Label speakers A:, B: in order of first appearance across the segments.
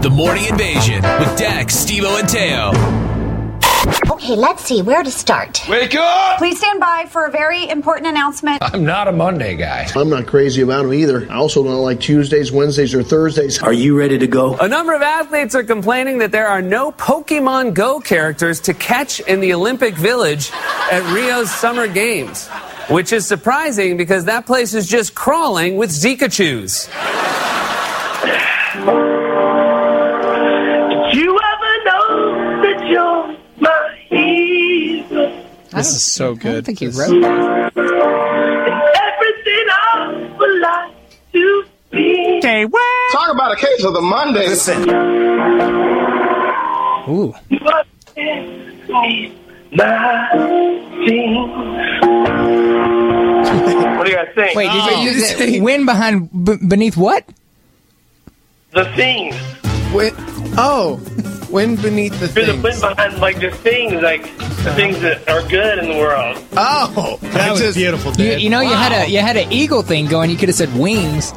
A: The Morning Invasion with Dax, Steve-O, and Teo.
B: Okay, let's see where to start.
C: Wake up!
D: Please stand by for a very important announcement.
C: I'm not a Monday guy.
E: I'm not crazy about them either. I also don't like Tuesdays, Wednesdays, or Thursdays.
F: Are you ready to go?
G: A number of athletes are complaining that there are no Pokemon Go characters to catch in the Olympic Village at Rio's Summer Games, which is surprising because that place is just crawling with Zika-Chus.
H: Did you ever know that you're my hero?
I: This is so good.
J: I don't think he wrote that.
H: Everything I would like to be.
J: Okay, what?
C: Talk about a case of the Mondays.
F: Listen.
J: Ooh.
H: What is my thing? What do you guys think?
J: Wait, did you use it? Wind behind, beneath what?
H: The things.
I: Wind beneath the
H: You're the
I: things.
H: wind behind, like, the things, like, the things that are good in the world.
I: Oh,
K: That was beautiful,
J: You,
K: Dave.
J: you know, you had an eagle thing going. You could have said wings.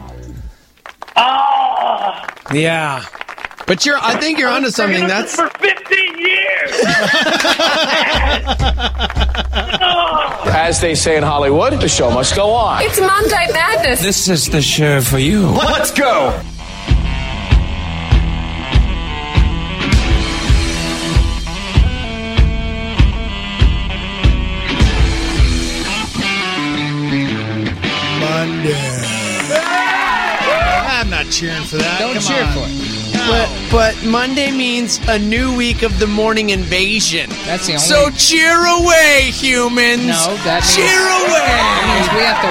H: Oh!
I: Yeah, but I think you're onto something. That's
H: For 15 years!
C: As they say in Hollywood, the show must go on.
D: It's Monday Madness.
G: This is the show for you.
C: Let's go!
K: Monday. I'm not cheering for that.
J: Don't
K: Come
J: cheer
K: on.
J: for it.
I: but Monday means a new week of the Morning Invasion.
J: That's the only.
I: So cheer away, humans.
J: No, that means,
I: cheer
J: that means
I: away.
J: we have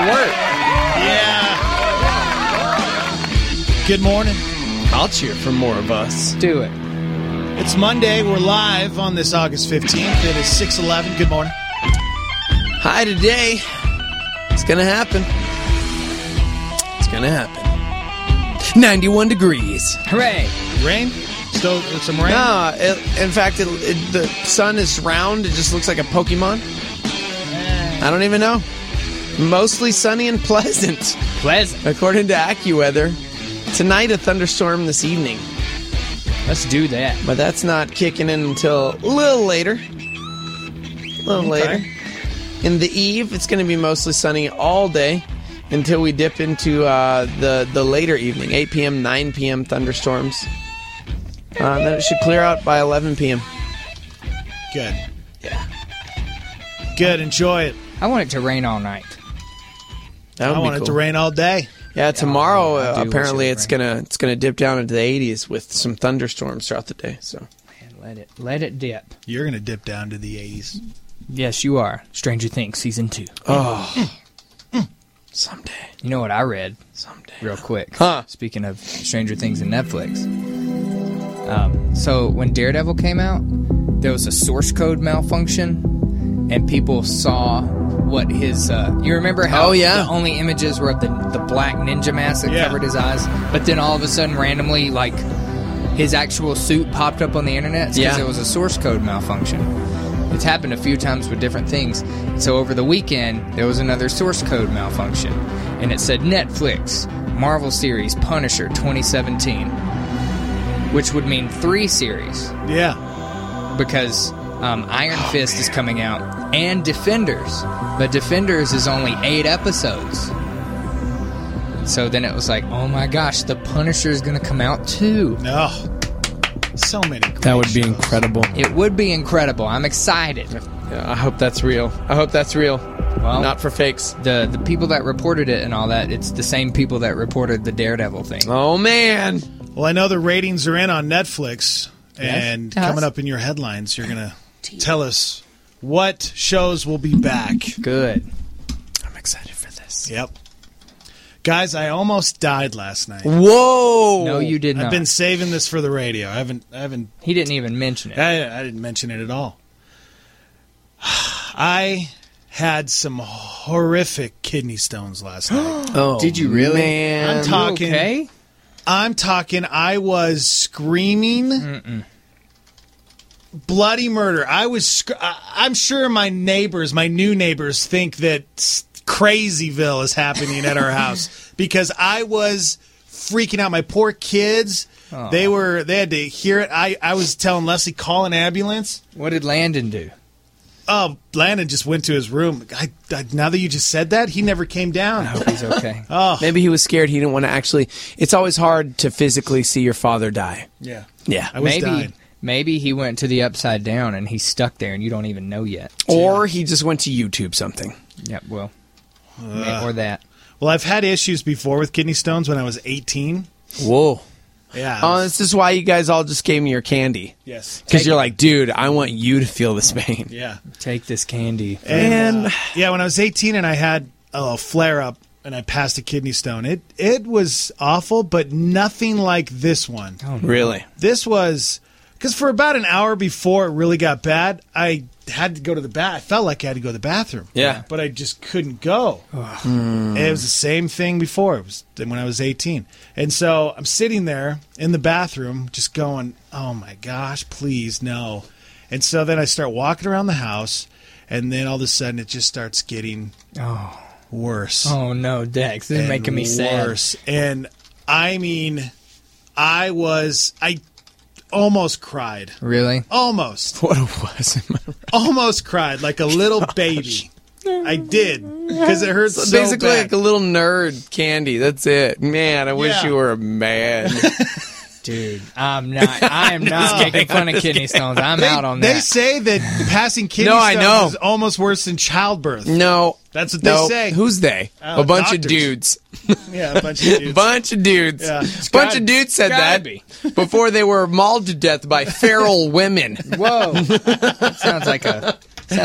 J: to work.
K: Yeah. Good morning.
I: I'll cheer for more of us.
J: Do it.
K: It's Monday. We're live on this August 15th. It is 6:11. Good morning.
I: Hi today. It's gonna happen. It's gonna happen. 91 degrees.
J: Hooray.
K: Rain? Still some rain?
I: No, in fact, the sun is round. It just looks like a Pokemon. I don't even know. Mostly sunny and pleasant,
J: Pleasant.
I: according to AccuWeather. Tonight, a thunderstorm this evening.
J: Let's do that.
I: But that's not kicking in until a little later. Later. In the eve, it's going to be mostly sunny all day until we dip into the later evening, 8 p.m., 9 p.m. thunderstorms. Then it should clear out by 11 p.m.
K: Good.
I: Yeah.
K: Good. Enjoy it.
J: I want it to rain all night.
I: That would
K: I
I: be
K: want
I: cool.
K: it to rain all day.
I: Yeah, tomorrow
J: I do wish
I: apparently
J: it would
I: it's gonna dip down into the 80s with some thunderstorms throughout the day. So
J: Man, let it dip.
K: You're going to dip down to the 80s.
J: Yes, you are. Stranger Things season 2.
I: someday,
J: You know what I read?
I: someday.
J: Real quick.
I: Huh.
J: Speaking of Stranger Things and Netflix. So when Daredevil came out, there was a source code malfunction, and people saw what his... you remember how the only images were of the black ninja mask that covered his eyes? But then all of a sudden, randomly, like, his actual suit popped up on the internet because it was a source code malfunction. It's happened a few times with different things. So over the weekend, there was another source code malfunction. And it said Netflix, Marvel series, Punisher 2017. Which would mean 3 series.
K: Yeah.
J: Because Iron Fist is coming out. And Defenders. But Defenders is only 8 episodes. So then it was like, oh my gosh, the Punisher is going to come out too.
K: Oh. So many great
I: That would be
K: shows.
I: incredible.
J: It would be incredible. I'm excited.
I: Yeah, I hope that's real.
J: Well,
I: Not for fakes.
J: The people that reported it and all that, it's the same people that reported the Daredevil thing.
I: Oh man.
K: Well, I know the ratings are in on Netflix, and
J: Yes.
K: coming up in your headlines, you're going to tell us what shows will be back.
J: Good.
I: I'm excited for this.
K: Yep. Guys, I almost died last night.
I: Whoa.
J: No, you did not.
K: I've been saving this for the radio. I haven't.
J: He didn't even mention it.
K: I didn't mention it at all. I had some horrific kidney stones last night.
I: Oh,
J: Did you really?
I: Man.
K: I'm talking.
J: Okay.
K: I was screaming. Bloody murder. I'm sure my new neighbors think that Crazyville is happening at our house because I was freaking out. My poor kids They had to hear it. I was telling Leslie, call an ambulance.
J: What did Landon do?
K: Oh, Landon just went to his room. Now that you just said that, he never came down.
J: I hope he's okay.
K: Oh,
I: Maybe he was scared. He didn't want to actually. It's always hard to physically see your father die.
K: yeah.
I: Yeah.
K: I was dying.
J: Maybe he went to the upside down and he's stuck there and you don't even know yet.
I: Or he just went to YouTube something.
J: Yeah, well, or that.
K: Well, I've had issues before with kidney stones when I was 18.
I: Whoa.
K: Yeah.
I: Oh, this is why you guys all just gave me your candy.
K: Yes.
I: Because you're like, dude, I want you to feel this pain.
K: Yeah.
J: Take this candy.
K: And yeah, when I was 18 and I had a flare up and I passed a kidney stone, it was awful, but nothing like this one.
J: Oh, no.
I: Really?
K: This was because for about an hour before it really got bad, I had to go to the bath. I felt like I had to go to the bathroom.
I: Yeah.
K: But I just couldn't go. And it was the same thing before. It was when I was 18. And so I'm sitting there in the bathroom just going, oh my gosh, please, no. And so then I start walking around the house, and then all of a sudden it just starts getting worse.
J: Oh, no, Dex. This is
K: and
J: making me sad.
K: worse. And I mean, I almost cried.
J: Really?
K: Almost.
I: What it was.
K: Almost cried like a little baby. I did. Because it hurts so
I: Basically
K: bad.
I: like a little nerd candy. That's it. Man, I wish
K: Yeah.
I: you were a man.
J: Dude, I am not making fun of kidney stones. I'm out on
K: They
J: that.
K: say that passing kidney
I: No, I
K: stones
I: know.
K: is almost worse than childbirth.
I: No.
K: That's what they say.
I: Who's they?
K: Oh,
I: a bunch
K: doctors.
I: of dudes.
K: Yeah, a bunch of dudes.
I: Bunch of dudes.
K: Yeah.
I: Bunch of dudes said
J: gotta
I: that
J: be.
I: before they were mauled to death by feral women.
J: Whoa. That sounds like a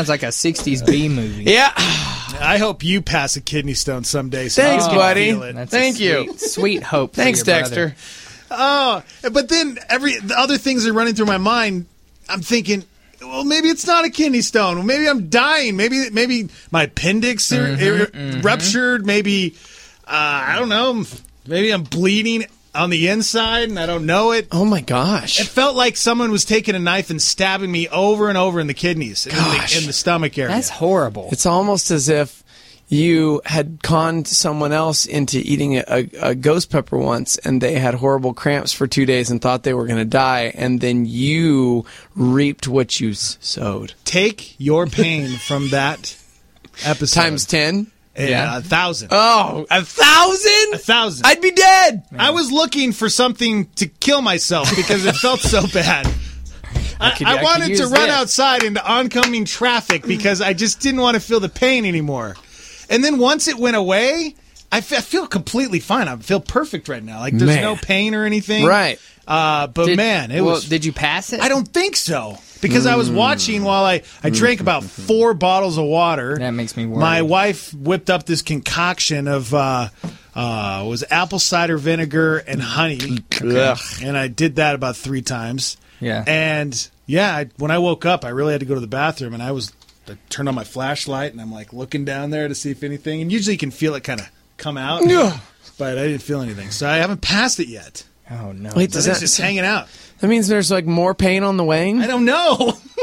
J: 60s B movie.
I: Yeah.
K: I hope you pass a kidney stone someday. So
I: Thanks,
K: you can
I: buddy.
K: feel it.
J: That's
I: Thank
J: a
I: you.
J: Sweet hope. for
I: Thanks,
J: your brother.
I: Dexter.
K: Oh, but then the other things are running through my mind. I'm thinking, well, maybe it's not a kidney stone. Well, maybe I'm dying. Maybe my appendix ruptured. Maybe I don't know. Maybe I'm bleeding on the inside and I don't know it.
I: Oh my gosh.
K: It felt like someone was taking a knife and stabbing me over and over in the kidneys, in the stomach area.
J: That's horrible.
I: It's almost as if you had conned someone else into eating a ghost pepper once, and they had horrible cramps for 2 days and thought they were going to die, and then you reaped what you sowed.
K: Take your pain from that episode.
I: Times 10?
K: Yeah, 1,000.
I: Oh, 1,000?
K: 1,000.
I: I'd be dead.
K: I was looking for something to kill myself because it felt so bad. I wanted to run outside into oncoming traffic because I just didn't want to feel the pain anymore. And then once it went away, I feel completely fine. I feel perfect right now. Like there's no pain or anything.
I: Right.
K: But it was.
J: Did you pass it?
K: I don't think so. Because I was watching while I drank about 4 bottles of water.
J: That makes me worried.
K: My wife whipped up this concoction of was apple cider vinegar and honey. And I did that about 3 times.
J: Yeah.
K: And when I woke up, I really had to go to the bathroom, and I turned on my flashlight, and I'm like looking down there to see if anything. And usually you can feel it kind of come out. But I didn't feel anything, so I haven't passed it yet.
J: Oh no!
I: Wait,
K: It's just hanging out.
I: That means there's like more pain on the way?
K: I don't know.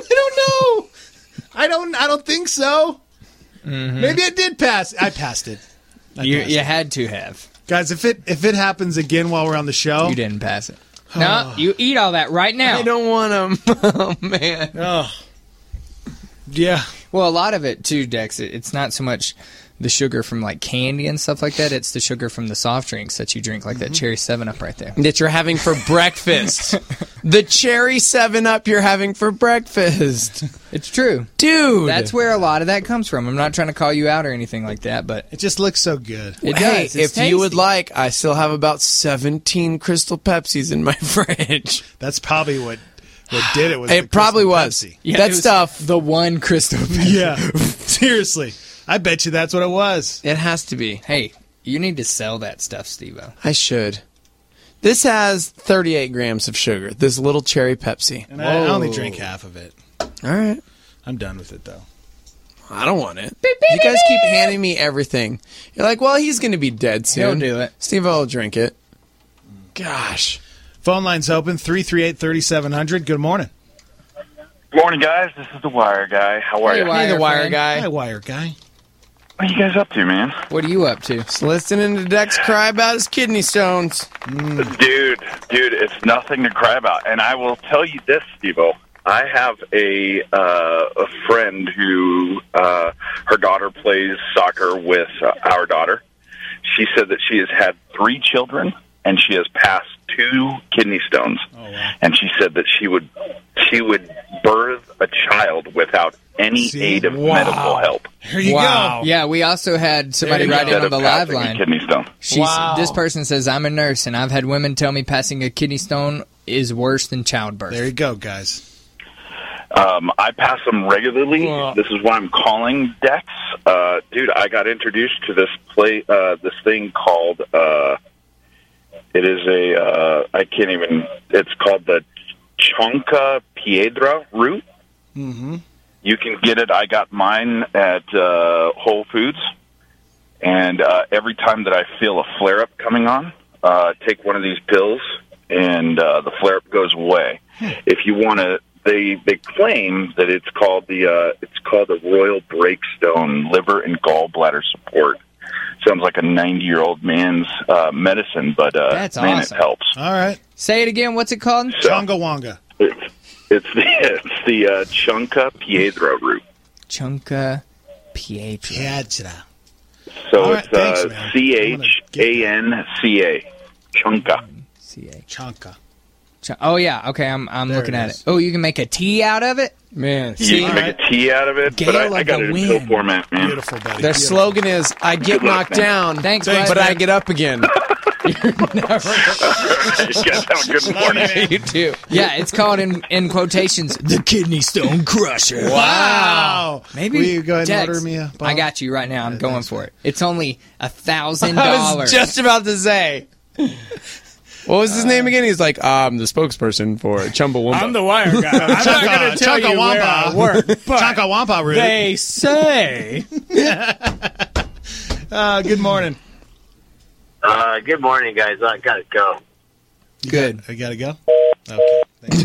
K: I don't think so.
J: Mm-hmm.
K: Maybe I did pass. I passed it.
J: You had to have.
K: Guys, if it happens again while we're on the show,
J: You didn't pass it. No, you eat all that right now.
I: I don't want them. Oh, man.
K: Oh, yeah.
J: Well, a lot of it too, Dex. It's not so much the sugar from like candy and stuff like that. It's the sugar from the soft drinks that you drink, like that cherry 7-Up right there.
I: That you're having for breakfast. The cherry 7-Up you're having for breakfast.
J: It's true.
I: Dude.
J: That's where a lot of that comes from. I'm not trying to call you out or anything like that, but
K: It just looks so good.
J: it
I: Hey,
J: does. It's
I: if you would
J: tasty.
I: like, I still have about 17 Crystal Pepsis in my fridge.
K: That's probably what did it. Was
I: It
K: the
I: probably
K: Crystal
I: was.
K: Pepsi.
J: Yeah,
I: that
J: it was
I: stuff.
J: the one Crystal Pepsi.
K: Yeah, seriously. I bet you that's what it was.
I: It has to be.
J: Hey, you need to sell that stuff, Steve-O.
I: I should. This has 38 grams of sugar. This little cherry Pepsi.
K: And I only drank half of it.
I: All right.
K: I'm done with it, though.
I: I don't want it. You guys keep handing me everything. You're like, well, he's going to be dead soon.
J: He'll do it.
I: Steve-O will drink it. Gosh.
K: Phone line's open, 338-3700. Good morning.
F: Morning, guys. This is the Wire Guy. How are
J: Hey,
F: you?
J: Wire
I: Hey, the wire
J: friend.
I: guy.
K: Hi, Wire Guy.
F: What are you guys up to, man?
J: What are you up to?
I: Just listening to Dex cry about his kidney stones.
F: Dude, Dude, it's nothing to cry about. And I will tell you this, Steve-O. I have a friend who her daughter plays soccer with our daughter. She said that she has had 3 children, and she has passed 2 kidney stones.
K: Oh, wow.
F: And she said that she would birth a child without any aid of medical help.
K: Here you go.
J: Yeah, we also had somebody write in on the live line.
F: Kidney stone.
J: This person says, I'm a nurse, and I've had women tell me passing a kidney stone is worse than childbirth.
K: There you go, guys.
F: I pass them regularly. This is why I'm calling Dex. Dude, I got introduced to this this thing called, it is it's called the Chonka Piedra root.
K: Mm-hmm.
F: You can get it. I got mine at Whole Foods. And every time that I feel a flare-up coming on, take one of these pills, and the flare-up goes away. If you want to, they claim that it's called the Royal Breakstone Liver and Gallbladder Support. Sounds like a 90-year-old man's medicine, but
J: that's
F: man,
J: awesome.
F: it helps.
K: All right.
J: Say it again. What's it called?
K: Chonga Wonga.
F: It's the Chonka Piedra root.
J: Chonka Piedra.
F: So
K: All right,
F: it's
K: thanks, man.
F: Chanca. Chonka.
K: Chonka.
J: Oh yeah, okay. I'm looking at it. Oh, you can make a tea out of it,
I: man.
F: You can make a tea out of it, but I got it in pill format, man.
K: Beautiful, buddy.
I: Their slogan is, I get knocked down,
J: Thanks,
I: but I get up again.
F: You guys have a good morning.
I: You too.
J: Yeah, it's called in quotations, the Kidney Stone Crusher.
K: Wow.
J: Maybe
K: Will you go ahead and
J: Dex,
K: order me a bottle?
J: I got you right now. I'm going for it. It's only $1,000.
I: I was just about to say. What was his name again? He's like, I'm the spokesperson for Chumbawamba.
L: I'm the wire guy. I'm not going to tell you where I work, but
K: Chonka Wampa root.
L: they say.
K: Good morning.
M: Good morning, guys. I gotta go.
J: Good.
K: I gotta go? Okay. Thanks.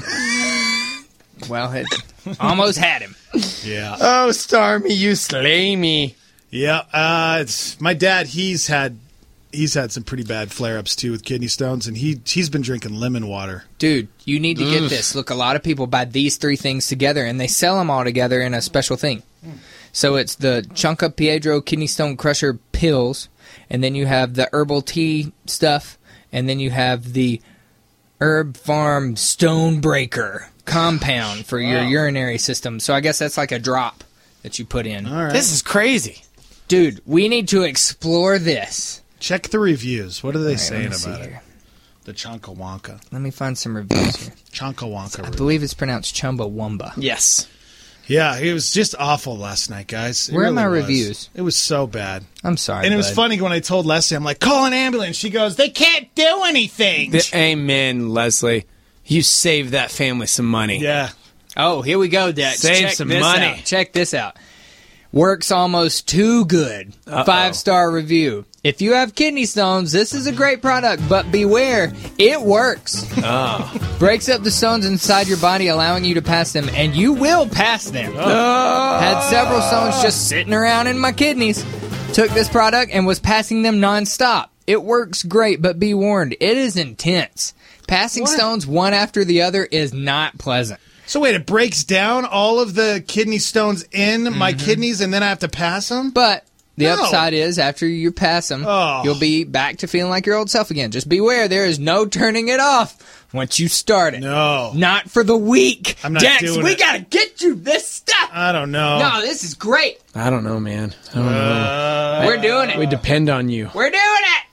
J: Well, almost had him.
K: Yeah.
I: Oh, Starmy, you slay me.
K: Yeah. It's my dad. He's had some pretty bad flare-ups too with kidney stones, and he's been drinking lemon water.
J: Dude, you need to get this. Look, a lot of people buy these 3 things together, and they sell them all together in a special thing. So it's the Chonka Piedra Kidney Stone Crusher pills, and then you have the herbal tea stuff, and then you have the Herb Farm Stonebreaker compound for your urinary system. So I guess that's like a drop that you put in.
K: All right.
I: This is crazy.
J: Dude, we need to explore this.
K: Check the reviews. What are they saying
J: let me see
K: about it?
J: here.
K: The Chonka Wonka.
J: Let me find some reviews here.
K: Chonka Wonka
J: I
K: root.
J: believe it's pronounced Chumbawamba.
I: Yes.
K: Yeah, it was just awful last night, guys. It
J: Where are
K: really
J: my
K: was.
J: reviews?
K: It was so bad.
J: I'm sorry,
K: And it was
J: bud.
K: funny when I told Leslie, I'm like, call an ambulance. She goes, they can't do anything.
I: Amen, Leslie. You saved that family some money.
K: Yeah.
J: Oh, here we go, Dex.
I: Save
J: Check
I: some
J: this
I: money.
J: out. Check this out. Works almost too good. 5-star review. If you have kidney stones, this is a great product, but beware, it works. Breaks up the stones inside your body, allowing you to pass them, and you will pass them. Had several stones just sitting around in my kidneys. Took this product and was passing them nonstop. It works great, but be warned, it is intense. Passing stones one after the other is not pleasant.
K: So wait, it breaks down all of the kidney stones in my kidneys, and then I have to pass them?
J: But the upside is, after you pass them, you'll be back to feeling like your old self again. Just beware, there is no turning it off once you start it.
K: No.
J: Not for the weak.
K: I'm not
J: Dex,
K: doing
J: we
K: it.
J: gotta get you this stuff.
K: I don't know.
J: No, this is great.
I: I don't know, man. I don't know.
J: We're doing it.
I: We depend on you.
J: We're doing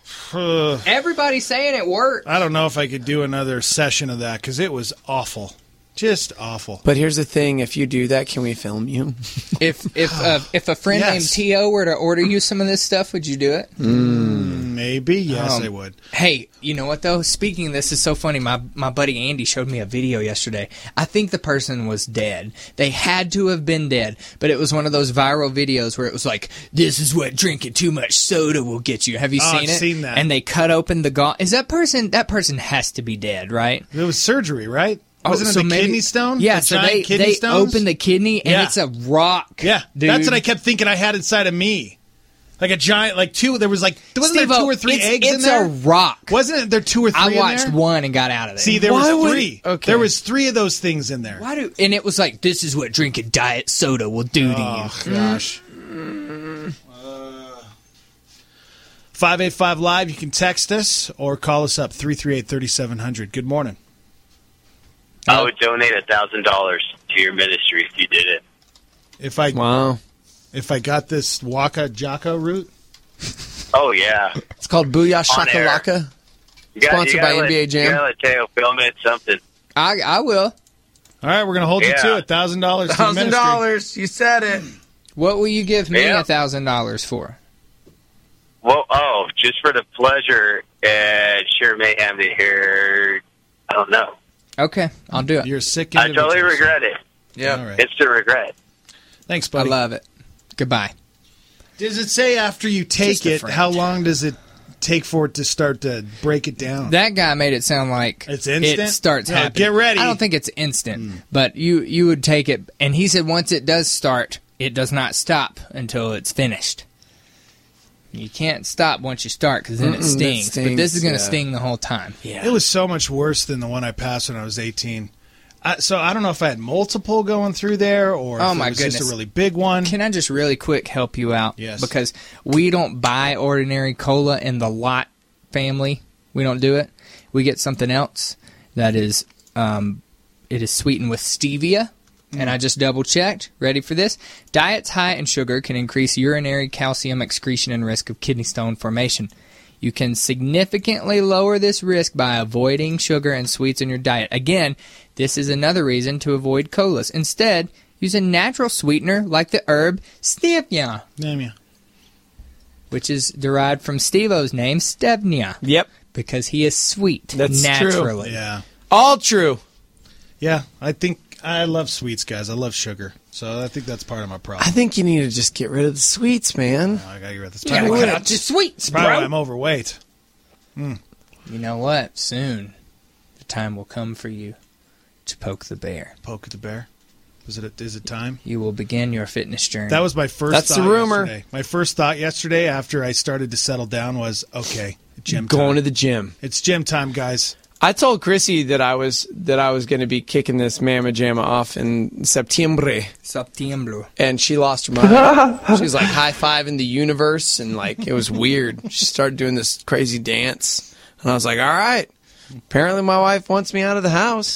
J: it. Everybody's saying it worked.
K: I don't know if I could do another session of that, because it was awful. Just awful.
I: But here's the thing: if you do that, can we film you?
J: If a friend named T.O. were to order you some of this stuff, would you do it?
K: Maybe, yes, I would.
J: Hey, you know what, though? Speaking of this, is so funny. My buddy Andy showed me a video yesterday. I think the person was dead. They had to have been dead, but it was one of those viral videos where it was like, this is what drinking too much soda will get you. Have you seen it?
K: I've seen that.
J: And they cut open the gall. Is that person has to be dead, right?
K: It was surgery, right? Wasn't it the kidney stone?
J: Yeah,
K: The
J: so
K: giant
J: they
K: kidney stones?
J: open the kidney, and
K: Yeah.
J: it's a rock.
K: Yeah,
J: dude.
K: that's what I kept thinking I had inside of me. Like a giant, like two. There was wasn't there
J: Steve-O,
K: 2 or 3 eggs in
J: it's
K: there?
J: a rock.
K: Wasn't it there 2 or 3
J: I
K: in
J: watched
K: there?
J: one and got out of there.
K: See, there
I: Why
K: was
I: would-
K: 3.
I: Okay.
K: There was 3 of those things in there.
J: And it was like, this is what drinking diet soda will do to you.
K: Oh, gosh. 585 Live, you can text us or call us up, 338-3700. Good morning.
M: I would donate $1,000 to your ministry if you did it.
K: If I got this Waka Jaka route?
M: Oh, yeah.
I: It's called Booyah
M: On air.
I: Shakalaka.
M: You gotta-
I: Sponsored
M: you
I: by
M: gotta
I: NBA
M: let,
I: Jam.
M: You gotta let Teo film it, something.
J: I will.
K: All right, we're going to hold you
M: Yeah.
K: to it. $1,000 to the ministry.
I: $1,000. You said it.
J: What will you give me
M: Yeah.
J: $1,000 for?
M: Well, just for the pleasure and sheer mayhem to hear, I don't know.
J: Okay, I'll do it.
K: You're sick
M: I totally regret it.
I: Yeah.
K: All right.
M: It's the regret.
K: Thanks,
J: I
K: buddy.
J: love it. Goodbye.
K: Does it say after you take
J: Just a
K: it,
J: friend.
K: how long does it take for it to start to break it down?
J: That guy made it sound like
K: It's instant?
J: it starts
K: No,
J: happening.
K: get ready.
J: I don't think it's instant, but you would take it. And he said once it does start, it does not stop until it's finished. You can't stop once you start because then it stings. But this is going to sting the whole time.
I: Yeah.
K: It was so much worse than the one I passed when I was 18. So I don't know if I had multiple going through there or
J: Oh
K: if
J: my
K: it was
J: goodness.
K: just a really big one.
J: Can I just really quick help you out?
K: Yes.
J: Because we don't buy ordinary cola in the Lot family. We don't do it. We get something else that is, it is sweetened with stevia. And I just double checked. Ready for this? Diets high in sugar can increase urinary calcium excretion and risk of kidney stone formation. You can significantly lower this risk by avoiding sugar and sweets in your diet. Again, this is another reason to avoid colas. Instead, use a natural sweetener like the herb stevia, which is derived from Steve-O's name, Stevnia.
I: Yep.
J: Because he is sweet
I: That's
J: naturally.
K: True. Yeah.
I: All true.
K: Yeah, I think I love sweets, guys. I love sugar. So I think that's part of my problem.
I: I think you need to just get rid of the sweets, man.
K: I gotta get rid of this.
J: You gotta cut out your sweets,
K: Probably why
J: bro.
K: I'm overweight.
J: You know what? Soon, the time will come for you to poke the bear.
K: Poke the bear? Is it time?
J: You will begin your fitness journey.
K: That was my first
I: That's
K: thought
I: the rumor.
K: yesterday. My first thought yesterday after I started to settle down was, okay, gym
I: Going
K: time.
I: to the gym.
K: It's gym time, guys.
I: I told Chrissy that I was going to be kicking this Mama Jamma off in Septiembre. And she lost her mind. She was like high-fiving the universe, and like it was weird. She started doing this crazy dance, and I was like, all right. Apparently my wife wants me out of the house.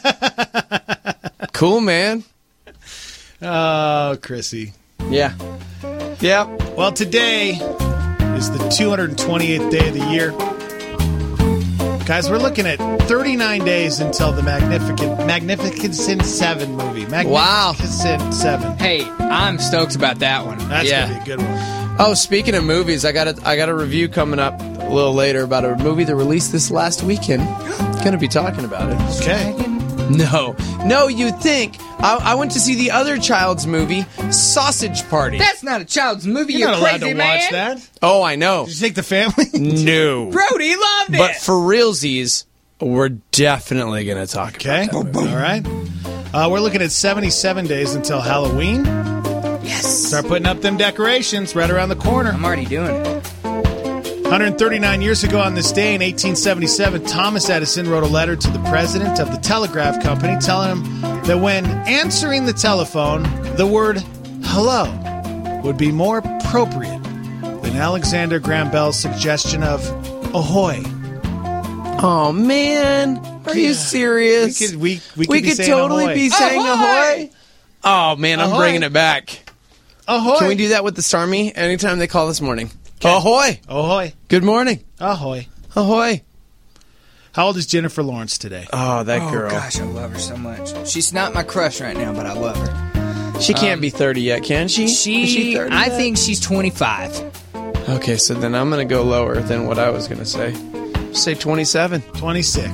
I: Cool, man.
K: Oh, Chrissy.
I: Yeah. Yeah.
K: Well, today is the 228th day of the year. Guys, we're looking at 39 days until the Magnificent 7 movie. Magnificent 7.
J: Hey, I'm stoked about that one.
K: That's
I: Yeah.
K: going to be a good one.
I: Oh, speaking of movies, I got a review coming up a little later about a movie that released this last weekend. Gonna be talking about it.
K: Okay.
I: No, you think. I went to see the other child's movie, Sausage Party.
J: That's not a child's movie,
K: You're not allowed
J: crazy
K: to
J: man.
K: watch that.
I: Oh, I know.
K: Did you take the family?
I: No.
J: Brody loved it.
I: But for realsies, we're definitely going to talk
K: Okay.
I: about that movie.
K: All right. We're looking at 77 days until Halloween.
J: Yes.
K: Start putting up them decorations right around the corner.
J: I'm already doing it.
K: 139 years ago on this day in 1877, Thomas Edison wrote a letter to the president of the telegraph company telling him that when answering the telephone, the word hello would be more appropriate than Alexander Graham Bell's suggestion of ahoy.
I: Oh, man. Are you serious?
K: We could
I: We
K: be
I: could
K: saying
I: totally
K: ahoy.
I: be saying ahoy. Oh, man, I'm
K: Ahoy.
I: bringing it back.
K: Ahoy.
I: Can we do that with the Starmie anytime they call this morning? Ahoy.
K: Ahoy.
I: Good morning.
K: Ahoy.
I: Ahoy.
K: How old is Jennifer Lawrence today?
I: Oh, that girl.
J: Oh, gosh, I love her so much. She's not my crush right now, but I love her.
I: She can't be 30 yet, can she? Is she 30
J: I
I: yet?
J: think she's 25.
I: Okay, so then I'm going to go lower than what I was going to say. Say 27.
K: 26.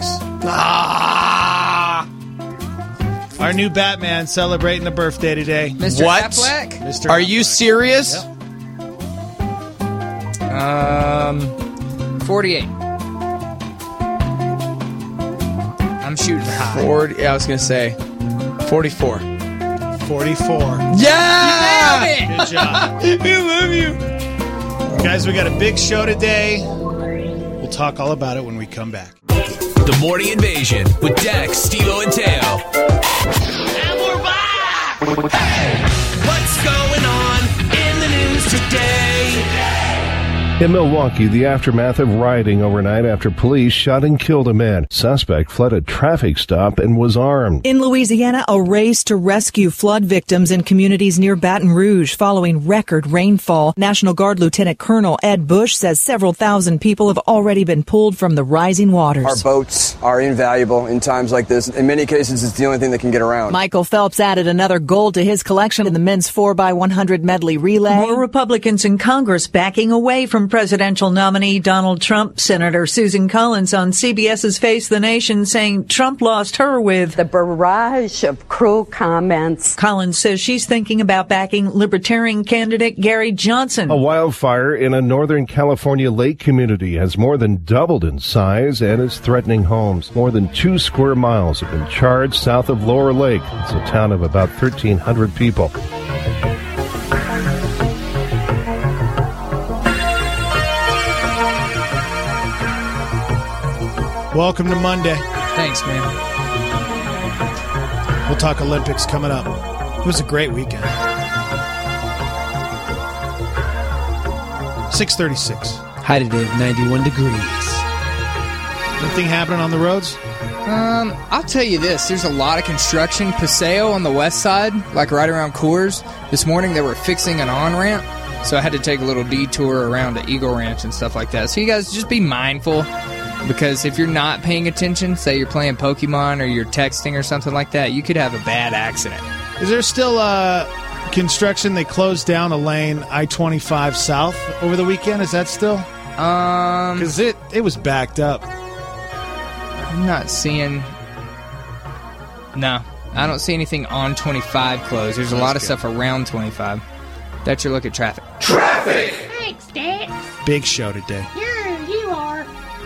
I: Ah!
K: Our new Batman celebrating a birthday today.
J: Mr.
I: What?
J: Affleck?
K: Mr.
I: Are you
K: Affleck.
I: serious?
K: Yep.
J: 48. I'm shooting high.
I: 40, yeah, I was going to say 44.
K: 44.
I: Yeah!
J: Nailed it!
K: Good job.
I: We love you.
K: Guys, we got a big show today. We'll talk all about it when we come back.
A: The Morning Invasion with Dex, Steve-O, and Teo.
H: And we're back!
A: What's going on in the news today?
N: In Milwaukee, the aftermath of rioting overnight after police shot and killed a man. Suspect fled a traffic stop and was armed.
O: In Louisiana, a race to rescue flood victims in communities near Baton Rouge following record rainfall. National Guard Lieutenant Colonel Ed Bush says several thousand people have already been pulled from the rising waters.
P: Our boats are invaluable in times like this. In many cases, it's the only thing that can get around.
O: Michael Phelps added another gold to his collection in the men's 4x100 medley relay.
Q: More Republicans in Congress backing away from presidential nominee Donald Trump. Senator Susan Collins on CBS's Face the Nation saying Trump lost her with
R: the barrage of cruel comments.
Q: Collins says she's thinking about backing Libertarian candidate Gary Johnson.
N: A wildfire in a Northern California lake community has more than doubled in size and is threatening homes. More than 2 square miles have been charged south of Lower Lake. It's a town of about 1,300 people.
K: Welcome to Monday.
J: Thanks, man.
K: We'll talk Olympics coming up. It was a great weekend. 6:36.
I: High today of 91 degrees.
K: Anything happening on the roads?
J: I'll tell you this. There's a lot of construction. Paseo on the west side, like right around Coors. This morning they were fixing an on-ramp, so I had to take a little detour around to Eagle Ranch and stuff like that. So you guys just be mindful. Because if you're not paying attention, say you're playing Pokemon or you're texting or something like that, you could have a bad accident.
K: Is there still construction? They closed down a lane, I-25 south over the weekend. Is that still? Because it was backed up.
J: I'm not seeing... No, I don't see anything on 25 closed. There's a lot of stuff around 25. That's your look at traffic.
H: Traffic!
D: Thanks, Dad.
K: Big show today.
D: You are.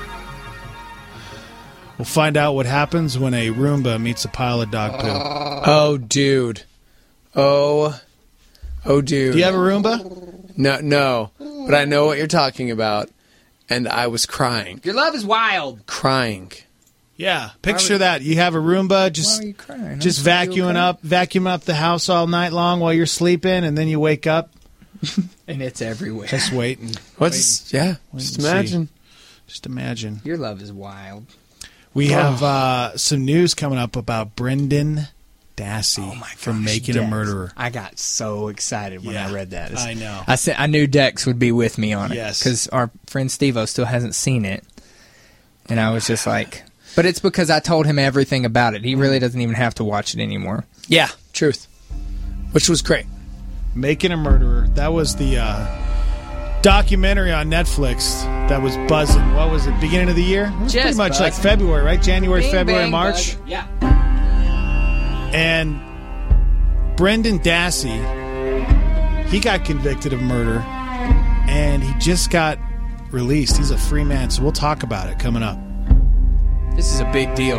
K: We'll find out what happens when a Roomba meets a pile of dog poo.
I: Oh, dude. Oh, dude.
K: Do you have a Roomba?
I: No. But I know what you're talking about, and I was crying.
J: Your love is wild.
I: Crying.
K: Yeah, picture that. You have a Roomba just
J: Why are you crying?
K: just vacuuming up the house all night long while you're sleeping, and then you wake up
J: and it's everywhere.
K: Just waiting.
I: Just imagine.
K: Just imagine.
J: Your love is wild.
K: We have some news coming up about Brendan Dassey from Making a Murderer.
J: I got so excited when I read that.
K: I know.
J: I knew Dex would be with me on it.
K: Yes.
J: Because our friend Steve-O still hasn't seen it. And I was just like... But it's because I told him everything about it. He really doesn't even have to watch it anymore.
I: Yeah, truth. Which was great.
K: Making a Murderer. That was the documentary on Netflix that was buzzing. What was it? Beginning of the year? It was
J: Just
K: pretty much
J: buzzing.
K: like February, right? January,
J: Bing,
K: February,
J: bang,
K: March.
J: bud. Yeah.
K: And Brendan Dassey, he got convicted of murder, and he just got released. He's a free man, so we'll talk about it coming up.
J: This is a big deal.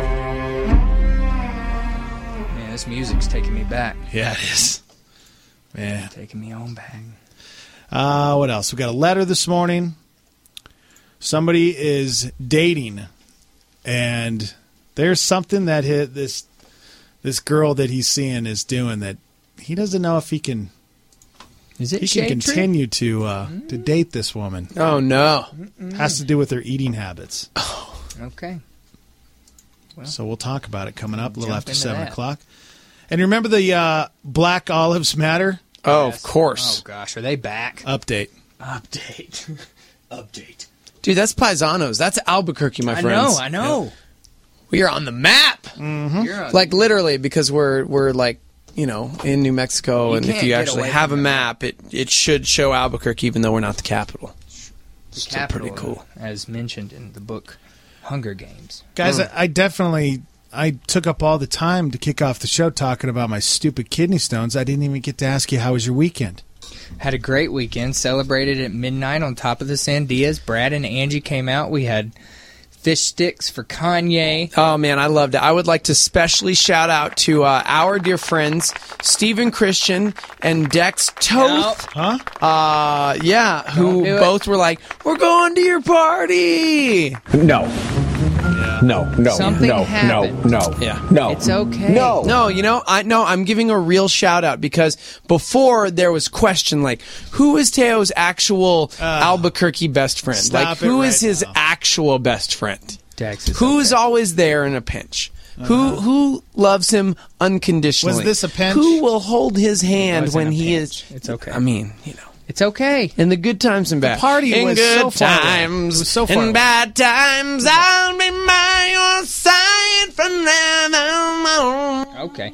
J: Man, this music's taking me back.
K: Yeah, it is. Man.
J: Taking me on back.
K: What else? We got a letter this morning. Somebody is dating, and there's something that this girl that he's seeing is doing that he doesn't know if he can.
J: Is it
K: he can continue to date this woman.
I: Oh no!
K: Has to do with her eating habits.
J: Oh, okay. Well,
K: so we'll talk about it coming up a little after 7
J: that.
K: o'clock. And remember the Black Olives Matter?
I: Oh, of course.
J: Oh gosh, are they back?
K: Update.
J: Update.
I: Dude, that's Paisanos. That's Albuquerque, my friends.
J: I know.
I: Yeah. We are on the map.
K: Mm-hmm.
I: Like literally, because we're like, in New Mexico, and if you actually have a map, it should show Albuquerque, even though we're not the capital.
J: The
I: Still
J: capital,
I: pretty cool.
J: as mentioned in the book Hunger Games.
K: Guys, I took up all the time to kick off the show talking about my stupid kidney stones. I didn't even get to ask you, how was your weekend?
J: Had a great weekend. Celebrated at midnight on top of the Sandias. Brad and Angie came out. We had fish sticks for Kanye.
I: Oh, man, I loved it. I would like to specially shout out to our dear friends, Stephen Christian and Dex Toth.
K: Huh?
I: Yeah, who both were like, we're going to your party.
C: No. No.
J: Something happened.
C: No.
I: Yeah.
C: No.
J: It's okay.
I: No, you know, I'm giving a real shout out because before there was question like, who is Teo's actual Albuquerque best friend?
K: Stop
I: Who
K: it
I: is
K: right
I: his
K: now.
I: actual best friend?
J: Dex is
I: Who's always there in a pinch? Who loves him unconditionally?
K: Was this a pinch?
I: Who will hold his hand when he is?
J: It's okay.
I: I mean, you know.
J: It's okay.
I: In the good times and bad.
K: The party
I: in
K: was
I: good
K: so far away.
I: times,
K: It was so far
I: in
K: away.
I: bad times, I'll be by your side forevermore.
J: Okay.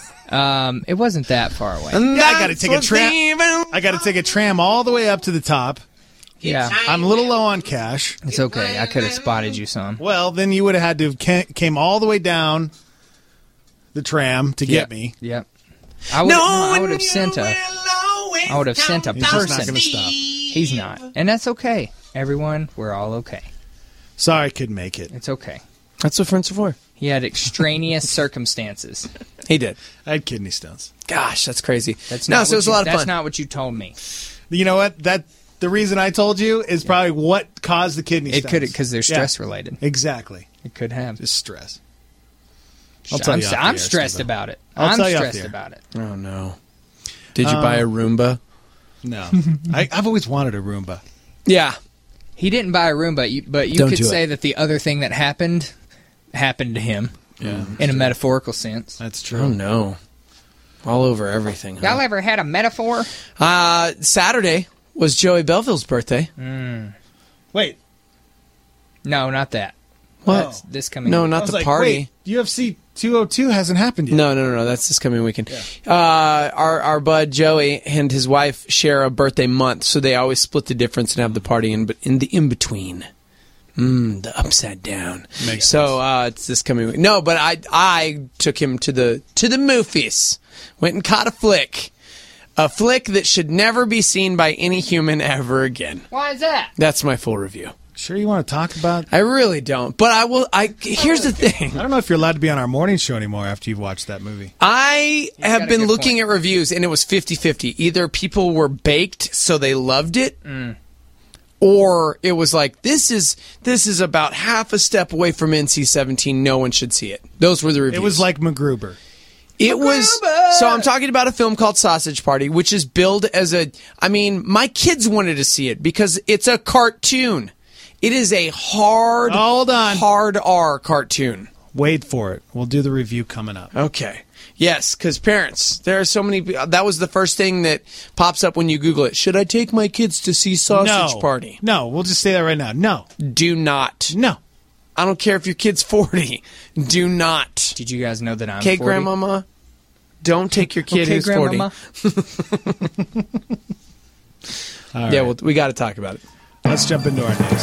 J: It wasn't that far away.
I: And
K: I got to
I: that's
K: take a
I: what's
K: tram.
I: even-
K: I got to take a tram all the way up to the top.
J: Yeah.
K: I'm a little low on cash.
J: It's okay. I could have spotted you some.
K: Well, then you would have had to have came all the way down the tram to get me.
J: Yep. I would have sent a person.
K: He's just not gonna stop.
J: He's not. And that's okay. Everyone, we're all okay.
K: Sorry, I couldn't make it.
J: It's okay.
I: That's what friends are for.
J: He had extraneous circumstances.
I: He did.
K: I had kidney stones.
I: Gosh, that's crazy.
J: That's
I: no,
J: not
I: so it was a lot of
J: That's
I: fun.
J: not what you told me.
K: You know what? The reason I told you is probably what caused the kidney stones.
J: It could because they're stress related.
K: Exactly.
J: It could have.
K: Just stress. I'll tell you off the
J: I'm
K: air,
J: stressed
K: Steve.
J: about it.
K: I'll
J: I'm
K: tell you off
J: stressed
K: the air.
J: about it.
I: Oh no! Did you buy a Roomba?
K: No, I've always wanted a Roomba.
I: Yeah,
J: he didn't buy a Roomba, but you
I: Don't
J: could
I: do
J: say
I: it.
J: that the other thing that happened to him.
K: Yeah,
J: in a metaphorical sense.
K: That's true.
I: Oh no! All over everything. Huh?
J: Y'all ever had a metaphor?
I: Saturday was Joey Belleville's birthday.
K: Wait,
J: no, not that.
I: What?
J: That's this coming.
I: No,
J: week.
I: not
K: I was
I: the
K: like,
I: party.
K: Wait, UFC 202 hasn't happened yet.
I: No. That's this coming weekend. Our bud Joey and his wife share a birthday month, so they always split the difference and have the party in the in between. The upside down.
K: Makes
I: sense. It's this coming week. No, but I took him to the movies. Went and caught a flick that should never be seen by any human ever again.
J: Why is that?
I: That's my full review.
K: Sure you want to talk about?
I: I really don't, but I will. Here's the thing.
K: I don't know if you're allowed to be on our morning show anymore after you've watched that movie.
I: I have
J: got a
I: been
J: good
I: looking
J: point.
I: at reviews, and it was 50-50. Either people were baked, so they loved it, or it was like, this is about half a step away from NC-17. No one should see it. Those were the reviews.
K: It was like MacGruber.
I: It was. So I'm talking about a film called Sausage Party, which is billed as my kids wanted to see it because it's a cartoon. It is a hard R cartoon.
K: Wait for it. We'll do the review coming up.
I: Okay. Yes, because parents, there are so many. That was the first thing that pops up when you Google it. Should I take my kids to see Sausage Party?
K: No, we'll just say that right now. No.
I: Do not.
K: No.
I: I don't care if your kid's 40. Do not.
J: Did you guys know that I'm 40?
I: Okay, Grandmama, don't take your kid who's 40.
K: All
I: Yeah,
K: right.
I: well, we got to talk about it.
K: Let's jump into our news.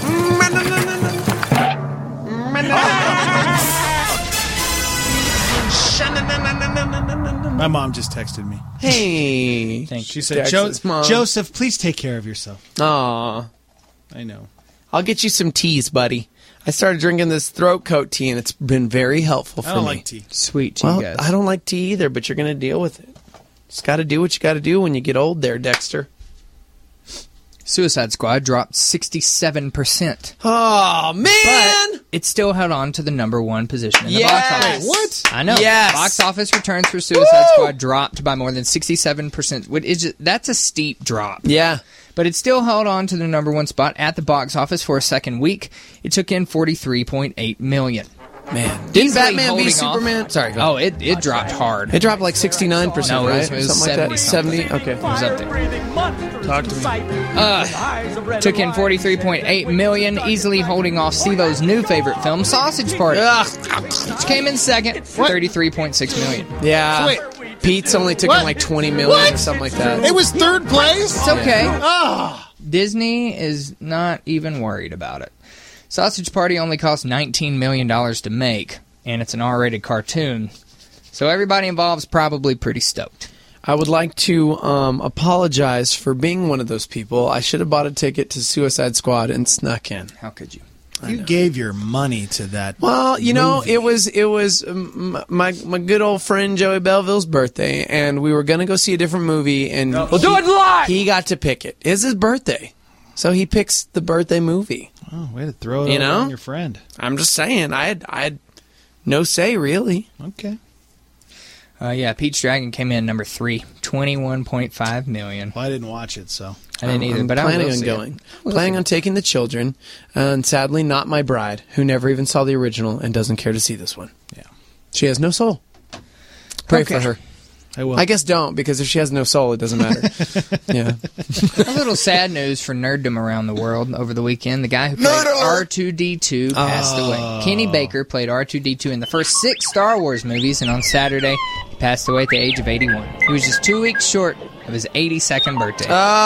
K: My mom just texted me.
I: Hey.
K: She said,
I: Texas Mom.
K: Joseph, please take care of yourself.
I: Aw.
K: I know.
I: I'll get you some teas, buddy. I started drinking this throat coat tea, and it's been very helpful for me.
K: I don't like tea.
J: Sweet tea,
I: Well,
J: guys.
I: I don't like tea either, but you're going to deal with it. Just got to do what you got to do when you get old there, Dexter.
J: Suicide Squad dropped 67%.
I: Oh, man!
J: But it still held on to the number one position in the box
I: Yes!
J: office.
I: What?
J: I know.
I: Yes!
J: Box office returns for Suicide Squad dropped by more than 67%. That's a steep drop.
I: Yeah.
J: But it still held on to the number one spot at the box office for a second week. It took in $43.8 million.
I: Man. Didn't
J: Easily
I: Batman
J: holding
I: v
J: off.
I: Sorry. Sorry, go ahead.
J: Oh, it dropped hard.
I: It dropped like 69%,
J: No,
I: right?
J: it was
I: Something like
J: 70
I: that. 70? Okay.
J: It was up there.
K: Talk to me.
J: Took in $43.8 million, easily holding off Steve-O's new favorite film, Sausage Party, which came in second, $33.6 million.
I: Yeah.
K: Wait.
I: Pete's only took in like 20 million or something like that.
K: It was third place?
J: It's okay.
K: Oh.
J: Disney is not even worried about it. Sausage Party only cost $19 million to make, and it's an R-rated cartoon, so everybody involved is probably pretty stoked.
I: I would like to apologize for being one of those people. I should have bought a ticket to Suicide Squad and snuck in.
J: How could you?
K: You gave your money to that.
I: Well, you know,
K: movie.
I: it was my good old friend Joey Belleville's birthday, and we were gonna go see a different movie, and
G: We'll do it live!
I: He got to pick it. It's his birthday, so he picks the birthday movie.
K: Oh, way to throw it over on your friend.
I: I'm just saying, I had no say really.
K: Okay.
J: Yeah, Pete's Dragon came in number 3, $21.5 million.
K: Well, I didn't watch it, so
J: I didn't either. But
I: I'm planning
J: will
I: on
J: see
I: going.
J: it.
I: Planning on taking the children, and sadly not my bride, who never even saw the original and doesn't care to see this one.
K: Yeah,
I: she has no soul. Pray
J: Okay.
I: for her.
K: I will.
I: I guess don't, because if she has no soul, it doesn't matter. Yeah.
J: A little sad news for nerddom around the world over the weekend. The guy who played R2-D2 passed away. Kenny Baker played R2-D2 in the first 6 Star Wars movies, and on Saturday, he passed away at the age of 81. He was just 2 weeks short of his 82nd birthday.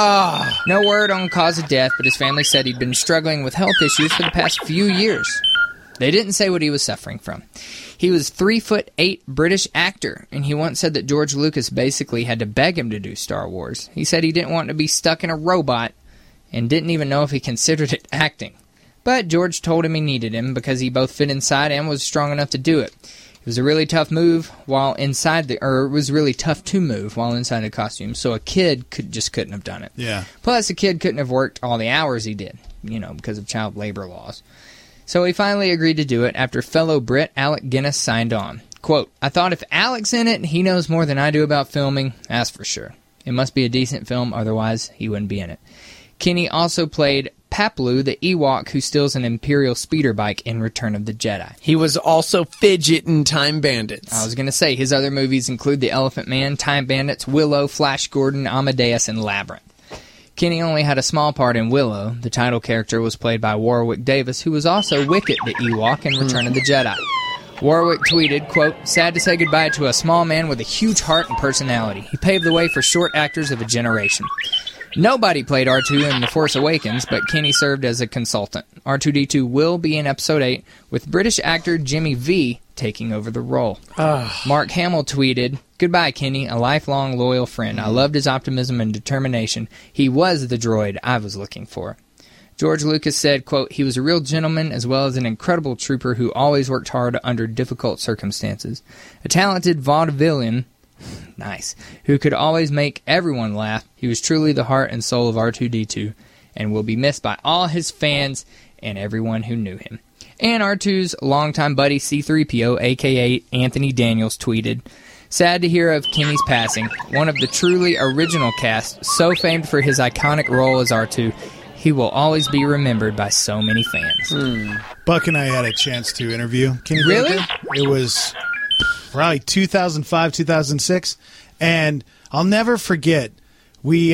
J: No word on cause of death, but his family said he'd been struggling with health issues for the past few years. They didn't say what he was suffering from. He was 3'8" British actor, and he once said that George Lucas basically had to beg him to do Star Wars. He said he didn't want to be stuck in a robot and didn't even know if he considered it acting. But George told him he needed him because he both fit inside and was strong enough to do it. It was a really tough move while inside it was really tough to move while inside the costume, so a kid couldn't have done it.
K: Yeah.
J: Plus, a kid couldn't have worked all the hours he did, because of child labor laws. So he finally agreed to do it after fellow Brit Alec Guinness signed on. Quote, "I thought if Alec's in it, he knows more than I do about filming, that's for sure. It must be a decent film, otherwise he wouldn't be in it." Kenny also played Paplu, the Ewok who steals an Imperial speeder bike in Return of the Jedi.
I: He was also Fidget in Time Bandits.
J: I was going to say, his other movies include The Elephant Man, Time Bandits, Willow, Flash Gordon, Amadeus, and Labyrinth. Kenny only had a small part in Willow. The title character was played by Warwick Davis, who was also Wicket the Ewok in Return of the Jedi. Warwick tweeted, quote, "Sad to say goodbye to a small man with a huge heart and personality. He paved the way for short actors of a generation." Nobody played R2 in The Force Awakens, but Kenny served as a consultant. R2-D2 will be in Episode 8, with British actor Jimmy V taking over the role. Mark Hamill tweeted, "Goodbye, Kenny, a lifelong loyal friend. I loved his optimism and determination. He was the droid I was looking for." George Lucas said, quote, "He was a real gentleman as well as an incredible trooper who always worked hard under difficult circumstances. A talented vaudevillian," nice, "who could always make everyone laugh. He was truly the heart and soul of R2-D2 and will be missed by all his fans and everyone who knew him." And R2's longtime buddy C-3PO, a.k.a. Anthony Daniels, tweeted, "Sad to hear of Kenny's passing. One of the truly original cast, so famed for his iconic role as R2, he will always be remembered by so many fans."
K: Buck and I had a chance to interview Kenny
J: Really?
K: Baker. It was probably 2005, 2006, and I'll never forget. We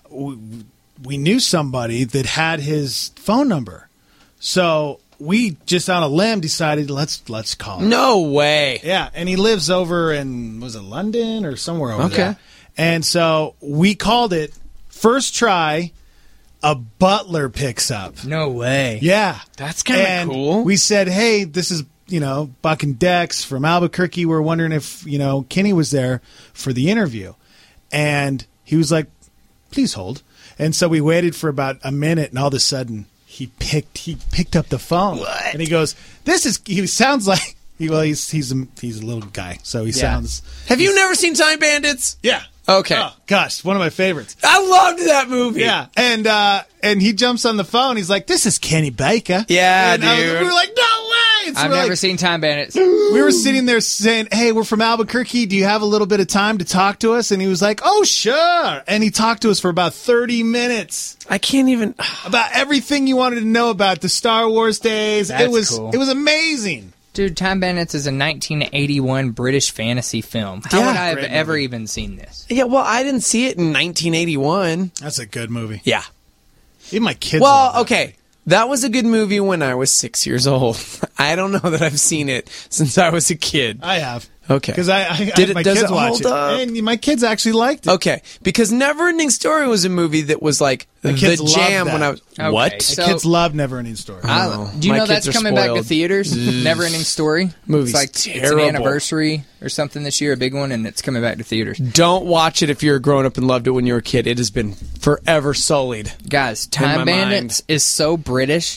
K: knew somebody that had his phone number, so we just on a limb decided let's call him.
I: No way.
K: Yeah, and he lives over in, was it London or somewhere over
I: Okay.
K: there? And so we called it. First try, a butler picks up.
J: No way.
K: Yeah.
I: That's kind of cool.
K: We said, hey, this is, Buck and Dex from Albuquerque. We're wondering if, Kenny was there for the interview. And he was like, please hold. And so we waited for about a minute, and all of a sudden he picked up the phone.
I: What?
K: And he goes, he sounds like, he's a little guy, so he sounds.
I: Have you never seen Time Bandits?
K: Yeah.
I: Okay.
K: Oh, gosh, one of my favorites.
I: I loved that movie.
K: Yeah. And he jumps on the phone. He's like, this is Kenny Baker.
I: Yeah,
K: and
I: dude.
K: We were like, no way.
J: I've never seen Time Bandits.
K: We were sitting there saying, hey, we're from Albuquerque. Do you have a little bit of time to talk to us? And he was like, oh, sure. And he talked to us for about 30 minutes.
I: I can't even.
K: About everything you wanted to know about the Star Wars days.
J: That's cool.
K: It was amazing.
J: Dude, Time Bandits is a 1981 British fantasy film. How would I have ever even seen this?
I: Yeah, well, I didn't see it in 1981.
K: That's a good movie.
I: Yeah.
K: Even my kids.
I: Well, okay. That was a good movie when I was 6 years old. I don't know that I've seen it since I was a kid.
K: I have.
I: Okay.
K: Because my
I: does
K: kids
I: it
K: watch
I: hold
K: it.
I: up?
K: And my kids actually liked it.
I: Okay. Because Neverending Story was a movie that was like the jam when I was.
J: Okay,
I: What?
J: so-
K: Kids love Neverending Story.
J: Do you
I: My
J: know
I: kids
J: that's
I: are
J: coming back to
I: spoiled.
J: theaters? Never-ending Story.
I: Movie's
J: It's
I: terrible.
J: an anniversary or something this year, a big one, and it's coming back to theaters.
I: Don't watch it if you're a grown up and loved it when you were a kid. It has been forever sullied.
J: Guys,
I: In my
J: Time Bandits is so British.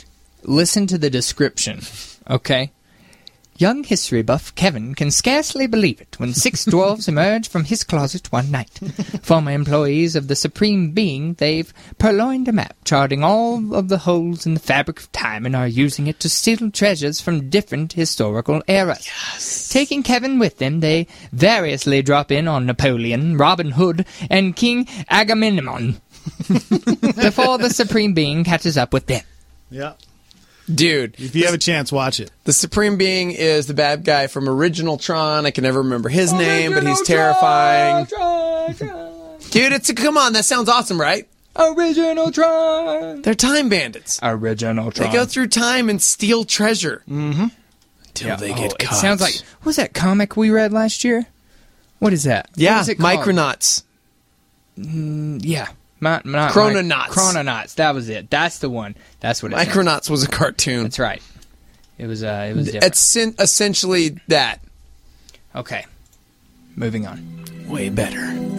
J: listen to the description, okay? Young history buff Kevin can scarcely believe it when 6 dwarves emerge from his closet one night. Former employees of the Supreme Being, they've purloined a map charting all of the holes in the fabric of time and are using it to steal treasures from different historical eras. Yes. Taking Kevin with them, they variously drop in on Napoleon, Robin Hood, and King Agamemnon before the Supreme Being catches up with them.
K: Yeah.
I: Dude.
K: If you have a chance, watch it.
I: The Supreme Being is the bad guy from Original Tron. I can never remember his name, but he's terrifying. Dude, come on, that sounds awesome, right?
J: Original Tron.
I: They're time bandits.
J: Original Tron.
I: They go through time and steal treasure.
K: Mm-hmm.
I: Till they get caught.
J: It sounds like, what was that comic we read last year? What is that?
I: Yeah,
J: what is it called?
I: Micronauts.
J: Yeah.
I: Chrononauts.
J: Chrononauts. That was it. That's the one. That's what it is.
I: Micronauts was a cartoon.
J: That's right. It was different.
I: It's essentially that.
J: Okay. Moving on.
I: Way better.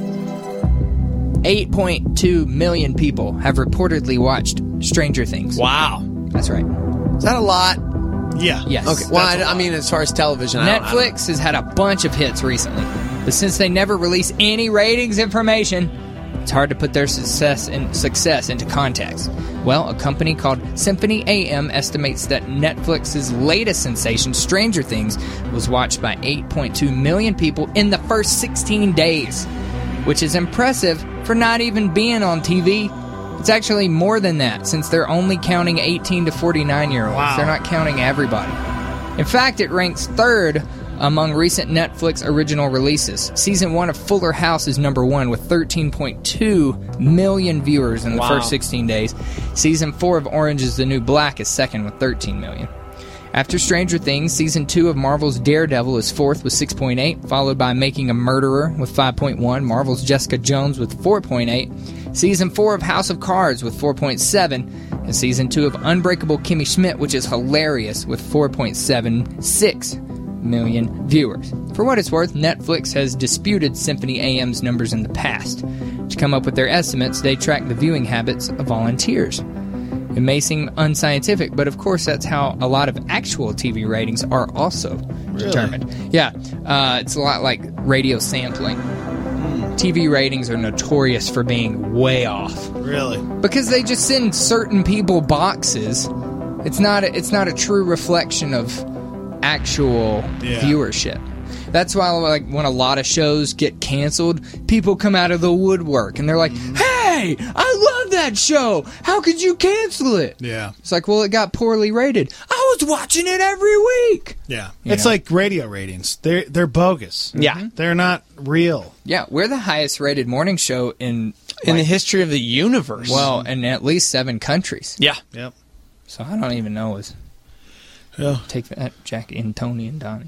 J: 8.2 million people have reportedly watched Stranger Things.
I: Wow.
J: That's right.
I: Is that a lot?
K: Yeah.
J: Yes.
I: Okay. Well, I mean, as far as television,
J: Netflix has had a bunch of hits recently, but since they never release any ratings information, it's hard to put their success into context. Well, a company called Symphony AM estimates that Netflix's latest sensation, Stranger Things, was watched by 8.2 million people in the first 16 days, which is impressive for not even being on TV. It's actually more than that, since they're only counting 18 to 49-year-olds.
K: Wow.
J: They're not counting everybody. In fact, it ranks third among recent Netflix original releases. Season 1 of Fuller House is number 1 with 13.2 million viewers in the first 16 days. Season 4 of Orange is the New Black is second with 13 million. After Stranger Things, Season 2 of Marvel's Daredevil is fourth with 6.8, followed by Making a Murderer with 5.1, Marvel's Jessica Jones with 4.8, Season 4 of House of Cards with 4.7, and Season 2 of Unbreakable Kimmy Schmidt, which is hilarious, with 4.76 million viewers. For what it's worth, Netflix has disputed Symphony AM's numbers in the past. To come up with their estimates, they track the viewing habits of volunteers. It may seem unscientific, but of course that's how a lot of actual TV ratings are also determined. Yeah, it's a lot like radio sampling. TV ratings are notorious for being way off.
K: Really?
J: Because they just send certain people boxes. It's not a true reflection of actual viewership. That's why, like, when a lot of shows get canceled, people come out of the woodwork and they're like, "Hey, I love that show. How could you cancel it?"
K: Yeah.
J: It's like, well, it got poorly rated. I was watching it every week.
K: Yeah. It's like radio ratings. They're bogus.
I: Yeah.
K: They're not real.
J: Yeah, we're the highest rated morning show in
I: the history of the universe.
J: Well, in at least 7 countries.
I: Yeah.
K: Yep.
J: So I don't even know.
K: Yeah.
J: Take that, Jackie and Tony and Donnie.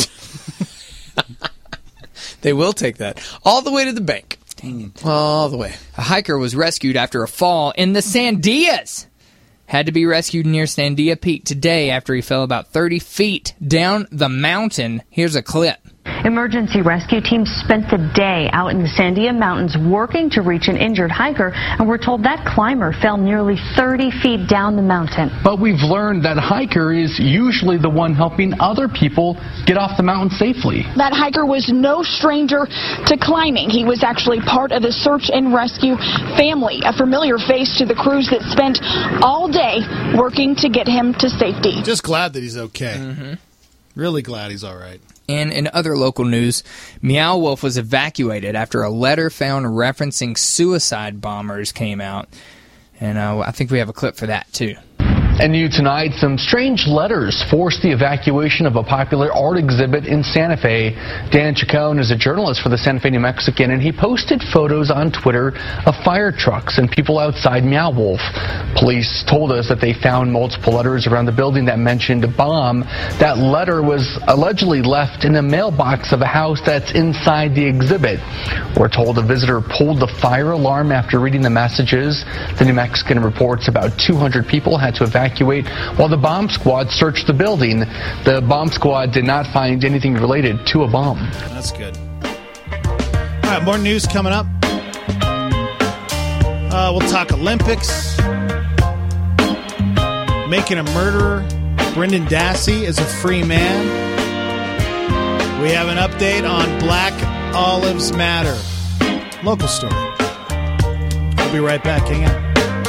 I: They will take that all the way to the bank.
J: Dang it.
I: All the way.
J: A hiker was rescued after a fall in the Sandias. Had to be rescued near Sandia Peak today after he fell about 30 feet down the mountain. Here's a clip.
S: Emergency rescue teams spent the day out in the Sandia Mountains working to reach an injured hiker, and we're told that climber fell nearly 30 feet down the mountain.
T: But we've learned that hiker is usually the one helping other people get off the mountain safely.
U: That hiker was no stranger to climbing. He was actually part of the search and rescue family, a familiar face to the crews that spent all day working to get him to safety.
K: Just glad that he's okay. Mm-hmm. Really glad he's all right.
J: And in other local news, Meow Wolf was evacuated after a letter found referencing suicide bombers came out. And I think we have a clip for that, too.
T: And new tonight, some strange letters forced the evacuation of a popular art exhibit in Santa Fe. Dan Chacon is a journalist for the Santa Fe New Mexican, and he posted photos on Twitter of fire trucks and people outside Meow Wolf. Police told us that they found multiple letters around the building that mentioned a bomb. That letter was allegedly left in the mailbox of a house that's inside the exhibit. We're told a visitor pulled the fire alarm after reading the messages. The New Mexican reports about 200 people had to evacuate while the bomb squad searched the building. The bomb squad did not find anything related to a bomb.
K: That's good. All right, more news coming up. We'll talk Olympics. making a murderer. Brendan Dassey is a free man. We have an update on Black Olives Matter. Local story. We'll be right back. Hang on.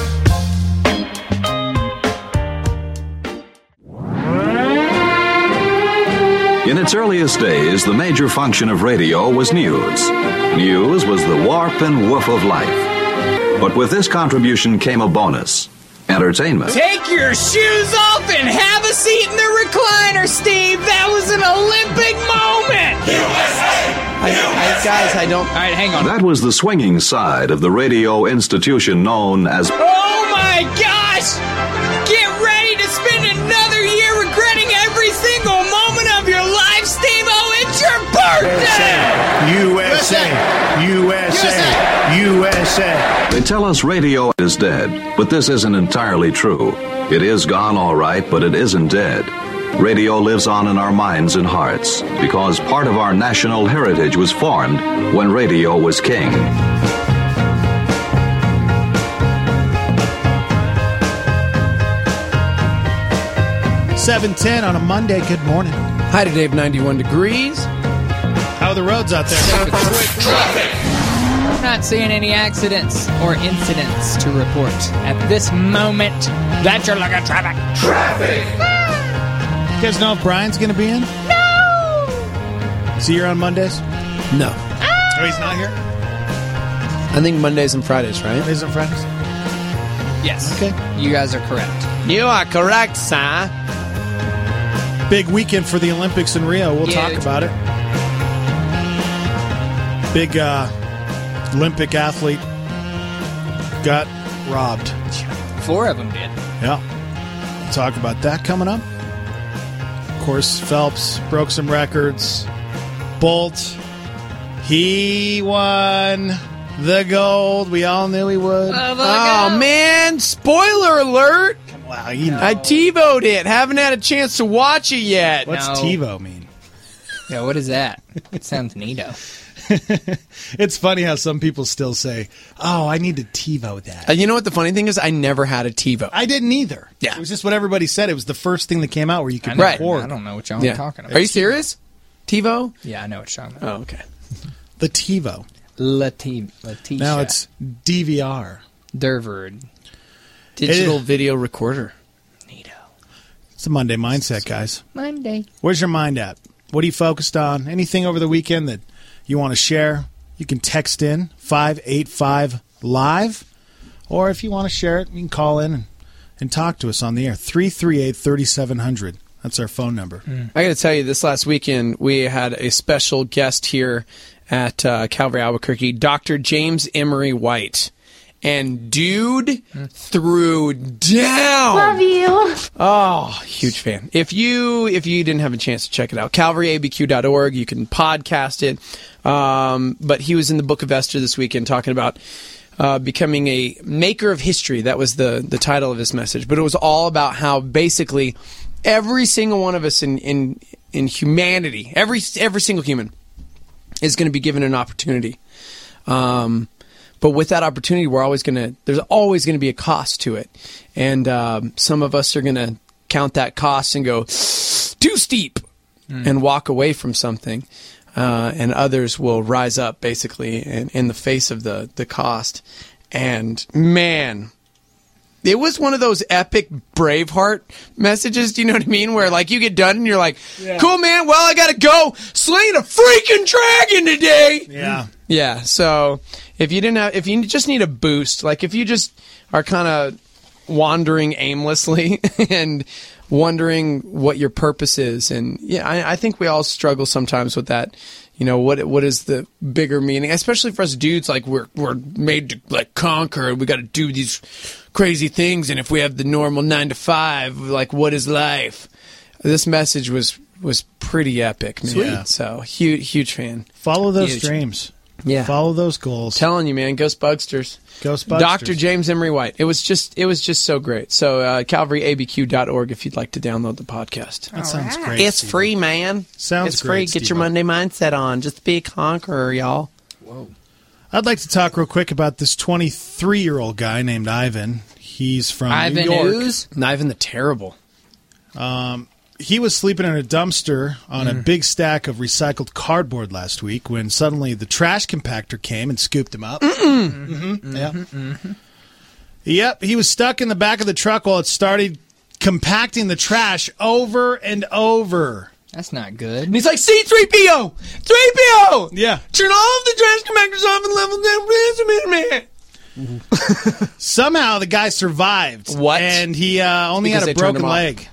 B: In its earliest days, the major function of radio was news. News was the warp and woof of life. But with this contribution came a bonus. Entertainment.
J: Take your shoes off and have a seat in the recliner, Steve. That was an Olympic moment.
I: Guys, I don't...
J: All right, hang on.
B: That was the swinging side of the radio institution known as...
J: Oh, my gosh! Get ready to spend another year regretting every single moment of your life, Steve-O. It's your birthday!
K: USA! USA! USA!
B: They tell us radio is dead, but this isn't entirely true. It is gone, all right, but it isn't dead. Radio lives on in our minds and hearts because part of our national heritage was formed when radio was king.
K: $7:10 on a Monday. Good morning.
I: Hi to Dave, 91 degrees.
K: How are the roads out there?
J: Traffic. Not seeing any accidents or incidents to report at this moment that you're looking at traffic.
K: You guys know if Brian's going to be in?
J: No!
K: Is he here on Mondays?
I: No.
K: Oh, he's not here?
I: I think Mondays and Fridays, right?
K: Mondays and Fridays?
J: Yes.
K: Okay.
J: You guys are correct.
I: You are correct, sir.
K: Big weekend for the Olympics in Rio. We'll talk about it. Big Olympic athlete got robbed.
J: 4 of them did.
K: Yeah. We'll talk about that coming up. Of course, Phelps broke some records. Bolt, he won the gold. We all knew he would.
I: Oh, man. Spoiler alert.
K: Wow, you know.
I: I TiVo'd it. Haven't had a chance to watch it yet.
K: What's TiVo mean?
J: Yeah, what is that? It sounds neato.
K: It's funny how some people still say, oh, I need to TiVo that.
I: You know what the funny thing is? I never had a TiVo.
K: I didn't either.
I: Yeah.
K: It was just what everybody said. It was the first thing that came out where you could
J: Right.
K: record.
J: I don't know what y'all are talking about.
I: Are you serious? TiVo?
J: Yeah, I know what you're talking about.
I: Oh, okay.
K: The TiVo.
J: Letitia.
K: Now it's DVR.
J: Derverd.
I: Digital video recorder.
K: It's a Monday mindset, guys.
J: Monday.
K: Where's your mind at? What are you focused on? Anything over the weekend that you want to share? You can text in 585-LIVE. Or if you want to share it, you can call in and talk to us on the air. 338-3700. That's our phone number.
I: I got to tell you, this last weekend, we had a special guest here at Calvary Albuquerque, Dr. James Emery White. And dude threw down.
D: Love you.
I: Oh, huge fan. If you didn't have a chance to check it out, calvaryabq.org, you can podcast it. But he was in the Book of Esther this weekend talking about becoming a maker of history. That was the title of his message. But it was all about how basically every single one of us in humanity, every single human is going to be given an opportunity. But with that opportunity, there's always going to be a cost to it. And some of us are going to count that cost and go, too steep, and walk away from something. And others will rise up, basically, in the face of the cost. And, man, it was one of those epic Braveheart messages, do you know what I mean? Where, like, you get done and you're like, cool, man, well, I got to go slaying a freaking dragon today.
K: Yeah.
I: Yeah, so if you just need a boost, like if you just are kind of wandering aimlessly and wondering what your purpose is, and I think we all struggle sometimes with that. You know, what is the bigger meaning? Especially for us dudes, like we're made to like conquer, and we got to do these crazy things. And if we have the normal 9 to 5, like what is life? This message was pretty epic, man.
K: Sweet.
I: So huge fan.
K: Follow those dreams.
I: Yeah.
K: Follow those goals.
I: Telling you, man, Ghost Bugsters.
K: Ghost Bugsters.
I: Dr. James Emery White. It was just so great. So calvaryabq.org if you'd like to download the podcast.
K: That sounds great.
I: It's free, man.
K: Sounds
I: it's
K: great,
I: free. Get your
K: Steve-O.
I: Monday mindset on. Just be a conqueror, y'all.
J: Whoa.
K: I'd like to talk real quick about this 23-year-old guy named Ivan. He's from New York.
I: Ivan the Terrible.
K: He was sleeping in a dumpster on a big stack of recycled cardboard last week when suddenly the trash compactor came and scooped him up. Yep, he was stuck in the back of the truck while it started compacting the trash over and over.
J: That's not good.
I: And he's like, C-3PO! 3PO!
K: Yeah.
I: Turn all the trash compactors off and level down.
K: Somehow the guy survived.
I: What?
K: And he only
I: Because
K: had a
I: they turned
K: broken
I: him off.
K: leg.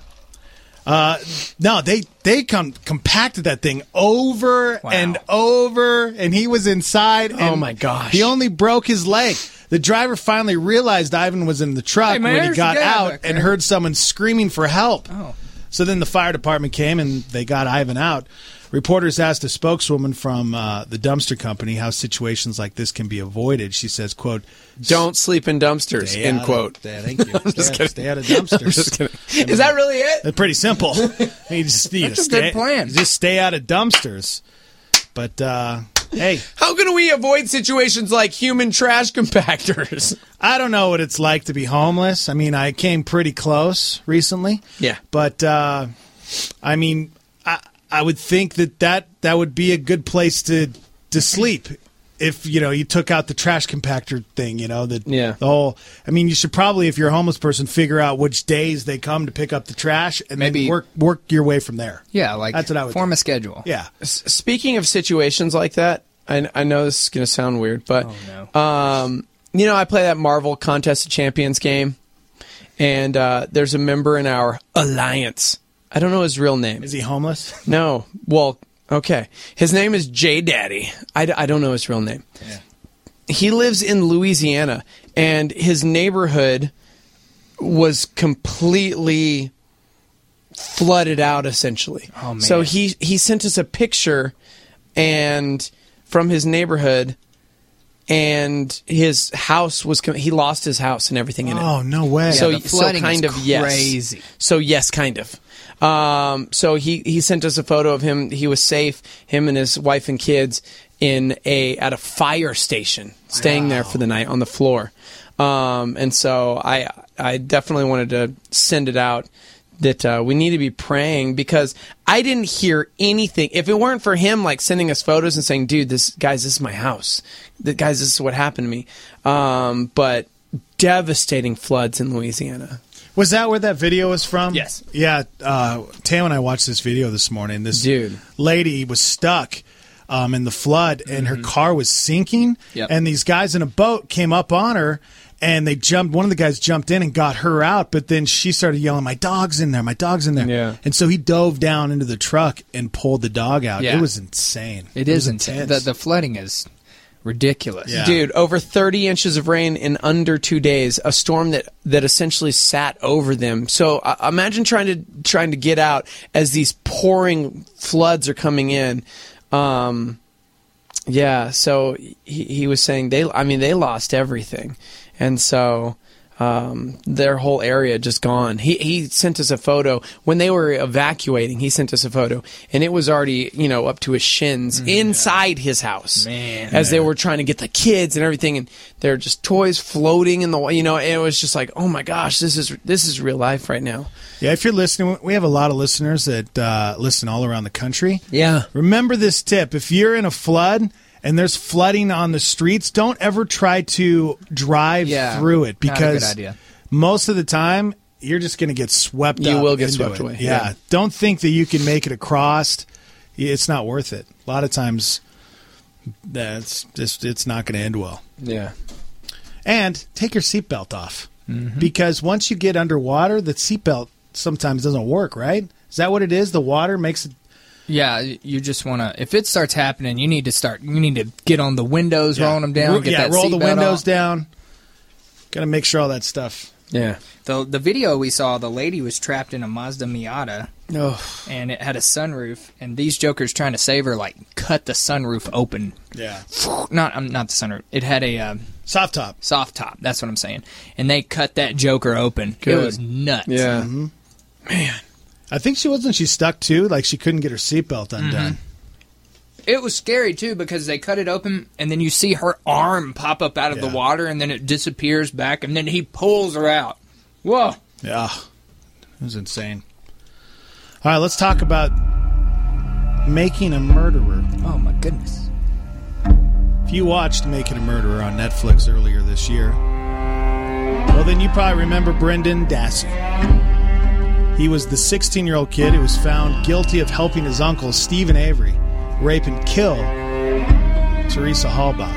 K: No, they compacted that thing over and over, and he was inside. And
I: Oh, my gosh.
K: He only broke his leg. The driver finally realized Ivan was in the truck
J: Hey, man,
K: when he
J: there's
K: got
J: a guy
K: out
J: back
K: and
J: there.
K: heard someone screaming for help.
J: Oh.
K: So then the fire department came and they got Ivan out. Reporters asked a spokeswoman from the dumpster company how situations like this can be avoided. She says, quote,
I: Don't sleep in dumpsters, end quote.
K: Thank you. Stay out of dumpsters.
I: I'm just kidding. Is that really it?
K: That's pretty simple. You just need
J: That's
K: to
J: a good plan.
K: Just stay out of dumpsters. But, hey.
I: How can we avoid situations like human trash compactors?
K: I don't know what it's like to be homeless. I mean, I came pretty close recently.
I: Yeah.
K: But, I mean, I would think that would be a good place to sleep if, you took out the trash compactor thing, the whole, I mean, you should probably, if you're a homeless person, figure out which days they come to pick up the trash and
J: Maybe
K: then work your way from there.
J: Yeah, like
K: that's what I would
J: form
K: do.
J: a schedule.
K: Yeah.
I: Speaking of situations like that, I know this is going to sound weird, but I play that Marvel Contest of Champions game, and there's a member in our alliance. I don't know his real name.
K: Is he homeless?
I: No. Well, okay. His name is J Daddy. I don't know his real name.
K: Yeah.
I: He lives in Louisiana, and his neighborhood was completely flooded out, essentially.
J: Oh, man.
I: So he sent us a picture and from his neighborhood, and his house was he lost his house and everything in it.
K: Oh, no way.
I: So,
J: the flooding
I: kind
J: is
I: of yes.
J: crazy.
I: So yes, kind of. So he sent us a photo of him. He was safe, him and his wife and kids, at a fire station, staying there for the night on the floor. And so I definitely wanted to send it out that we need to be praying, because I didn't hear anything. If it weren't for him sending us photos and saying, dude, this is my house. Guys, this is what happened to me. But devastating floods in Louisiana.
K: Was that where that video was from?
I: Yes.
K: Yeah. Tam and I watched this video this morning. This lady was stuck in the flood, and her car was sinking.
J: Yep.
K: And these guys in a boat came up on her, and they jumped. One of the guys jumped in and got her out, but then she started yelling, "My dog's in there! My dog's in there!"
I: Yeah.
K: And so he dove down into the truck and pulled the dog out.
J: Yeah.
K: It was insane.
J: It is
K: intense.
J: intense. The flooding is ridiculous.
K: Yeah.
I: Dude, over 30 inches of rain in under 2 days, a storm that essentially sat over them. So imagine trying to get out as these pouring floods are coming in. So he was saying they lost everything. And so their whole area just gone. He sent us a photo when they were evacuating. He sent us a photo, and it was already up to his shins inside his house.
J: Man,
I: as they were trying to get the kids and everything, and they're just toys floating in the it was just like, oh my gosh, this is real life right now.
K: Yeah, if you're listening, we have a lot of listeners that listen all around the country.
I: Yeah,
K: remember this tip: if you're in a flood and there's flooding on the streets, don't ever try to drive through it, because
J: not a good idea.
K: Most of the time you're just going to get swept up.
I: You will get
K: into
I: swept
K: it.
I: away.
K: Yeah. Don't think that you can make it across. It's not worth it. A lot of times it's not going to end well.
I: Yeah.
K: And take your seatbelt off, because once you get underwater, the seatbelt sometimes doesn't work, right? Is that what it is? The water makes it.
J: Yeah, you just want to. If it starts happening, you need to get on the windows, rolling them down. Get that
K: roll the windows
J: off.
K: down. Got to make sure all that stuff.
I: Yeah.
J: The video we saw, the lady was trapped in a Mazda Miata, and it had a sunroof, and these jokers trying to save her cut the sunroof open.
K: Yeah.
J: Not the sunroof. It had a
K: soft top.
J: Soft top. That's what I'm saying. And they cut that joker open.
I: Good.
J: It was nuts.
I: Yeah.
K: Mm-hmm. Man. I think she stuck too, she couldn't get her seatbelt undone.
J: It was scary, too, because they cut it open, and then you see her arm pop up out of the water, and then it disappears back, and then he pulls her out. Whoa.
K: Yeah. It was insane. All right, let's talk about Making a Murderer.
J: Oh, my goodness.
K: If you watched Making a Murderer on Netflix earlier this year, well, then you probably remember Brendan Dassey. He was the 16-year-old kid who was found guilty of helping his uncle, Stephen Avery, rape and kill Teresa Halbach.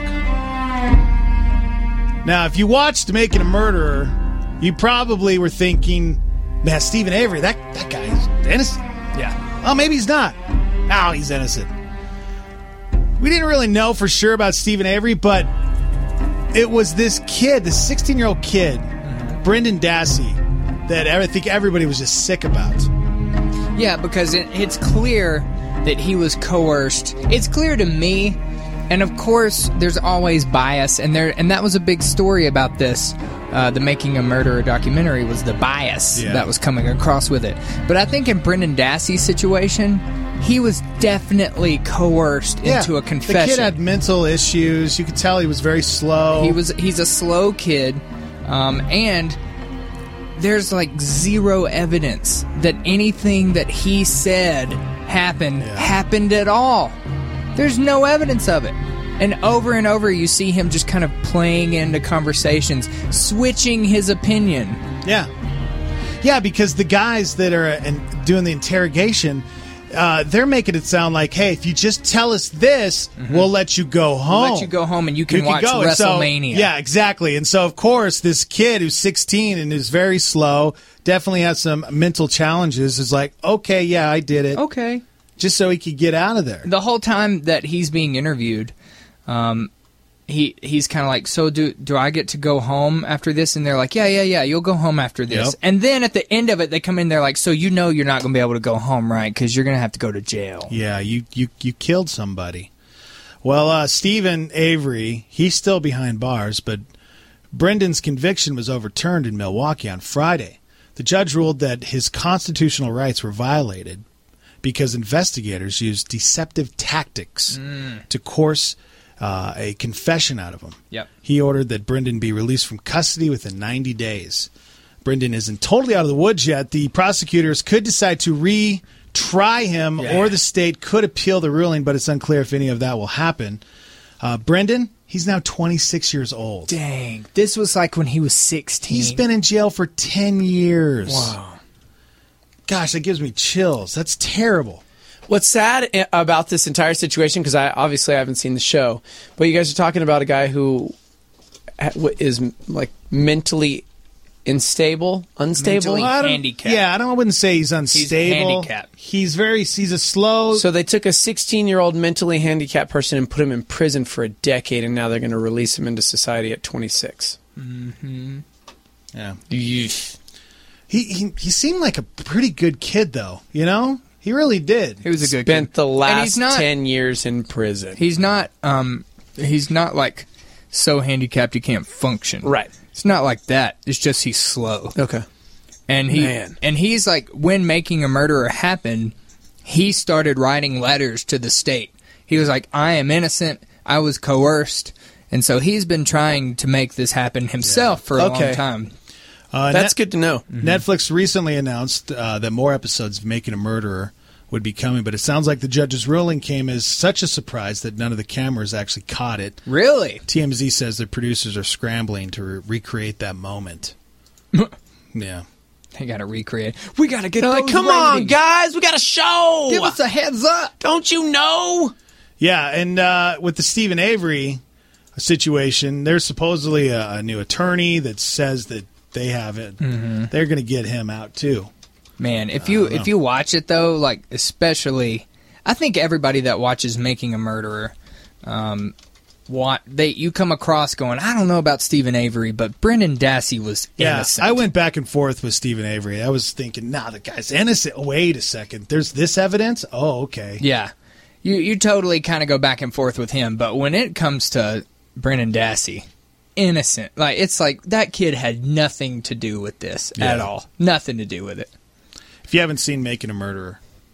K: Now, if you watched Making a Murderer, you probably were thinking, man, Stephen Avery, that guy is innocent.
J: Yeah.
K: Oh, maybe he's not. No, he's innocent. We didn't really know for sure about Stephen Avery, but it was this kid, this 16-year-old kid, Brendan Dassey, that I think everybody was just sick about.
J: Yeah, because it's clear that he was coerced. It's clear to me, and of course, there's always bias, and that was a big story about this. The Making a Murderer documentary was the bias that was coming across with it. But I think in Brendan Dassey's situation, he was definitely coerced into a confession.
K: The kid had mental issues. You could tell he was very slow.
J: He's a slow kid, and there's like zero evidence that anything that he said happened at all. There's no evidence of it. And over you see him just kind of playing into conversations, switching his opinion.
K: Yeah, because the guys that are doing the interrogation, they're making it sound like, hey, if you just tell us this, we'll let you go home.
J: We'll let you go home and you can watch WrestleMania.
K: So, yeah, exactly. And so, of course, this kid who's 16 and is very slow, definitely has some mental challenges, is like, okay, yeah, I did it.
J: Okay.
K: Just so he could get out of there.
J: The whole time that he's being interviewed, he's kind of like, so do I get to go home after this? And they're like, yeah, you'll go home after this. Yep. And then at the end of it, they come in, they're like, so you know you're not going to be able to go home, right? Because you're going to have to go to jail.
K: Yeah, you killed somebody. Well, Stephen Avery, he's still behind bars, but Brendan's conviction was overturned in Milwaukee on Friday. The judge ruled that his constitutional rights were violated because investigators used deceptive tactics to coerce a confession out of him.
J: Yep.
K: He ordered that Brendan be released from custody within 90 days. Brendan isn't totally out of the woods yet. The prosecutors could decide to retry him, or the state could appeal the ruling, but it's unclear if any of that will happen. Brendan, he's now 26 years old.
J: Dang. This was like when he was 16.
K: He's been in jail for 10 years.
J: Wow.
K: Gosh, that gives me chills. That's terrible.
I: What's sad about this entire situation, because I haven't seen the show, but you guys are talking about a guy who is like mentally unstable.
J: Mentally handicapped.
K: Yeah, I wouldn't say he's unstable.
J: He's handicapped.
K: He's a slow.
I: So they took a 16-year-old mentally handicapped person and put him in prison for a decade, and now they're going to release him into society at 26.
J: Mm-hmm.
K: Yeah.
I: He
K: seemed like a pretty good kid, though. You know, he really did.
J: He was a good
I: Spent
J: kid.
I: the last 10 years in prison.
J: He's not like so handicapped he can't function.
I: Right.
J: It's not like that. It's just he's slow.
I: Okay.
J: And he's like, when Making a Murderer happened, he started writing letters to the state. He was like, I am innocent. I was coerced. And so he's been trying to make this happen himself for a long time.
I: That's good to know.
K: Netflix recently announced that more episodes of Making a Murderer would be coming, but it sounds like the judge's ruling came as such a surprise that none of the cameras actually caught it.
J: Really?
K: TMZ says the producers are scrambling to recreate that moment. Yeah.
J: They got to recreate. We got to get
I: like, come on, guys. We got a show.
J: Give us a heads up.
I: Don't you know?
K: Yeah, and with the Stephen Avery situation, there's supposedly a new attorney that says that they have it. They're going to get him out too.
J: Man, if you watch it though, like especially, I think everybody that watches Making a Murderer, you come across going, I don't know about Stephen Avery, but Brendan Dassey was innocent.
K: I went back and forth with Stephen Avery. I was thinking, the guy's innocent. Wait a second, there's this evidence? Oh, okay.
J: Yeah, you totally kind of go back and forth with him, but when it comes to Brendan Dassey, innocent. Like, it's like that kid had nothing to do with this at all. Nothing to do with it.
K: If you haven't seen Making a Murderer,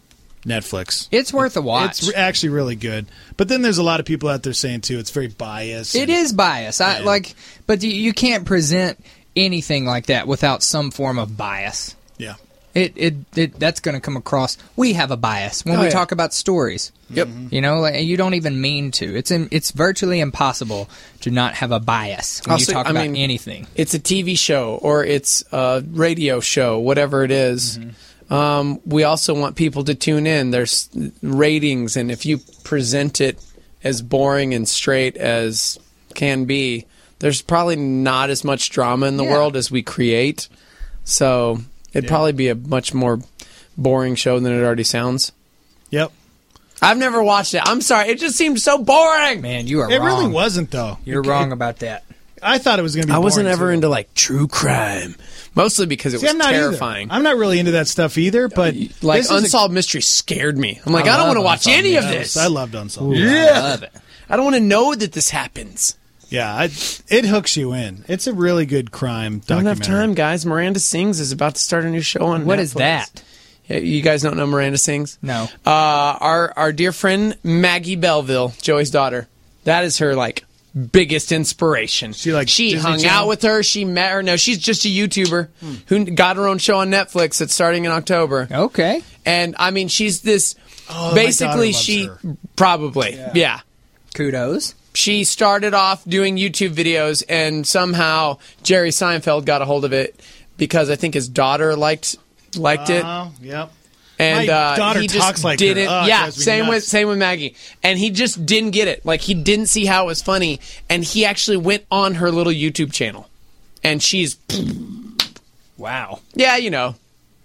K: Netflix.
J: It's worth a watch.
K: It's actually really good. But then there's a lot of people out there saying, too, it's very biased.
J: It is biased. But you can't present anything like that without some form of bias.
K: Yeah.
J: That's going to come across. We have a bias when we talk about stories.
I: Yep.
J: You know, like, you don't even mean to. It's virtually impossible to not have a bias when you talk about anything.
I: It's a TV show or it's a radio show, whatever it is. We also want people to tune in. There's ratings, and if you present it as boring and straight as can be, there's probably not as much drama in the world as we create. So it'd probably be a much more boring show than it already sounds.
K: Yep.
I: I've never watched it. I'm sorry. It just seemed so boring.
J: Man, you are
K: It
J: wrong.
K: really wasn't, though.
J: You're wrong about that.
K: I thought it was going to be boring,
I: I wasn't ever
K: too.
I: into, like, true crime. Mostly because it was
K: I'm not
I: terrifying.
K: I'm not really into that stuff either, but...
I: Like, Unsolved Mysteries scared me. I'm like, I don't want to watch any of this.
K: I loved Unsolved.
I: I love it. I don't want to know that this happens.
K: Yeah, it hooks you in. It's a really good crime
I: Don't
K: documentary.
I: have time, guys. Miranda Sings is about to start a new show on
J: What
I: Netflix.
J: is that?
I: Yeah, you guys don't know Miranda Sings?
J: No.
I: Our dear friend Maggie Belleville, Joey's daughter, that is her, like, biggest inspiration. She
K: Disney
I: hung
K: Channel?
I: out with her. She met her. No, she's just a YouTuber who got her own show on Netflix that's starting in October.
J: Okay.
I: And, I mean, she's this...
K: my
I: basically,
K: daughter
I: she...
K: loves her.
I: Probably. Yeah.
J: Kudos.
I: She started off doing YouTube videos, and somehow Jerry Seinfeld got a hold of it because I think his daughter liked it.
K: Oh, yep.
I: And
K: My daughter
I: he just
K: talks like her.
I: didn't.
K: Oh, it
I: yeah,
K: drives me
I: same
K: nuts.
I: with Maggie. And he just didn't get it. Like, he didn't see how it was funny, and he actually went on her little YouTube channel, and she's
J: wow.
I: Yeah, you know.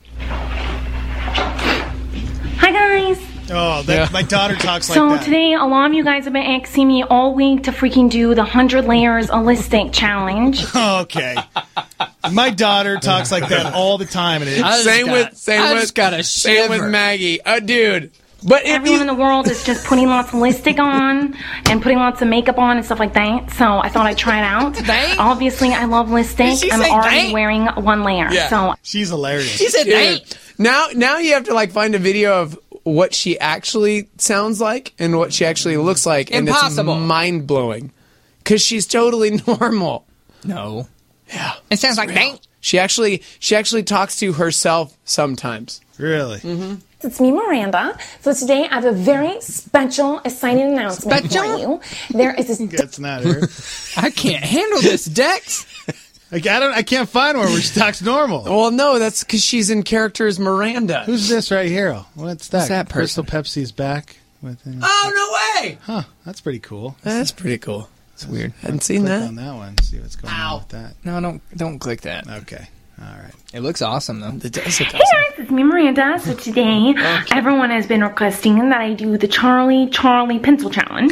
D: Hi, guys.
K: Oh, my daughter talks like
D: So
K: that.
D: today, a lot of you guys have been asking me all week to freaking do the 100 layers a lipstick challenge.
K: Okay. My daughter talks like that all the time. And
I: Same with Maggie. Dude. But
D: everyone in the world is just putting lots of lipstick on and putting lots of makeup on and stuff like that. So I thought I'd try it out. Obviously, I love lipstick. I'm already wearing one layer.
I: Yeah.
D: So
K: she's hilarious.
I: She said date. Now you have to, like, find a video of what she actually sounds like and what she actually looks like.
J: Impossible.
I: And it's mind-blowing. Because she's totally normal.
J: No.
I: Yeah.
J: It sounds like dang.
I: She actually talks to herself sometimes.
K: Really?
I: Mm-hmm.
D: it's me, Miranda. So today I have a very special, exciting announcement for you. There is this...
K: That's not her.
J: I can't handle this, Dex.
K: I can't find one where she talks normal.
I: Well, no, that's because she's in character as Miranda.
K: Who's this right here? What's that?
I: Who's that person?
K: Crystal Pepsi's back with him.
I: Oh, no way!
K: Huh, that's pretty cool.
I: That's pretty cool. It's weird. Hadn't seen
K: Click
I: that.
K: on that one. See what's going on with that.
J: No, don't click that.
K: Okay. All right.
J: It looks awesome, though.
I: It does. It
D: Hey guys, it's me, Miranda. So today, everyone has been requesting that I do the Charlie Pencil Challenge.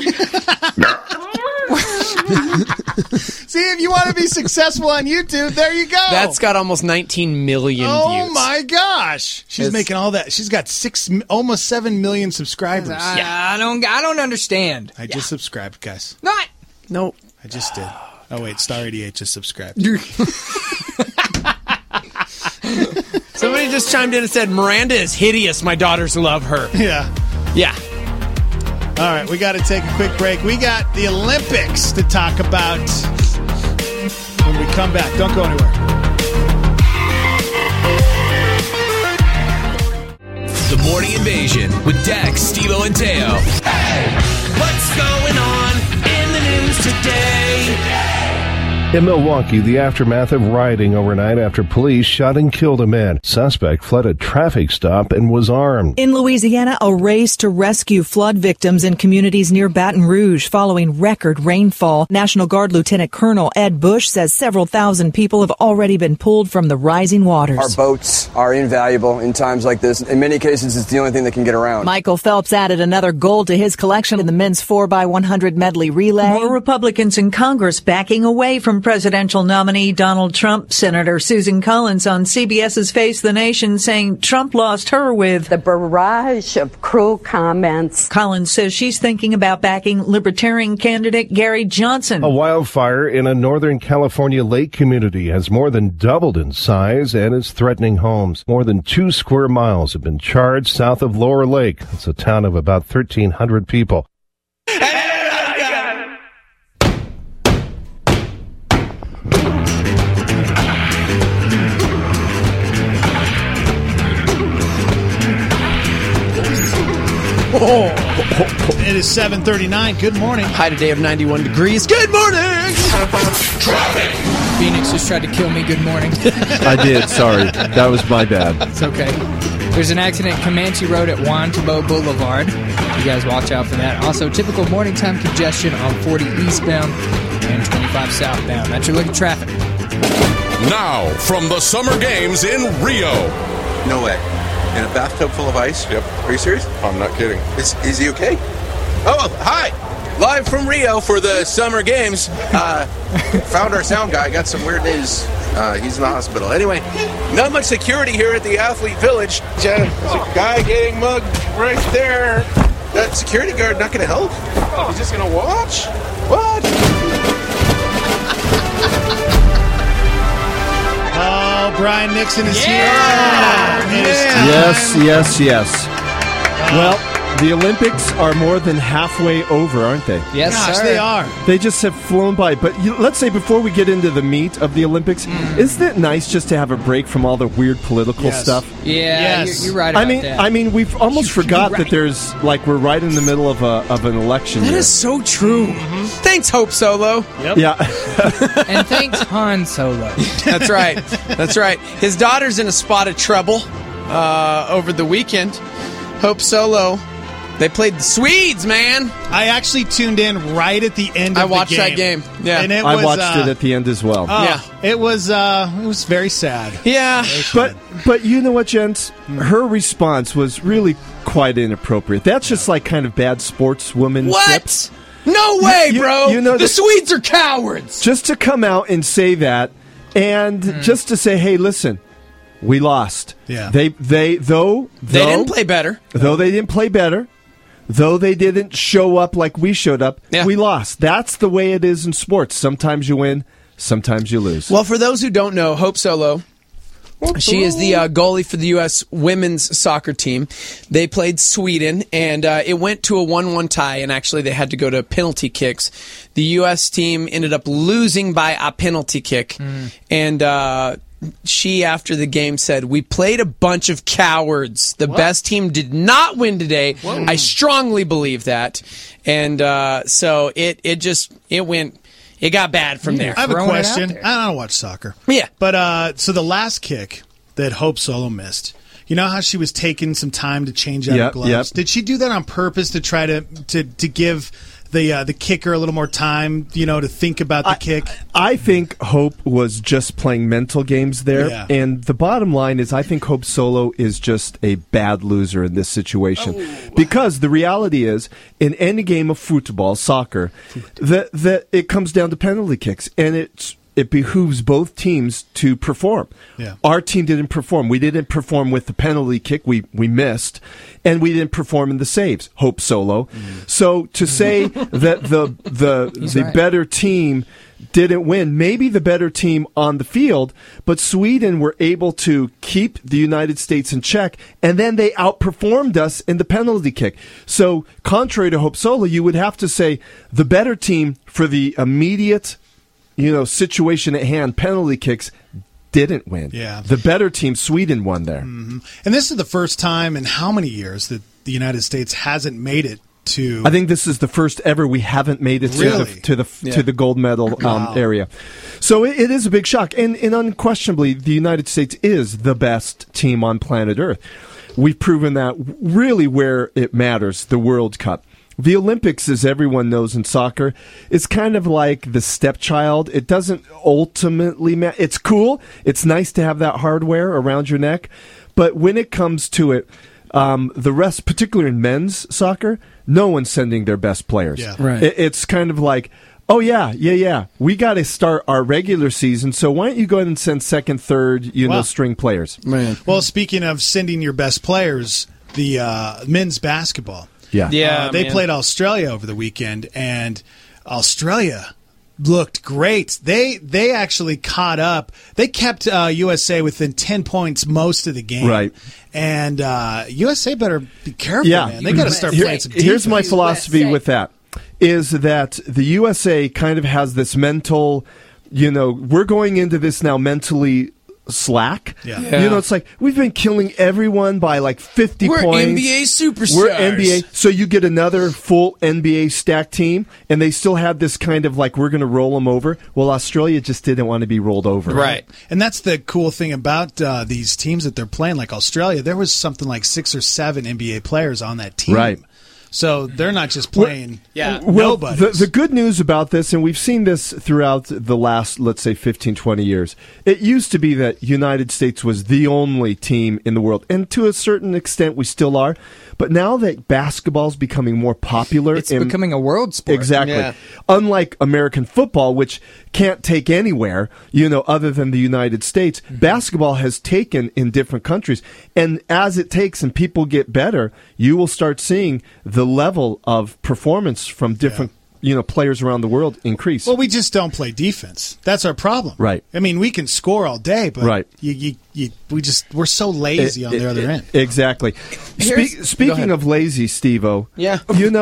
K: See, if you want to be successful on YouTube, there you go.
I: That's got almost 19 million views.
K: Oh my gosh, she's making all that. She's got almost 7 million subscribers.
J: I don't understand.
K: I just subscribed, guys.
J: Not.
I: Nope.
K: I just did. Oh wait, Star 88 just subscribed.
I: Somebody just chimed in and said, Miranda is hideous. My daughters love her.
K: Yeah.
I: Yeah.
K: All right, we got to take a quick break. We got the Olympics to talk about when we come back. Don't go anywhere.
A: The Morning Invasion with Dax, Stilo, and Teo. Hey, what's going on in the news today?
N: In Milwaukee, the aftermath of rioting overnight after police shot and killed a man. Suspect fled a traffic stop and was armed.
O: In Louisiana, a race to rescue flood victims in communities near Baton Rouge following record rainfall. National Guard Lieutenant Colonel Ed Bush says several thousand people have already been pulled from the rising waters.
P: Our boats are invaluable in times like this. In many cases, it's the only thing that can get around.
O: Michael Phelps added another gold to his collection in the men's 4x100 medley relay.
Q: More Republicans in Congress backing away from from presidential nominee Donald Trump. Senator Susan Collins on CBS's Face the Nation saying Trump lost her with
R: the barrage of cruel comments.
Q: Collins says she's thinking about backing Libertarian candidate Gary Johnson.
N: A wildfire in a Northern California lake community has more than doubled in size and is threatening homes. More than 2 square miles have been charred south of Lower Lake. It's a town of about 1,300 people.
K: It is 7:39. Good morning.
I: High today of 91 degrees. Good morning.
J: Traffic. Phoenix just tried to kill me. Good morning.
C: I did. Sorry. That was my bad.
J: It's okay. There's an accident Comanche Road at Juan Tabo Boulevard. You guys watch out for that. Also, typical morning time congestion on 40 eastbound and 25 southbound. That's your look at traffic.
A: Now, from the Summer Games in Rio.
E: No way. In a bathtub full of ice? Yep. Are you serious? I'm not kidding. Is he okay? Oh, hi. Live from Rio for the Summer Games. Found our sound guy. Got some weird news. He's in the hospital. Anyway, not much security here at the Athlete Village. There's a guy getting mugged right there. That security guard not going to help? He's just going to watch? What?
K: Oh, Brian Nixon is here.
C: Yes. Well, the Olympics are more than halfway over, aren't they?
J: Yes,
K: Gosh,
J: sir.
K: they are.
C: They just have flown by. But let's say before we get into the meat of the Olympics, isn't it nice just to have a break from all the weird political stuff?
J: Yeah, you're right about that.
C: I mean, we've almost forgot that there's, we're right in the middle of an election
I: That
C: year.
I: is so true. Thanks, Hope Solo.
K: Yep.
C: Yeah.
J: And thanks, Han Solo.
I: That's right. That's right. His daughter's in a spot of trouble over the weekend. Hope Solo. They played the Swedes, man.
K: I actually tuned in right at the end of the game.
I: I watched that game. Yeah.
K: And
C: I watched it at the end as well.
K: Yeah. It was very sad.
I: Yeah.
C: But you know what, gents? Her response was really quite inappropriate. That's just like kind of bad sportswomanship.
I: What? No way, bro. You know, the Swedes are cowards.
C: Just to come out and say that, and just to say, hey, listen, we lost.
K: Yeah.
C: They didn't
I: play better.
C: Though they didn't play better, though they didn't show up like we showed up, we lost. That's the way it is in sports. Sometimes you win, sometimes you lose.
I: Well, for those who don't know, Hope Solo, she is the goalie for the U.S. women's soccer team. They played Sweden, and it went to a 1-1 tie, and actually they had to go to penalty kicks. The U.S. team ended up losing by a penalty kick, and she, after the game, said, "We played a bunch of cowards. The best team did not win today." Whoa. I strongly believe that. And so it got bad from there.
K: I have a question. I don't watch soccer.
I: Yeah.
K: But so the last kick that Hope Solo missed, you know how she was taking some time to change out her gloves?
C: Yep.
K: Did she do that on purpose to try to give the kicker a little more time, to think about the kick?
C: I think Hope was just playing mental games there.
K: Yeah.
C: And the bottom line is I think Hope Solo is just a bad loser in this situation. Because the reality is, in any game of football, soccer, that it comes down to penalty kicks. And it behooves both teams to perform.
K: Yeah.
C: Our team didn't perform. We didn't perform with the penalty kick. We missed. And we didn't perform in the saves. Hope Solo. So to say that the better team didn't win, maybe the better team on the field, but Sweden were able to keep the United States in check, and then they outperformed us in the penalty kick. So contrary to Hope Solo, you would have to say the better team for the immediate situation at hand, penalty kicks, didn't win.
K: Yeah.
C: The better team, Sweden, won there.
K: Mm-hmm. And this is the first time in how many years that the United States hasn't made it to...
C: I think this is the first ever we haven't made it to the gold medal area. So it is a big shock. And unquestionably, the United States is the best team on planet Earth. We've proven that really where it matters, the World Cup. The Olympics, as everyone knows in soccer, is kind of like the stepchild. It doesn't ultimately matter. It's cool. It's nice to have that hardware around your neck. But when it comes to it, the rest, particularly in men's soccer, no one's sending their best players.
K: Yeah.
J: Right.
C: It's kind of like, Oh, yeah. We got to start our regular season, so why don't you go ahead and send second, third, string players?
I: Man.
K: Well, speaking of sending your best players, the men's basketball.
C: Yeah.
K: They played Australia over the weekend, and Australia looked great. They actually caught up. They kept USA within 10 points most of the game.
C: Right.
K: And USA better be careful, man. They got to start playing some defense.
C: Here's my philosophy with that, is that the USA kind of has this mental, we're going into this now mentally slack.
K: Yeah.
C: It's like we've been killing everyone by like 50
I: We're
C: points.
I: NBA superstars.
C: We're NBA. So you get another full NBA stacked team, and they still have this kind of like, we're going to roll them over. Well, Australia just didn't want to be rolled over.
K: Right. And that's the cool thing about these teams that they're playing, like Australia. There was something like 6 or 7 NBA players on that team.
C: Right.
K: So they're not just playing
C: Well,
K: nobodies.
C: the good news about this, and we've seen this throughout the last, let's say, 15, 20 years, it used to be that United States was the only team in the world. And to a certain extent, we still are. But now that basketball's becoming more popular.
J: It's becoming a world sport.
C: Exactly.
J: Yeah.
C: Unlike American football, which can't take anywhere, other than the United States, basketball has taken in different countries. And as it takes and people get better, you will start seeing the level of performance from different players around the world increase.
K: Well, we just don't play defense. That's our problem.
C: Right.
K: I mean, we can score all day, but
C: right.
K: we're so lazy on the other end.
C: Exactly. Speaking of lazy, Steve-O.
I: Yeah.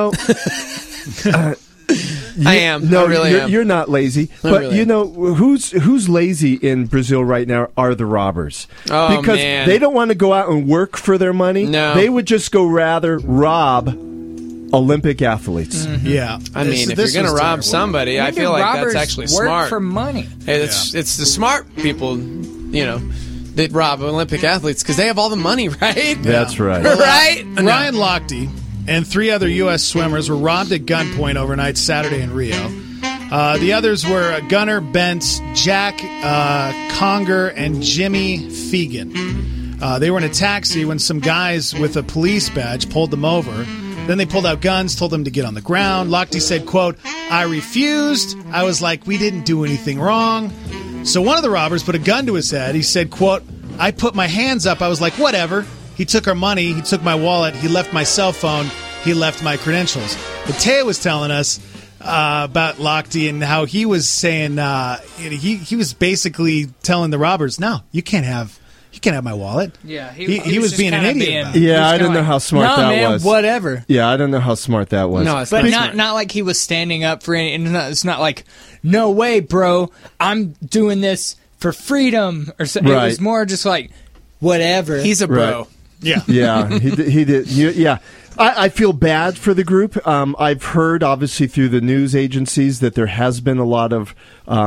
C: I
I: am.
C: No,
I: I really am.
C: You're not lazy. But who's lazy in Brazil right now are the robbers.
I: Oh,
C: because
I: man.
C: they don't want to go out and work for their money.
I: No.
C: They would just go rather rob Olympic athletes.
K: Mm-hmm. Yeah.
I: I mean, if you're going to rob somebody, I feel like that's actually
J: work
I: smart.
J: for money.
I: Hey, it's the smart people, that rob Olympic athletes because they have all the money, right?
C: That's right.
I: Right?
K: Ryan Lochte and 3 other U.S. swimmers were robbed at gunpoint overnight Saturday in Rio. The others were Gunnar Bentz, Jack Conger, and Jimmy Fegan. They were in a taxi when some guys with a police badge pulled them over. Then they pulled out guns, told them to get on the ground. Lochte said, quote, "I refused. I was like, we didn't do anything wrong." So one of the robbers put a gun to his head. He said, quote, "I put my hands up. I was like, whatever." He took our money. He took my wallet. He left my cell phone. He left my credentials. But Taya was telling us about Lochte and how he was saying he was basically telling the robbers, "No, you can't have my wallet."
J: Yeah,
K: he was being an idiot. About it.
C: Yeah, I don't know how smart that
J: man,
C: was.
J: Whatever.
C: Yeah, I don't know how smart that was.
I: No, it's
J: But
I: not
J: not like he was standing up for any. It's not like, no way, bro. I'm doing this for freedom, or so.
C: Right.
J: It was more just like, whatever.
I: He's a bro.
C: Right.
K: Yeah,
C: yeah, he did. Yeah, I feel bad for the group. I've heard, obviously, through the news agencies that there has been a lot of,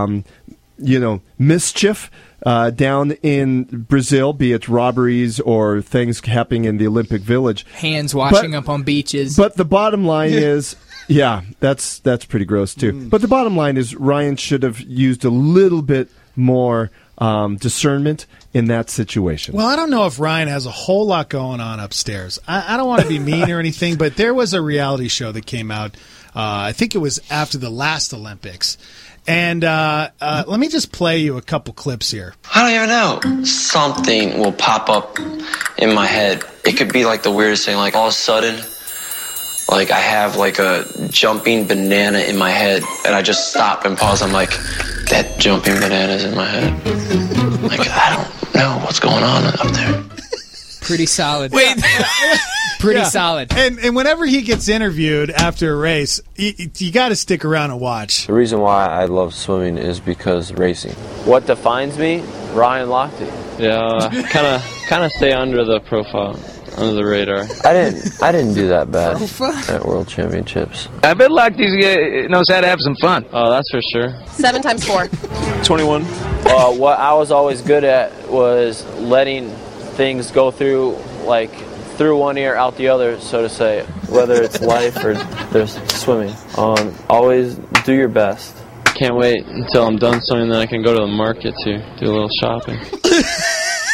C: mischief down in Brazil, be it robberies or things happening in the Olympic Village.
J: Hands washing up on beaches.
C: But the bottom line is, yeah, that's pretty gross too. But the bottom line is Ryan should have used a little bit more discernment in that situation.
K: Well, I don't know if Ryan has a whole lot going on upstairs. I don't want to be mean or anything, but there was a reality show that came out, I think it was after the last Olympics. And let me just play you a couple clips here.
F: I don't even know. Something will pop up in my head. It could be like the weirdest thing, like all of a sudden, like I have like a jumping banana in my head, and I just stop and pause. I'm like, that jumping banana's in my head. Like, I don't know what's going on up there.
J: Pretty solid.
K: Wait.
J: Pretty solid.
K: And whenever he gets interviewed after a race, you got to stick around and watch.
V: The reason why I love swimming is because racing. What defines me? Ryan Lochte. Yeah, kind of stay under the profile, under the radar. I didn't do that bad at World Championships.
W: I bet Lochte knows how to have some fun.
V: Oh, that's for sure.
X: 7 times 4.
V: 21. What I was always good at was letting things go through, like, through one ear, out the other, so to say, whether it's life or there's swimming. Always do your best. Can't wait until I'm done swimming, then I can go to the market to do a little shopping.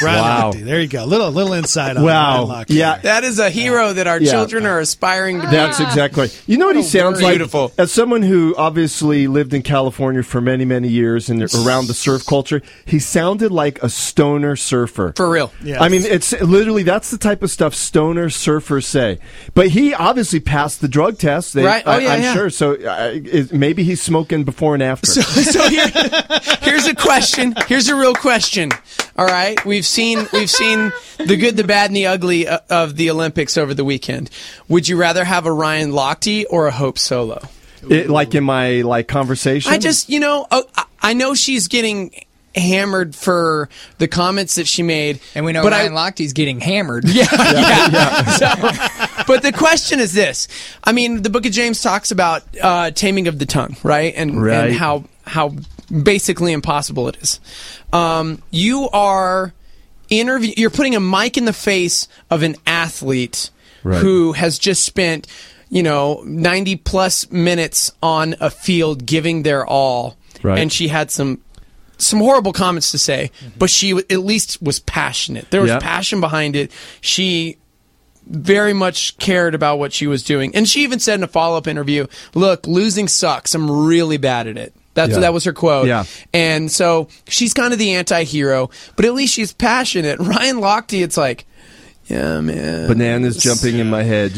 K: Ryan Lochte. There you go. Little insight on Ryan Lochte.
C: Yeah.
I: That is a hero that our children are aspiring to be.
C: That's exactly right. You know what he sounds like?
I: Beautiful.
C: As someone who obviously lived in California for many, many years and around the surf culture, he sounded like a stoner surfer.
I: For real.
K: Yes.
C: I mean, it's literally, that's the type of stuff stoner surfers say. But he obviously passed the drug test.
I: Right. Oh, yeah,
C: I'm sure. So maybe he's smoking before and after.
I: So here's a question. Here's a real question. All right, we've seen the good, the bad, and the ugly of the Olympics over the weekend. Would you rather have a Ryan Lochte or a Hope Solo?
C: Like in my conversation?
I: I just, I know she's getting hammered for the comments that she made,
J: and we know Ryan Lochte's getting hammered.
I: Yeah. But the question is this: I mean, the Book of James talks about taming of the tongue, right? And how basically impossible it is. You're putting a mic in the face of an athlete who has just spent 90 plus minutes on a field giving their all, and she had some horrible comments to say, but she at least was passionate. There was passion behind it. She very much cared about what she was doing, and she even said in a follow-up interview, "Look, losing sucks. I'm really bad at it." That was her quote. Yeah. And so she's kind of the anti-hero, but at least she's passionate. Ryan Lochte, it's like, yeah, man.
C: Bananas jumping in my head,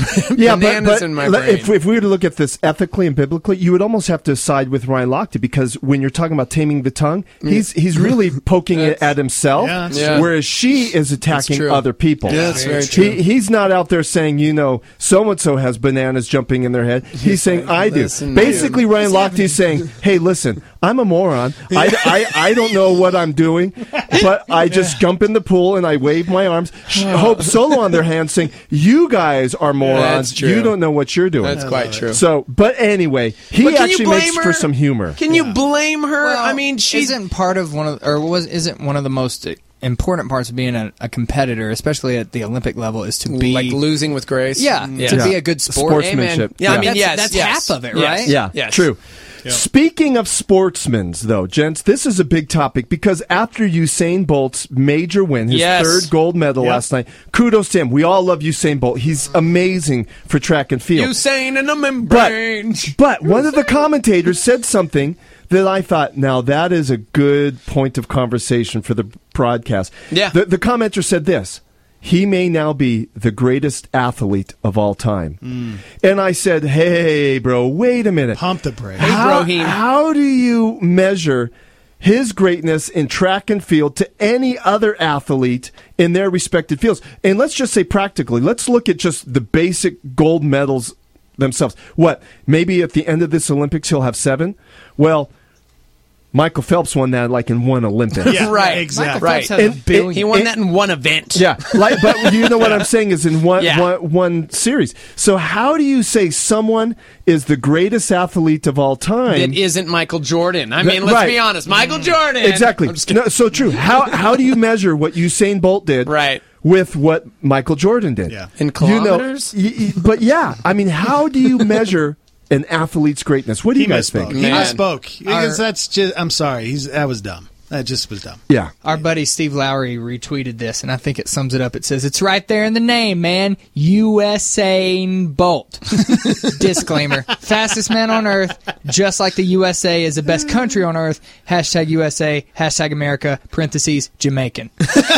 I: bananas in my brain.
C: If we were to look at this ethically and biblically, you would almost have to side with Ryan Lochte, because when you're talking about taming the tongue, he's really poking it at himself, whereas she is attacking other people.
I: Yeah, that's very true.
C: He's not out there saying, so-and-so has bananas jumping in their head. He's saying, I do. Basically, Ryan Lochte is saying, hey, listen, I'm a moron. I don't know what I'm doing, but I just jump in the pool and I wave my arms. Hope Solo on their hand saying, you guys are morons. You don't know what you're doing.
I: That's quite true.
C: So, but anyway, he actually makes for some humor.
I: Can you blame her?
J: Well,
I: I mean, she
J: isn't part of isn't one of the most important parts of being a competitor, especially at the Olympic level, is to be
I: like losing with grace.
J: To be a good sport.
C: Sportsmanship.
I: Yeah, I mean,
J: that's half of it, right?
C: Yeah, true. Yeah. Speaking of sportsmen, though, gents, this is a big topic, because after Usain Bolt's major win, his third gold medal last night, kudos to him. We all love Usain Bolt. He's amazing for track and field.
I: Usain in a membrane.
C: But one of the commentators said something that I thought, now that is a good point of conversation for the broadcast.
I: Yeah.
C: The commenter said this: he may now be the greatest athlete of all time. And I said, hey, bro, wait a minute.
K: Pump the brakes.
C: How do you measure his greatness in track and field to any other athlete in their respective fields? And let's just say practically, let's look at just the basic gold medals themselves. What, maybe at the end of this Olympics he'll have 7? Well, Michael Phelps won that like in one Olympics.
I: Yeah, right, exactly.
J: Michael Phelps had
I: he won that in one event.
C: Yeah, but you know what I'm saying is in one series. So how do you say someone is the greatest athlete of all time?
I: It isn't Michael Jordan. I mean, let's be honest. Michael Jordan.
C: Exactly. No, so true. How do you measure what Usain Bolt did?
I: Right.
C: With what Michael Jordan did?
K: Yeah.
I: In kilometers?
C: But I mean, how do you measure an athlete's greatness? What do you guys think?
K: He misspoke. Because that's just, I'm sorry, that was dumb. That just was dumb.
C: Yeah.
J: Our buddy Steve Lowry retweeted this, and I think it sums it up. It says, it's right there in the name, man. Usain Bolt. Disclaimer. Fastest man on earth, just like the USA is the best country on earth. Hashtag USA, hashtag America, parentheses, Jamaican.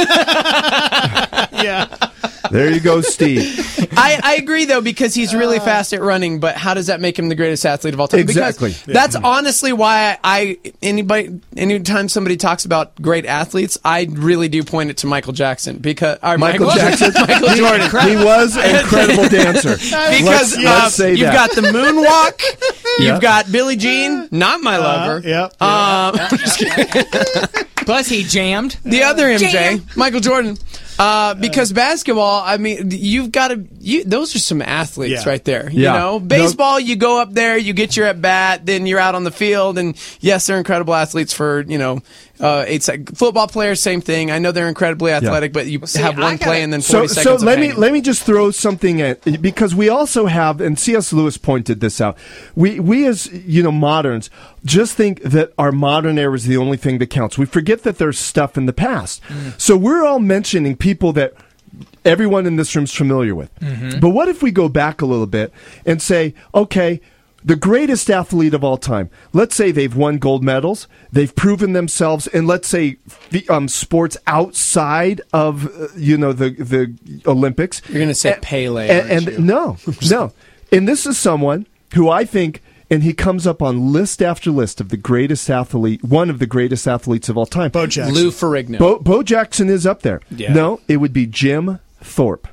K: Yeah.
C: There you go, Steve.
I: I agree, though, because he's really fast at running, but how does that make him the greatest athlete of all time?
C: Exactly.
I: Because that's honestly why anytime somebody talks about great athletes, I really do point it to Michael Jackson.
C: Michael Jackson?
I: Michael Jordan.
C: He was an incredible dancer.
I: Because
C: let's say
I: you've got the moonwalk, you've got Billie Jean, not my lover.
J: Plus he jammed.
I: The other MJ, Michael Jordan. Because basketball, I mean, you've got to. Those are some athletes right there. You
C: Yeah.
I: know, baseball, you go up there, you get your at bat, then you're out on the field, and yes, they're incredible athletes for 8 seconds. Football players, same thing. I know they're incredibly athletic, but you have one play and then 40 seconds.
C: So let me just throw something at, because we also have, and C.S. Lewis pointed this out. We as moderns just think that our modern era is the only thing that counts. We forget that there's stuff in the past. So we're all mentioning people that everyone in this room is familiar with. But what if we go back a little bit and say, okay, the greatest athlete of all time. Let's say they've won gold medals. They've proven themselves in, let's say, sports outside of the Olympics.
I: You're going to say Pele,
C: and no. And this is someone who I think, and he comes up on list after list of the greatest athlete, one of the greatest athletes of all time.
K: Bo Jackson.
I: Lou Ferrigno.
C: Bo Jackson is up there.
I: Yeah.
C: No, it would be Jim Thorpe.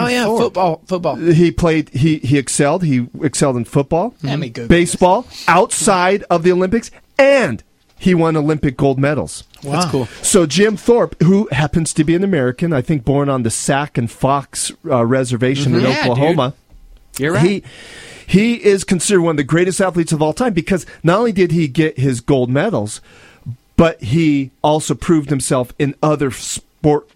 I: Football.
C: He played. He excelled. He excelled in football, baseball, outside of the Olympics, and he won Olympic gold medals.
I: Wow. That's cool.
C: So Jim Thorpe, who happens to be an American, I think born on the Sac and Fox reservation in Oklahoma.
I: Dude. You're right.
C: He is considered one of the greatest athletes of all time because not only did he get his gold medals, but he also proved himself in other sports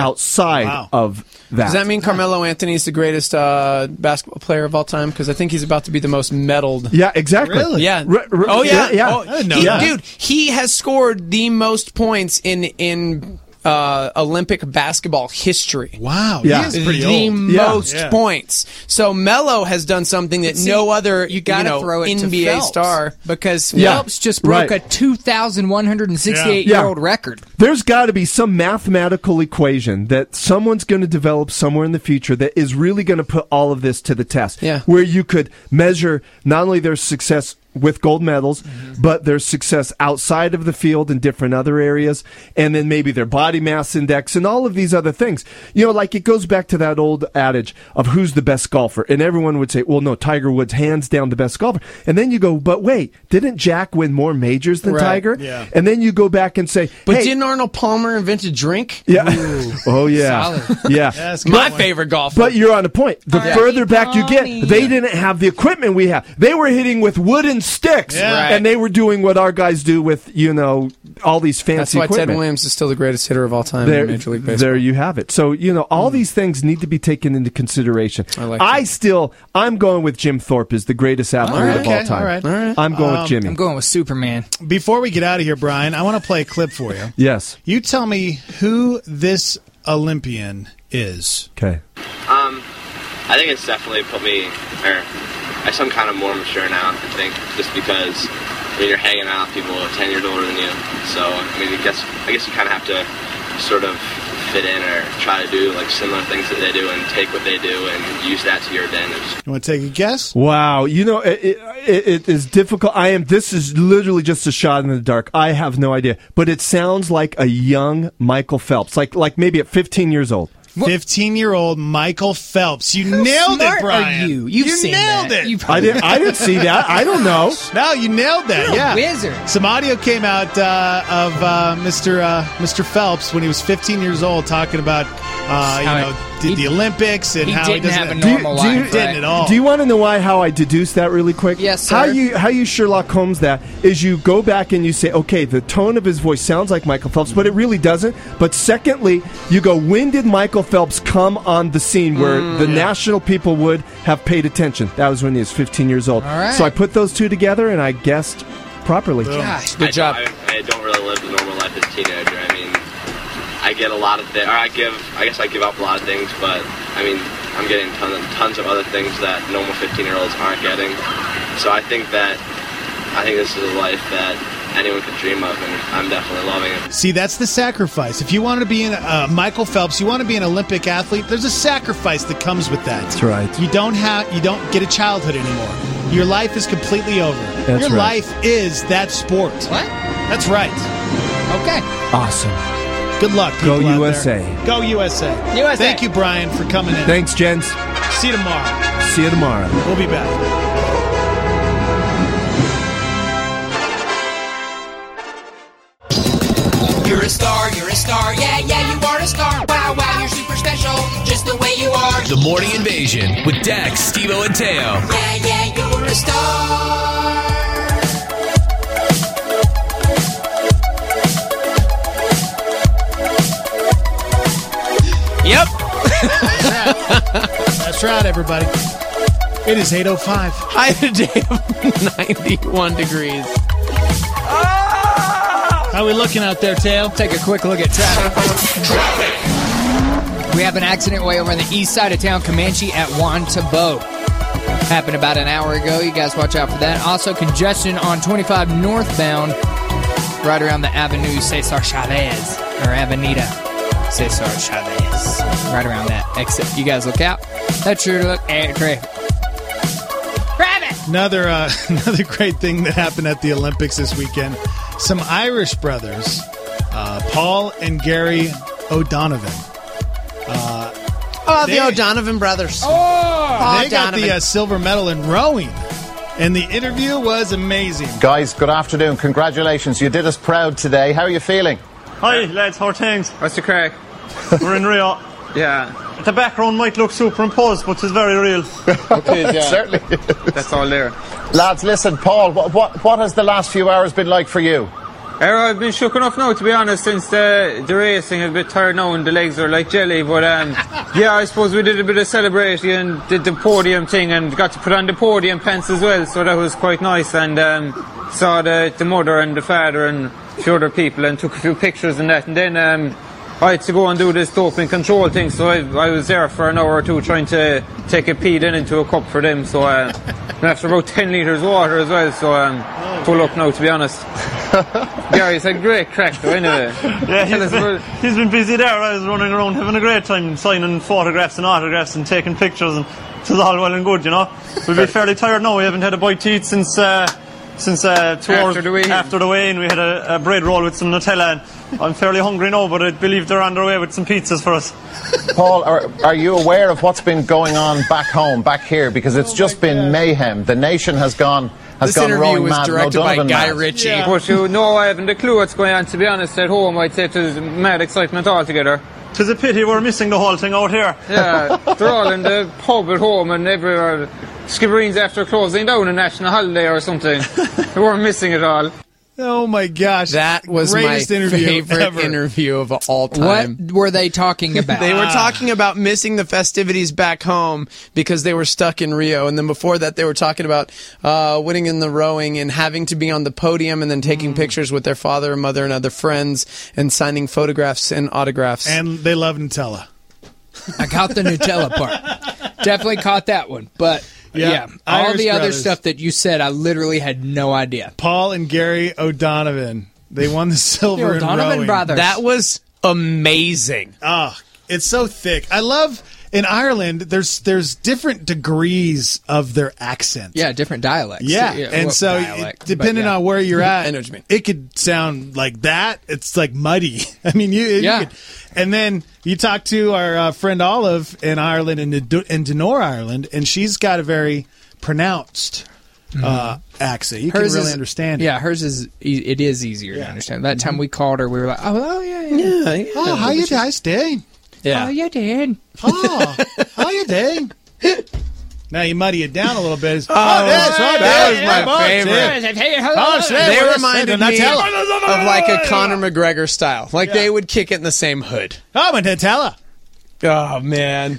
C: outside of that.
I: Does that mean Carmelo Anthony is the greatest basketball player of all time? Because I think he's about to be the most medaled.
C: Yeah, exactly.
I: Really? Yeah.
C: Oh, yeah.
I: Oh,
K: I didn't know that.
I: Dude, he has scored the most points in Olympic basketball history.
K: Wow. Yeah. He is pretty
I: the
K: old.
I: most points. So Melo has done something that no other
J: you gotta throw it
I: NBA
J: to Phelps,
I: star.
J: because Phelps just broke a 2,168-year-old record.
C: There's got to be some mathematical equation that someone's going to develop somewhere in the future that is really going to put all of this to the test.
I: Yeah.
C: Where you could measure not only their success with gold medals, but their success outside of the field in different other areas, and then maybe their body mass index and all of these other things. Like it goes back to that old adage of who's the best golfer, and everyone would say, well, no, Tiger Woods hands down the best golfer. And then you go, but wait, didn't Jack win more majors than Tiger?
K: Yeah.
C: And then you go back and say,
I: But
C: hey,
I: didn't Arnold Palmer invent a drink?
C: Yeah.
I: Ooh.
C: Oh, yeah.
I: Solid.
C: Yeah.
K: That's
I: My favorite golfer.
C: But you're on a point. The further back you get, they didn't have the equipment we have. They were hitting with wooden sticks.
K: Yeah.
C: And they were doing what our guys do with, all these fancy
I: That's why
C: equipment.
I: Ted Williams is still the greatest hitter of all time in Major League Baseball.
C: There you have it. So, all these things need to be taken into consideration. I'm going with Jim Thorpe as the greatest athlete of all time.
K: All right.
C: I'm going with Jimmy.
J: I'm going with Superman.
K: Before we get out of here, Brian, I want to play a clip for you.
C: Yes.
K: You tell me who this Olympian is.
C: Okay.
H: I think it's definitely put me, or I guess I'm kind of more mature now, I think, just because you're hanging out with people 10 years older than you. So, I guess you kind of have to sort of fit in or try to do like similar things that they do and take what they do and use that to your advantage.
K: You want to take a guess?
C: Wow. It is difficult. This is literally just a shot in the dark. I have no idea. But it sounds like a young Michael Phelps, like maybe at 15 years old.
K: 15-year-old Michael Phelps. You nailed it, Brian.
J: Are you? You've seen
K: nailed
J: that.
K: it.
C: I didn't see that. I don't know.
K: No, you nailed that.
J: You're
K: yeah,
J: a wizard.
K: Some audio came out of Mr. Phelps when he was 15 years old, talking about the Olympics and how he doesn't
J: have a normal life.
K: Didn't at all.
C: Do you want to know how I deduced that really quick?
J: Yes, sir.
C: How you Sherlock Holmes that is you go back and you say, okay, the tone of his voice sounds like Michael Phelps, but it really doesn't. But secondly, you go, when did Michael Phelps come on the scene where the national people would have paid attention? That was when he was 15 years old.
J: All right.
C: So I put those two together and I guessed properly.
J: Gosh,
H: Good job. I don't really live the normal life as a teenager. I get a lot of things, or I guess I give up a lot of things, but I'm getting tons of other things that normal 15-year-olds aren't getting. So I think this is a life that anyone could dream of, and I'm definitely loving it.
K: See, that's the sacrifice. If you want to be Michael Phelps, you want to be an Olympic athlete, there's a sacrifice that comes with that.
C: That's right.
K: You don't get a childhood anymore. Your life is completely over.
C: That's
K: Your
C: right.
K: life is that sport.
J: What?
K: That's right.
J: Okay.
C: Awesome.
K: Good luck, people
C: Go
K: out
C: USA.
K: there. Go USA.
J: USA.
K: Thank you, Brian, for coming in.
C: Thanks, gents.
K: See you tomorrow.
C: See you tomorrow.
K: We'll be back.
A: You're a star, yeah, you are a star. Wow, you're super special, just the way you are. The Morning Invasion with Dax, Steve-O, and Teo. Yeah, you're a star.
K: Yep. That's right, everybody. It is 8:05.
I: High today of 91 degrees.
K: How we looking out there, Teo?
J: Take a quick look at traffic. We have an accident way over on the east side of town, Comanche at Juan Tabo. Happened about an hour ago. You guys watch out for that. Also, congestion on 25 northbound, right around the Avenue Cesar Chavez, or Avenida Cesar Chavez. Right around that exit. You guys look out. That's your look at traffic.
K: Another great thing that happened at the Olympics this weekend. Some Irish brothers, Paul and Gary O'Donovan.
I: The O'Donovan brothers.
K: They got the silver medal in rowing, and the interview was amazing.
G: Guys, good afternoon. Congratulations. You did us proud today. How are you feeling?
L: Hi, lads. How are things?
G: What's the crack?
L: We're in Rio.
G: Yeah.
L: The background might look superimposed, but it's very real.
G: Okay, yeah. Certainly. That's all there. Lads, listen, Paul, what has the last few hours been like for you?
M: I've been shook enough now, to be honest, since the racing. I'm a bit tired now and the legs are like jelly. But yeah, I suppose we did a bit of celebrating and did the podium thing and got to put on the podium pants as well, so that was quite nice. And saw the mother and the father and a few other people and took a few pictures and that. And then I had to go and do this doping control thing, so I was there for an hour or two trying to take a pee then into a cup for them. So after about 10 litres of water as well, so full up now, to be honest. Gary's had great crack though, anyway.
L: Yeah, he's been busy there. I was running around having a great time signing photographs and autographs and taking pictures, and it was all well and good, you know. We'll be fairly tired now. We haven't had a bite to eat since 2 hours after the weigh-in. We had a bread roll with some Nutella, and I'm fairly hungry now, but I believe they're on their way with some pizzas for us.
G: Paul, are you aware of what's been going on back home, back here? Because it's just been mayhem. The nation has gone rowing mad.
I: Directed by Guy Ritchie.
M: Yeah. But no, I haven't a clue what's going on, to be honest. At home, I'd say there's mad excitement altogether.
L: It's a pity we're missing the whole thing out here.
M: Yeah, they're all in the pub at home and everywhere. Skibbereen's after closing down a national holiday or something. We weren't missing it all.
K: Oh my gosh.
I: That was my favorite interview of all time.
J: What were they talking about?
I: They were talking about missing the festivities back home because they were stuck in Rio. And then before that, they were talking about winning in the rowing and having to be on the podium and then taking pictures with their father and mother and other friends and signing photographs and autographs.
K: And they love Nutella.
J: I caught the Nutella part. Definitely caught that one. But yeah, all
K: Irish
J: the other
K: brothers.
J: stuff that you said, I literally had no idea.
K: Paul and Gary O'Donovan. They won the silver in
J: O'Donovan
K: rowing.
J: brothers.
I: That was amazing.
K: Oh, it's so thick. I love in Ireland. There's different degrees of their accent.
J: Yeah, different dialects.
K: Yeah, and so depending on where you're at,
I: I know what you mean.
K: It could sound like that. It's like muddy. I mean, you could, and then you talk to our friend Olive in Ireland, in Denor, Ireland, and she's got a very pronounced accent. You
J: Hers
K: can really
J: is-
K: understand it.
J: Yeah, hers is. It is easier to understand. That time we called her, we were like, "Oh yeah.
K: Oh, how you guys doing?
J: Yeah. Oh, you did.
K: Oh, how you doing? Now you muddy it down a little bit.
I: That was my favorite. They reminded me of like a Conor McGregor style. Like they would kick it in the same hood.
K: Oh, and Nutella.
I: Oh, man.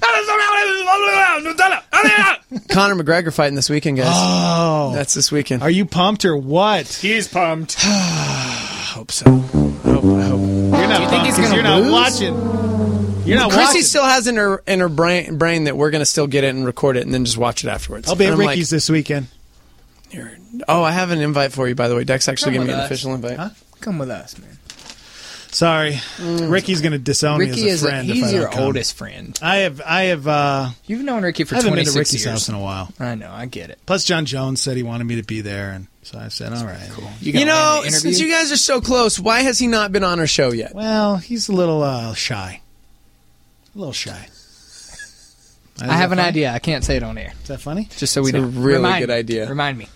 I: Conor McGregor fighting this weekend, guys.
K: Oh.
I: That's this weekend.
K: Are you pumped or what?
J: He's pumped.
I: Hope so. I hope.
K: You're not
J: Do you think he's
K: pumped 'cause
J: gonna
K: you're not
J: lose?
K: watching. You're not
I: Chrissy
K: watching.
I: still has in her brain that we're going to still get it and record it and then just watch it afterwards.
K: I'll be at
I: And I'm
K: Ricky's this weekend.
I: Oh, I have an invite for you, by the way. Dex actually
J: Come
I: gave me
J: with
I: an
J: us.
I: official invite.
K: Huh?
J: Come with us, man.
K: Sorry, Ricky's going to disown
J: Ricky
K: me as
J: is
K: a friend. if
J: he's
K: I
J: your
K: don't come.
J: oldest friend.
K: I have.
J: You've known Ricky for
K: I haven't been
J: 26
K: to Ricky's
J: years.
K: house in a while.
J: I know, I get it.
K: Plus, John Jones said he wanted me to be there, and so I said, "All right." Cool.
I: You know, since you guys are so close, why has he not been on our show yet?
K: Well, he's a little shy. A little shy.
J: I have an idea. I can't say it on air.
K: Is that funny?
J: Just so we
I: It's a
J: know.
I: really
J: Remind
I: good
J: me.
I: idea.
J: Remind me.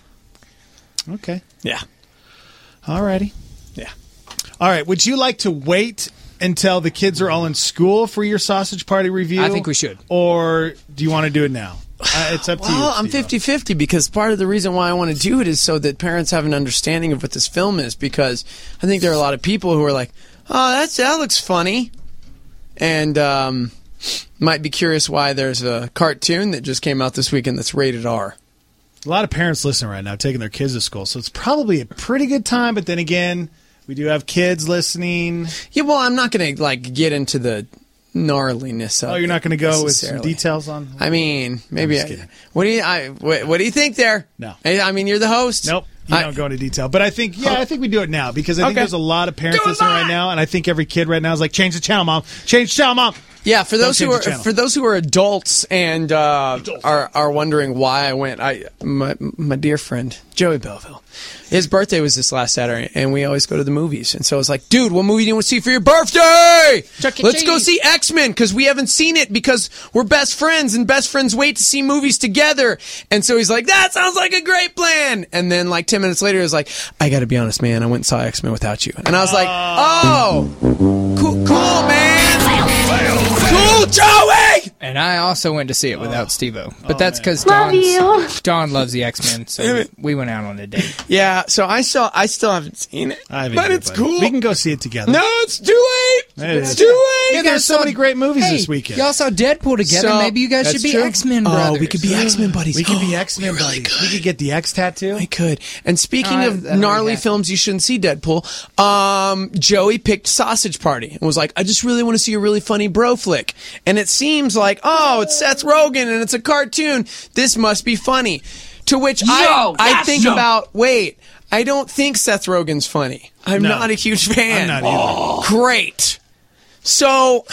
K: Okay.
I: Yeah.
K: Alrighty.
I: Yeah.
K: All right. Would you like to wait until the kids are all in school for your sausage party review?
J: I think we should.
K: Or do you want to do it now? It's up to you.
I: Well, I'm 50-50 because part of the reason why I want to do it is so that parents have an understanding of what this film is, because I think there are a lot of people who are like, oh, that looks funny, and might be curious why there's a cartoon that just came out this weekend that's rated R.
K: A lot of parents listening right now taking their kids to school, so it's probably a pretty good time, but then again, we do have kids listening.
I: Yeah, well, I'm not going to get into the gnarliness of it.
K: Oh, you're not going to go with some details on?
I: I mean, maybe. What do you think there?
K: No.
I: I mean, you're the host.
K: Nope. You don't go into detail. But I think we do it now because I think there's a lot of parents listening right now, and I think every kid right now is like, change the channel, Mom. Change the channel, Mom.
I: Yeah, for those who are adults and are wondering why I went, my dear friend Joey Belleville, his birthday was this last Saturday, and we always go to the movies. And so I was like, dude, what movie do you want to see for your birthday? Let's go see X-Men, because we haven't seen it because we're best friends, and best friends wait to see movies together. And so he's like, that sounds like a great plan. And then like 10 minutes later, he was like, I got to be honest, man, I went and saw X-Men without you. And I was like, cool, man. Cool, Joey!
J: And I also went to see it without Steve-O. But that's because Dawn loves the X-Men, so we went out on a date.
I: Yeah, so I still haven't seen it. But it's cool.
K: We can go see it together.
I: No, it's too late. It's too late.
K: Yeah, there's so many great movies this weekend.
J: Y'all saw Deadpool together.
I: So,
J: maybe you guys should be X-Men brothers.
I: Oh, we could be X-Men buddies.
K: We could be X-Men buddies. We could get the X tattoo.
I: We could. And speaking of gnarly films you shouldn't see, Deadpool, Joey picked Sausage Party and was like, I just really want to see a really funny bro flick. And it seems like, it's Seth Rogen and it's a cartoon. This must be funny. To which I think about, I don't think Seth Rogen's funny. I'm not a huge fan.
K: I'm not either.
I: Great. So,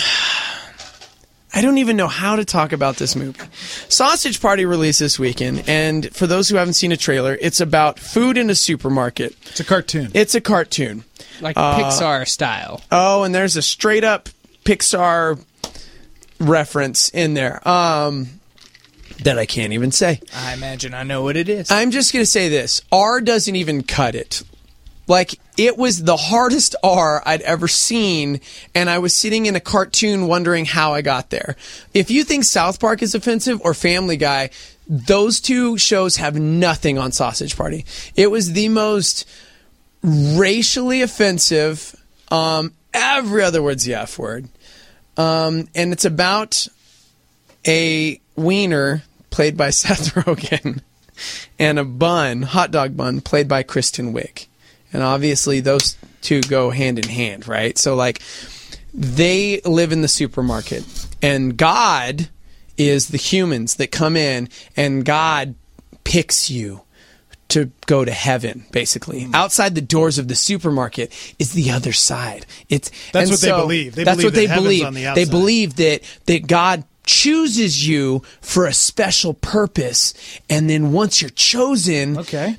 I: I don't even know how to talk about this movie. Sausage Party released this weekend, and for those who haven't seen a trailer, it's about food in a supermarket.
K: It's a cartoon.
I: It's a cartoon.
J: Like Pixar style.
I: Oh, and there's a straight-up Pixar reference in there that I can't even say.
J: I imagine I know what it is.
I: I'm just going to say this. R doesn't even cut it. Like, it was the hardest R I'd ever seen, and I was sitting in a cartoon wondering how I got there. If you think South Park is offensive or Family Guy, those two shows have nothing on Sausage Party. It was the most racially offensive, every other word's the F word. And it's about a wiener played by Seth Rogen and a hot dog bun, played by Kristen Wiig. And obviously those two go hand in hand, right? So like they live in the supermarket, and God is the humans that come in, and God picks you to go to heaven, basically. Outside the doors of the supermarket is the other side. That's
K: what they believe.
I: That's what they believe.
K: On the outside.
I: They believe that God chooses you for a special purpose, and then once you're chosen,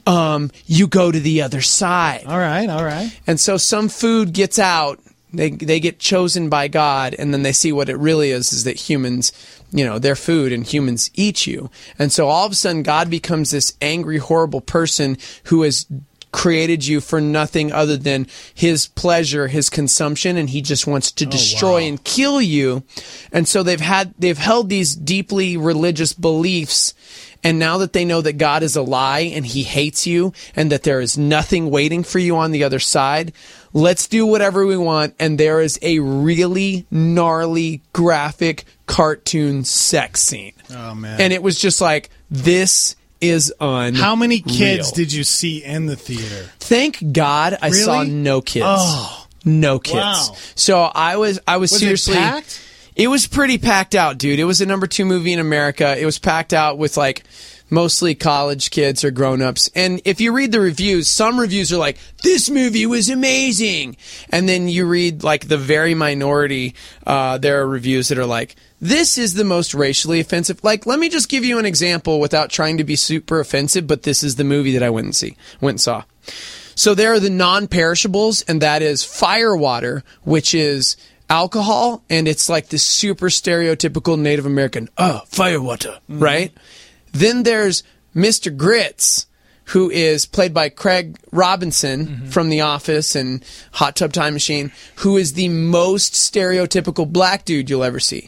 I: you go to the other side.
K: All right.
I: And so some food gets out. They get chosen by God, and then they see what it really is that humans, they're food and humans eat you. And so all of a sudden God becomes this angry, horrible person who has created you for nothing other than his pleasure, his consumption, and he just wants to destroy and kill you. And so they've held these deeply religious beliefs, and now that they know that God is a lie and he hates you and that there is nothing waiting for you on the other side, let's do whatever we want. And there is a really gnarly, graphic cartoon sex scene.
K: Oh man.
I: And it was just like, this is unreal.
K: How many kids did you see in the theater?
I: Thank God I saw no kids.
K: Oh.
I: No kids.
K: Wow.
I: So I was seriously
K: it packed?
I: It was pretty packed out, dude. It was the number 2 movie in America. It was packed out with like mostly college kids or grown-ups. And if you read the reviews, some reviews are like, this movie was amazing. And then you read like the very minority, there are reviews that are like, this is the most racially offensive. Like, let me just give you an example without trying to be super offensive, but this is the movie that I went and saw. So there are the non-perishables, and that is Firewater, which is alcohol, and it's like this super stereotypical Native American, firewater, right? Then there's Mr. Grits, who is played by Craig Robinson from The Office and Hot Tub Time Machine, who is the most stereotypical black dude you'll ever see.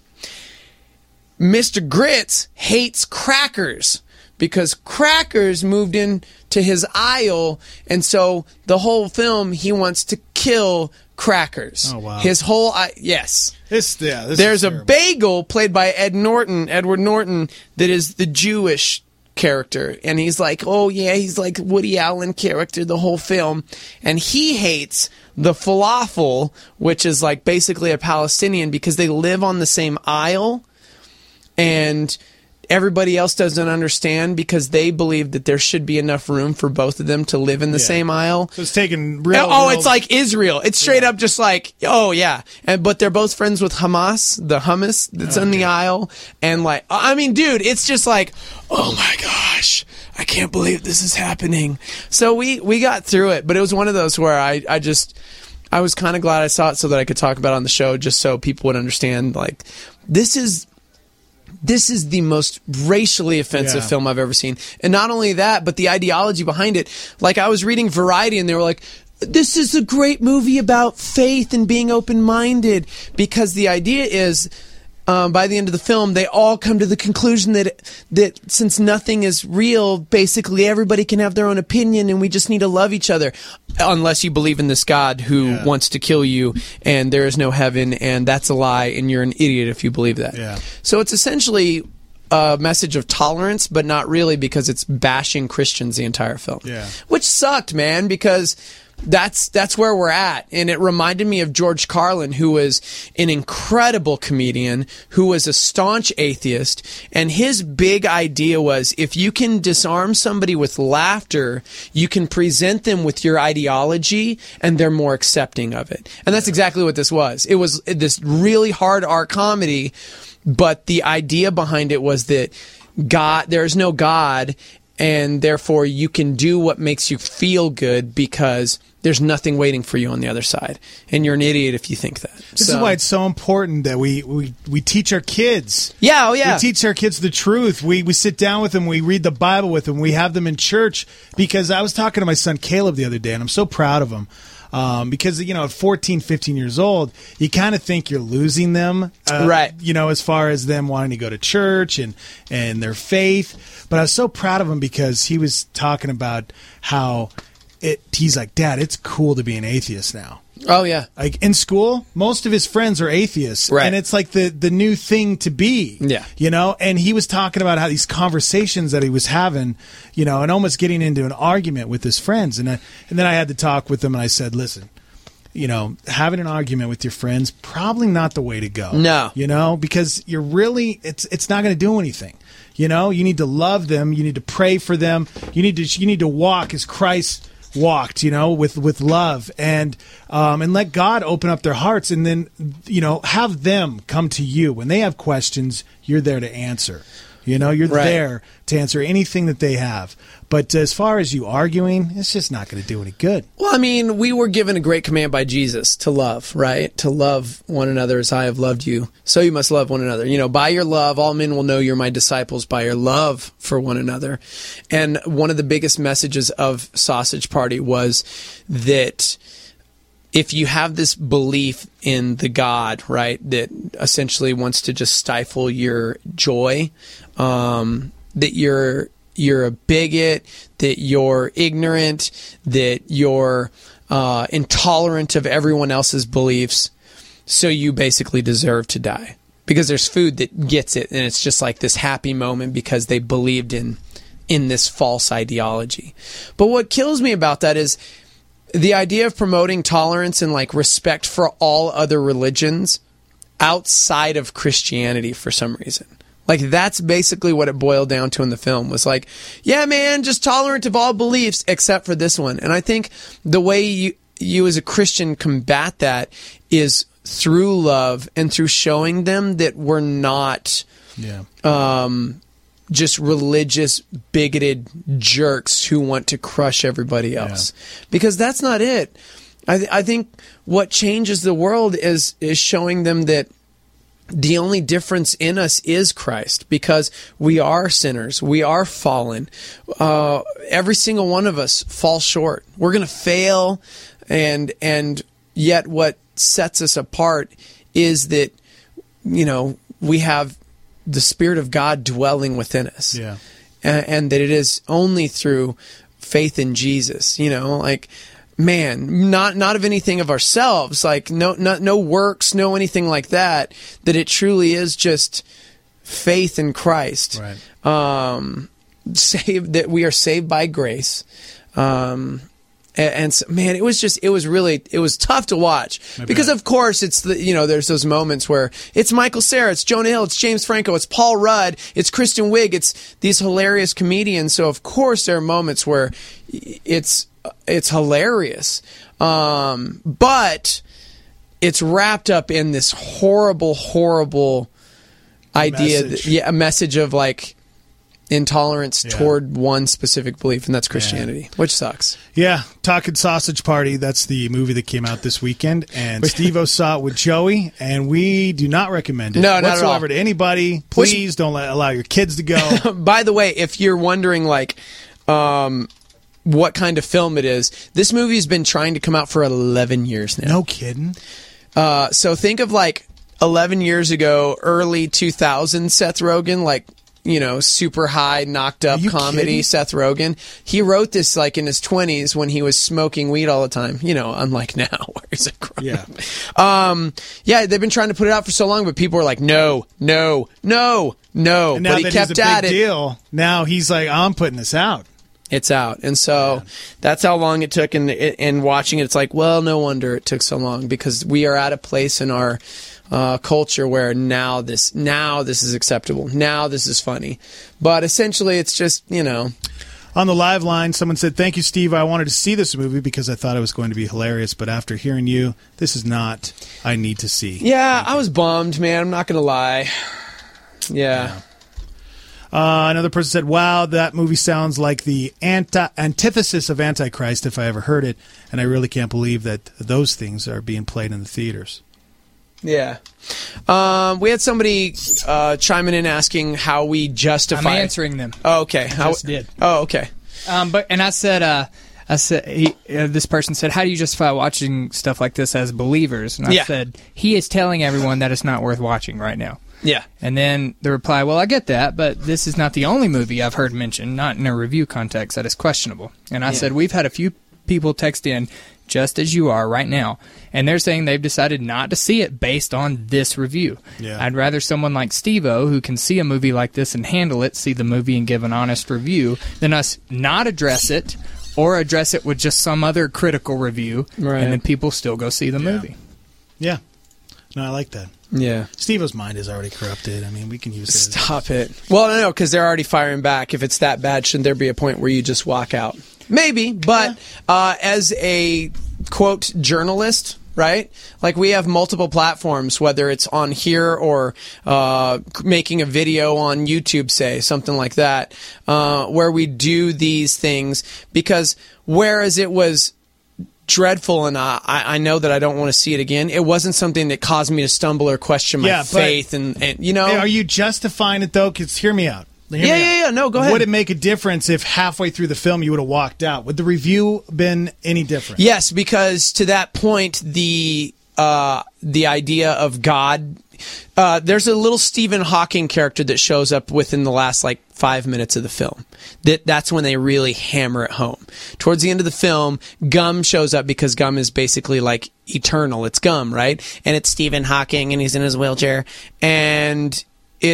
I: Mr. Grits hates crackers because crackers moved into his aisle, and so the whole film he wants to kill crackers.
K: Oh, wow.
I: His whole yes.
K: This
I: There's a bagel played by Edward Norton, that is the Jewish character, and he's like, oh yeah, he's like Woody Allen character the whole film, and he hates the falafel, which is like basically a Palestinian, because they live on the same aisle, and everybody else doesn't understand because they believe that there should be enough room for both of them to live in the same aisle.
K: So it's taking real...
I: it's like Israel. It's straight up just like, oh yeah. But they're both friends with Hamas, the hummus that's in the aisle. And like, I mean, dude, it's just like, oh my gosh, I can't believe this is happening. So we got through it, but it was one of those where I was kind of glad I saw it so that I could talk about it on the show, just so people would understand, like, this is the most racially offensive film I've ever seen. And not only that, but the ideology behind it. Like, I was reading Variety and they were like, this is a great movie about faith and being open-minded, because the idea is, by the end of the film, they all come to the conclusion that since nothing is real, basically everybody can have their own opinion and we just need to love each other. Unless you believe in this God who wants to kill you and there is no heaven, and that's a lie and you're an idiot if you believe that. Yeah. So it's essentially a message of tolerance, but not really, because it's bashing Christians the entire film. Yeah. Which sucked, man, because that's where we're at. And it reminded me of George Carlin, who was an incredible comedian, who was a staunch atheist, and his big idea was, if you can disarm somebody with laughter, you can present them with your ideology and they're more accepting of it. And that's exactly what this was. It was this really hard art comedy, but the idea behind it was that there is no God, and therefore you can do what makes you feel good because there's nothing waiting for you on the other side. And you're an idiot if you think that.
K: This is why it's so important that we teach our kids.
I: Yeah, oh yeah.
K: We teach our kids the truth. We sit down with them, we read the Bible with them, we have them in church. Because I was talking to my son Caleb the other day, and I'm so proud of him. Because, at 14, 15 years old, you kind of think you're losing them, right? As far as them wanting to go to church and their faith. But I was so proud of him because he was talking about how he's like, Dad, it's cool to be an atheist now.
I: Oh, yeah.
K: Like, in school, most of his friends are atheists. Right. And it's like the new thing to be. Yeah. And he was talking about how these conversations that he was having, and almost getting into an argument with his friends. And then I had to talk with him, and I said, listen, having an argument with your friends, probably not the way to go. No. Because you're really, it's not going to do anything. You need to love them. You need to pray for them. You need to walk as Christ walked, with love, and let God open up their hearts, and then, have them come to you. When they have questions, you're there to answer. You're there to answer anything that they have. But as far as you arguing, it's just not going to do any good.
I: Well, I mean, we were given a great command by Jesus to love, right? To love one another as I have loved you. So you must love one another. By your love, all men will know you're my disciples, by your love for one another. And one of the biggest messages of Sausage Party was that if you have this belief in the God, right, that essentially wants to just stifle your joy, that you're a bigot, that you're ignorant, that you're intolerant of everyone else's beliefs, so you basically deserve to die. Because there's food that gets it, and it's just like this happy moment because they believed in this false ideology. But what kills me about that is the idea of promoting tolerance and like respect for all other religions outside of Christianity for some reason. Like, that's basically what it boiled down to in the film, was like, yeah, man, just tolerant of all beliefs except for this one. And I think the way you as a Christian combat that is through love and through showing them that we're not just religious, bigoted jerks who want to crush everybody else. Yeah. Because that's not it. I think what changes the world is showing them that the only difference in us is Christ, because we are sinners. We are fallen. Every single one of us falls short. We're going to fail. And yet what sets us apart is that, we have the Spirit of God dwelling within us.
K: Yeah.
I: And that it is only through faith in Jesus, man, not of anything of ourselves, like no works, no anything like that, that it truly is just faith in Christ.
K: Right.
I: That we are saved by grace. And so, man, it was tough to watch because of course it's there's those moments where it's Michael Cera, it's Jonah Hill, it's James Franco, it's Paul Rudd, it's Kristen Wiig, it's these hilarious comedians. So of course there are moments where it's hilarious. But it's wrapped up in this horrible idea, a message of intolerance toward one specific belief, and that's Christianity, which sucks.
K: Yeah, Talking Sausage Party, that's the movie that came out this weekend, and Steve-O saw it with Joey, and we do not recommend it whatsoever
I: not at all.
K: to anybody. Please don't allow your kids to go.
I: By the way, if you're wondering what kind of film it is, this movie's been trying to come out for 11 years now.
K: No kidding.
I: So think of 11 years ago, early 2000s Seth Rogen, super high, knocked up comedy
K: kidding?
I: Seth Rogen. He wrote this in his 20s when he was smoking weed all the time, unlike now where he's a grown up. Yeah, they've been trying to put it out for so long, but people were like, no.
K: And now
I: but he
K: that
I: kept
K: he's a
I: at
K: big
I: it.
K: deal, now he's like, I'm putting this out.
I: It's out. And so that's how long it took. And watching it, it's like, well, no wonder it took so long, because we are at a place in our culture where now this is acceptable. Now this is funny. But essentially it's just,
K: On the live line, someone said, "Thank you, Steve. I wanted to see this movie because I thought it was going to be hilarious, but after hearing you, this is not I need to see."
I: Yeah, I was bummed, man. I'm not going to lie. Yeah.
K: Another person said, "Wow, that movie sounds like the antithesis of Antichrist if I ever heard it, and I really can't believe that those things are being played in the theaters."
I: Yeah. We had somebody chiming in asking how we justify.
J: I'm answering them.
I: Oh, okay.
J: I just did.
I: Oh, okay.
J: I said, this person said, "How do you justify watching stuff like this as believers?" And I said, "He is telling everyone that it's not worth watching right now."
I: Yeah.
J: And then the reply, "Well, I get that, but this is not the only movie I've heard mentioned, not in a review context, that is questionable." And I said, "We've had a few people text in just as you are right now, and they're saying they've decided not to see it based on this review.
K: Yeah.
J: I'd rather someone like Steve-O, who can see a movie like this and handle it, see the movie and give an honest review, than us not address it or address it with just some other critical review, and then people still go see the movie."
K: Yeah. No, I like that.
I: Yeah.
K: Steve-O's mind is already corrupted. I mean, we can use it.
I: Stop it. Well, no, because they're already firing back. If it's that bad, shouldn't there be a point where you just walk out? Maybe, but as a, quote, journalist, right? We have multiple platforms, whether it's on here or making a video on YouTube, say, something like that, where we do these things, because whereas it was dreadful, and I know that I don't want to see it again, it wasn't something that caused me to stumble or question my faith, and
K: Hey, are you justifying it, though? Because hear me out.
I: Yeah. No, go ahead.
K: Would it make a difference if halfway through the film you would have walked out? Would the review been any different?
I: Yes, because to that point, the idea of God, there's a little Stephen Hawking character that shows up within the last 5 minutes of the film. That's when they really hammer it home. Towards the end of the film, Gum shows up because Gum is basically eternal. It's Gum, right? And it's Stephen Hawking, and he's in his wheelchair, and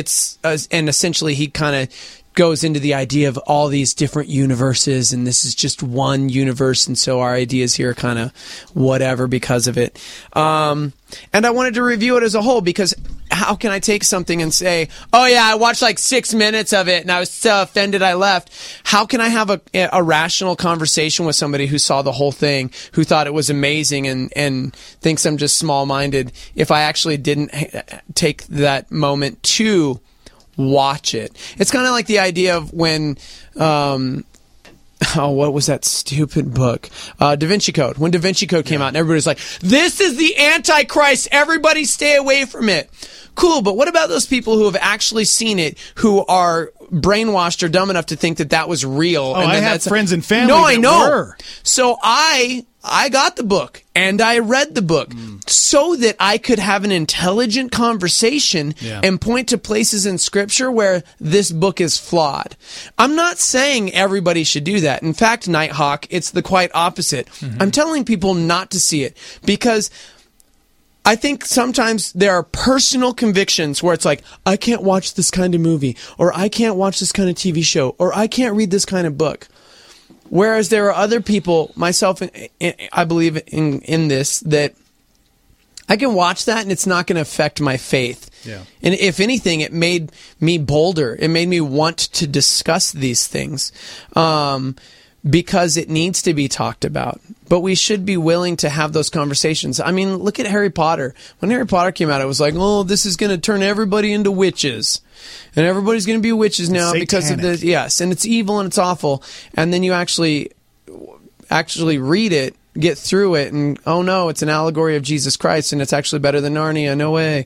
I: and essentially he kind of goes into the idea of all these different universes, and this is just one universe, and so our ideas here are kind of whatever because of it. And I wanted to review it as a whole, because how can I take something and say, "Oh yeah, I watched 6 minutes of it and I was so offended I left"? How can I have a rational conversation with somebody who saw the whole thing, who thought it was amazing, and thinks I'm just small-minded, if I actually didn't take that moment to watch it? It's kind of like the idea of when what was that stupid book? Da Vinci Code. When Da Vinci Code came out, and everybody was like, this is the Antichrist. Everybody stay away from it. Cool, but what about those people who have actually seen it, who are brainwashed or dumb enough to think that that was real?
K: Oh, I have friends and family
I: No,
K: that
I: I know.
K: were.
I: So I got the book, and I read the book so that I could have an intelligent conversation and point to places in Scripture where this book is flawed. I'm not saying everybody should do that. In fact, Nighthawk, it's the quite opposite. I'm telling people not to see it because I think sometimes there are personal convictions where it's like, I can't watch this kind of movie, or I can't watch this kind of TV show, or I can't read this kind of book. Whereas there are other people, myself, I believe in this, that I can watch that and it's not going to affect my faith.
K: Yeah.
I: And if anything, it made me bolder. It made me want to discuss these things because it needs to be talked about. But we should be willing to have those conversations. I mean, look at Harry Potter. When Harry Potter came out, it was like, oh, this is going to turn everybody into witches. And everybody's going to be witches now because of this. Yes, and it's evil and it's awful. And then you actually read it, get through it, and oh no, it's an allegory of Jesus Christ, and it's actually better than Narnia. No way.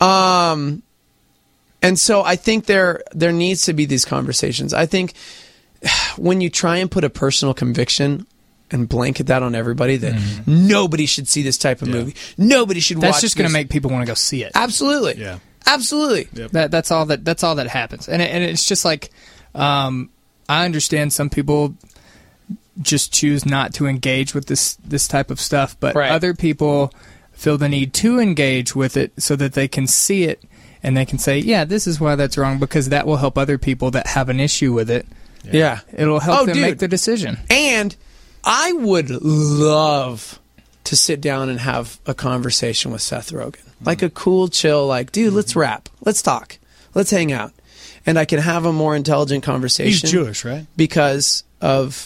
I: And so I think there needs to be these conversations. I think when you try and put a personal conviction and blanket that on everybody that nobody should see this type of movie, nobody should watch.
J: That's just going to make people want to go see it.
I: Absolutely.
K: Yeah.
I: Absolutely.
K: Yep.
J: That's all that happens. And it's just like I understand some people just choose not to engage with this type of stuff, but other people feel the need to engage with it so that they can see it and they can say, yeah, this is why that's wrong, because that will help other people that have an issue with it.
I: Yeah.
J: It'll help them make the decision.
I: And I would love to sit down and have a conversation with Seth Rogen. Like a cool, chill, like, dude, let's rap. Let's talk. Let's hang out. And I can have a more intelligent conversation.
K: He's Jewish, right?
I: Because of,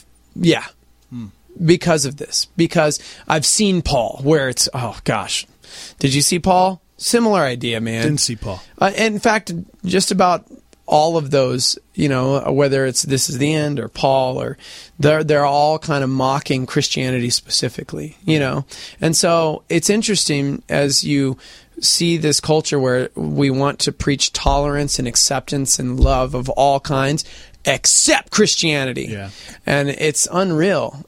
I: because of this. Because I've seen Paul, where it's, oh, gosh. Did you see Paul? Similar idea, man.
K: Didn't see Paul.
I: In fact, just about all of those, you know, whether it's This Is the End or Paul, or they're all kind of mocking Christianity specifically, you know. And so it's interesting as you see this culture where we want to preach tolerance and acceptance and love of all kinds, except Christianity. Yeah. And it's unreal.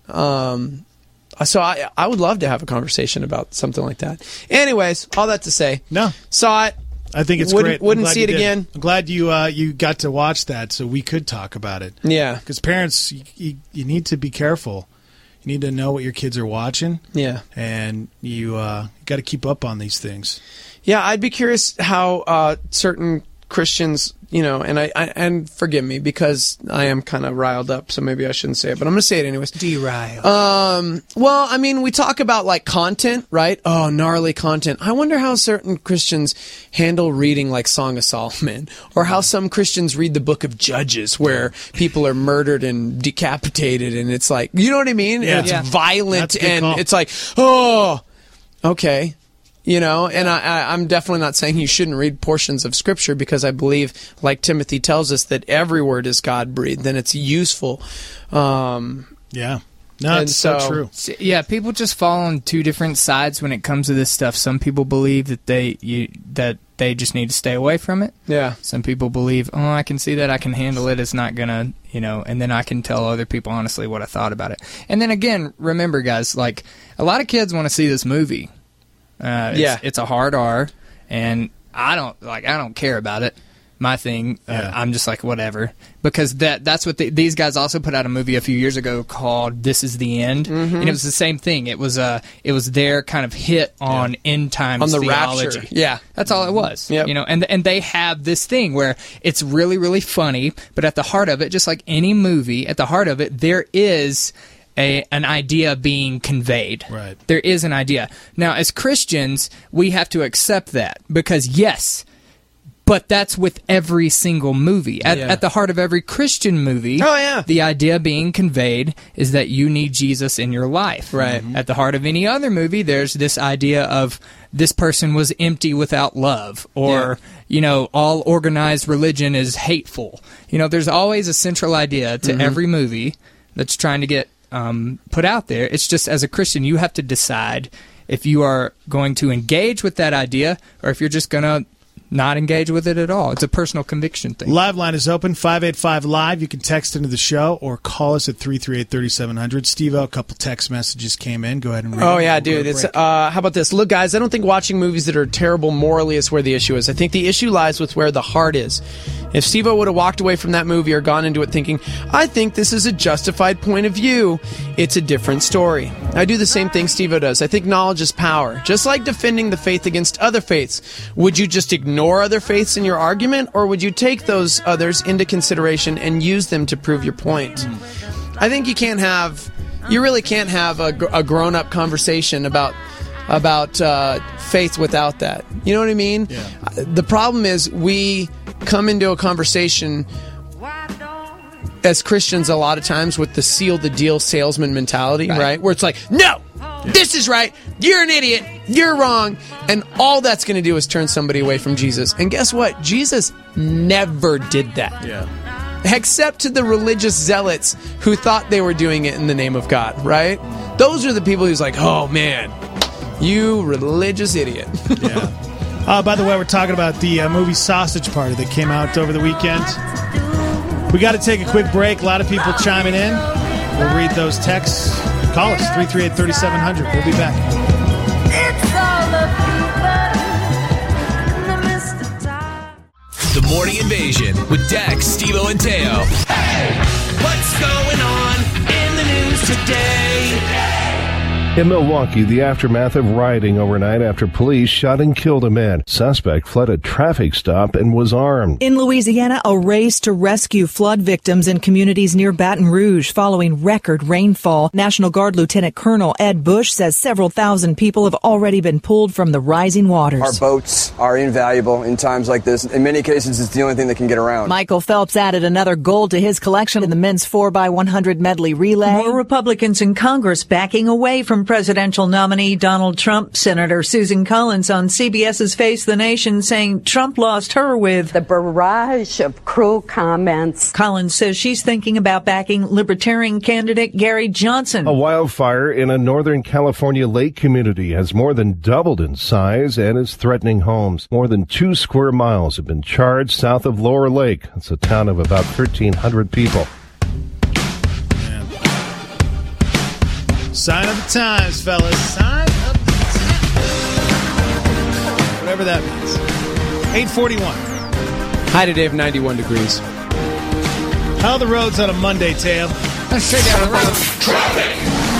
I: So I would love to have a conversation about something like that. Anyways, all that to say, saw it.
K: I think it's
I: great. Wouldn't see it
K: you
I: again.
K: I'm glad you got to watch that so we could talk about it.
I: Yeah.
K: Because parents, you need to be careful. You need to know what your kids are watching.
I: Yeah.
K: And you got to keep up on these things.
I: Yeah, I'd be curious how certain Christians, you know, and forgive me because I am kind of riled up, so maybe I shouldn't say it, but I'm going to say it anyways.
J: Derail.
I: Well, I mean, we talk about like content, right? Oh, gnarly content. I wonder how certain Christians handle reading like Song of Solomon, or how some Christians read the book of Judges where people are murdered and decapitated, and it's like, you know what I mean?
K: Yeah.
I: And it's violent, and
K: call.
I: it's like, oh, okay. You know, and I'm definitely not saying you shouldn't read portions of Scripture, because I believe, like Timothy tells us, that every word is God-breathed and it's useful.
K: Yeah. No, it's so true.
J: Yeah, people just fall on two different sides when it comes to this stuff. Some people believe that they just need to stay away from it.
I: Yeah.
J: Some people believe, oh, I can see that, I can handle it, it's not going to, you know, and then I can tell other people honestly what I thought about it. And then again, remember, guys, like, a lot of kids want to see this movie. It's a hard R, and I don't care about it. My thing, I'm just like, whatever, because that's what these guys also put out a movie a few years ago called This Is the End, and it was the same thing. It was their kind of hit on end times
I: on the
J: theology.
I: rapture. Yeah,
J: that's all it was.
I: Yep.
J: You know, and they have this thing where it's really, really funny, but at the heart of it, just like any movie, at the heart of it, there is an idea being conveyed.
K: Right.
J: There is an idea. Now, as Christians, we have to accept that, because yes, but that's with every single movie. At the heart of every Christian movie, the idea being conveyed is that you need Jesus in your life.
I: Right.
J: At the heart of any other movie, there's this idea of this person was empty without love, or, you know, all organized religion is hateful. You know, there's always a central idea to every movie that's trying to get put out there. It's just, as a Christian, you have to decide if you are going to engage with that idea or if you're just going to not engage with it at all. It's a personal conviction thing.
K: Live line is open, 585-LIVE. You can text into the show or call us at 338-3700. Steve-O, a couple text messages came in. Go ahead and read them.
I: Oh, yeah, dude. It's how about this? Look, guys, I don't think watching movies that are terrible morally is where the issue is. I think the issue lies with where the heart is. If Steve-O would have walked away from that movie or gone into it thinking, I think this is a justified point of view, it's a different story. I do the same thing Steve-O does. I think knowledge is power. Just like defending the faith against other faiths. Would you just ignore other faiths in your argument, or would you take those others into consideration and use them to prove your point? I think you really can't have a grown-up conversation about faith without that. You know what I mean? Yeah. The problem is we come into a conversation as Christians a lot of times with the seal the deal salesman mentality, right? Where it's like, no, this is right, you're an idiot, you're wrong, and all that's going to do is turn somebody away from Jesus. And guess what? Jesus never did that. Yeah. Except to the religious zealots who thought they were doing it in the name of God, right? Those are the people who's like, oh man, you religious idiot.
K: Yeah. By the way, we're talking about the movie Sausage Party that came out over the weekend. We got to take a quick break. A lot of people chiming in. We'll read those texts. Call us, 338-3700. We'll be back.
A: The Morning Invasion with Dex, Steve-O, and Teo. Hey, what's going on in the news today?
N: In Milwaukee, the aftermath of rioting overnight after police shot and killed a man. Suspect fled a traffic stop and was armed.
O: In Louisiana, a race to rescue flood victims in communities near Baton Rouge following record rainfall. National Guard Lieutenant Colonel Ed Bush says several thousand people have already been pulled from the rising waters.
P: Our boats are invaluable in times like this. In many cases, it's the only thing that can get around.
O: Michael Phelps added another gold to his collection in the men's 4x100 medley relay.
Q: More Republicans in Congress backing away from presidential nominee Donald Trump. Senator Susan Collins on CBS's Face the Nation saying Trump lost her with
R: the barrage of cruel comments.
Q: Collins says she's thinking about backing Libertarian candidate Gary Johnson.
N: A wildfire in a Northern California lake community has more than doubled in size and is threatening homes. More than 2 square miles have been charred south of Lower Lake. It's a town of about 1,300 people.
K: Sign of the times, fellas. Sign of the times. Whatever that means. 8:41.
I: High today of 91 degrees.
K: How are the roads on a Monday, Teo?
J: Straight down the road. Traffic.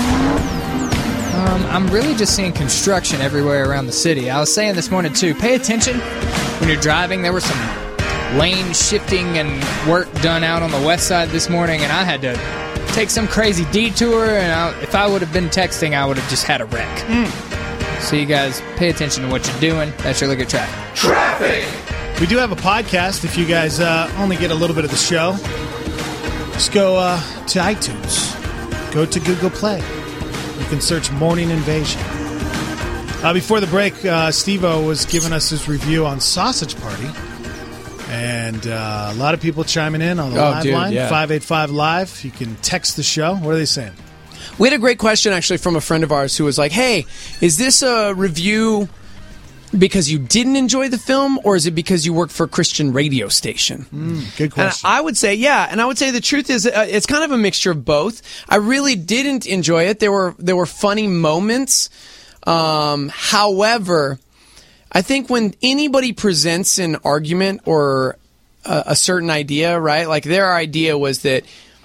J: I'm really just seeing construction everywhere around the city. I was saying this morning, too, pay attention when you're driving. There was some lane shifting and work done out on the west side this morning, and I had to take some crazy detour, and if I would have been texting, I would have just had a wreck. So you guys pay attention to what you're doing. That's your look at traffic.
K: Traffic! We do have a podcast if you guys only get a little bit of the show. Just go to iTunes. Go to Google Play. You can search Morning Invasion. Before the break, Steve-O was giving us his review on Sausage Party. And a lot of people chiming in on the live line, 585-LIVE. You can text the show. What are they saying?
I: We had a great question, actually, from a friend of ours who was like, hey, is this a review because you didn't enjoy the film, or is it because you work for a Christian radio station?
K: Good question.
I: And I would say, yeah. And I would say the truth is it's kind of a mixture of both. I really didn't enjoy it. There were funny moments. However, I think when anybody presents an argument or a certain idea, right? Like their idea was that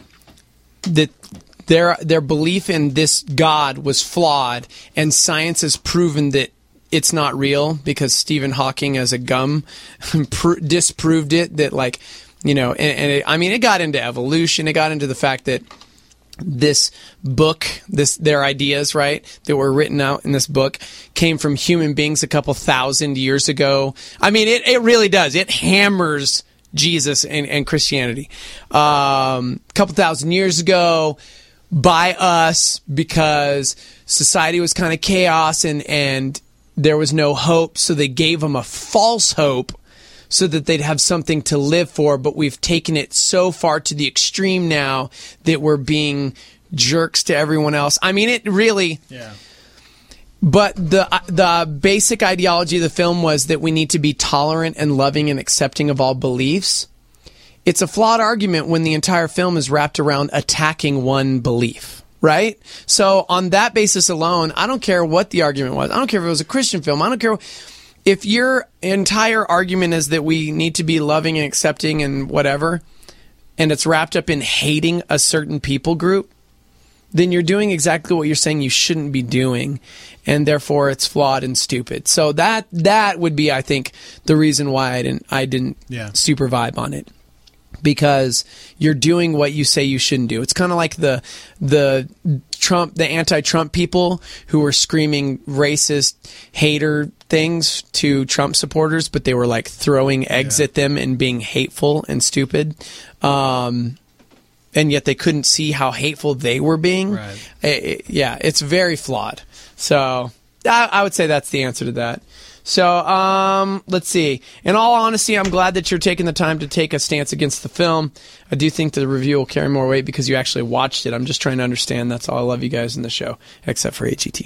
I: their belief in this God was flawed, and science has proven that it's not real because Stephen Hawking as a gum disproved it. That it got into evolution. It got into the fact that this book, their ideas, right, that were written out in this book came from human beings a couple thousand years ago. I mean, it really does. It hammers Jesus and Christianity. Couple thousand years ago by us because society was kind of chaos and there was no hope, so they gave them a false hope so that they'd have something to live for, but we've taken it so far to the extreme now that we're being jerks to everyone else. I mean, it really...
K: Yeah.
I: But the basic ideology of the film was that we need to be tolerant and loving and accepting of all beliefs. It's a flawed argument when the entire film is wrapped around attacking one belief, right? So on that basis alone, I don't care what the argument was. I don't care if it was a Christian film. I don't care if your entire argument is that we need to be loving and accepting and whatever, and it's wrapped up in hating a certain people group, then you're doing exactly what you're saying you shouldn't be doing, and therefore it's flawed and stupid. So that would be, I think, the reason why I didn't super vibe on it, because you're doing what you say you shouldn't do. It's kind of like the anti-Trump people who were screaming racist hater things to Trump supporters, but they were like throwing eggs at them and being hateful and stupid. And yet they couldn't see how hateful they were being. Right. It's very flawed. So I would say that's the answer to that. So let's see. In all honesty, I'm glad that you're taking the time to take a stance against the film. I do think the review will carry more weight because you actually watched it. I'm just trying to understand. That's all. I love you guys in the show, except for HET.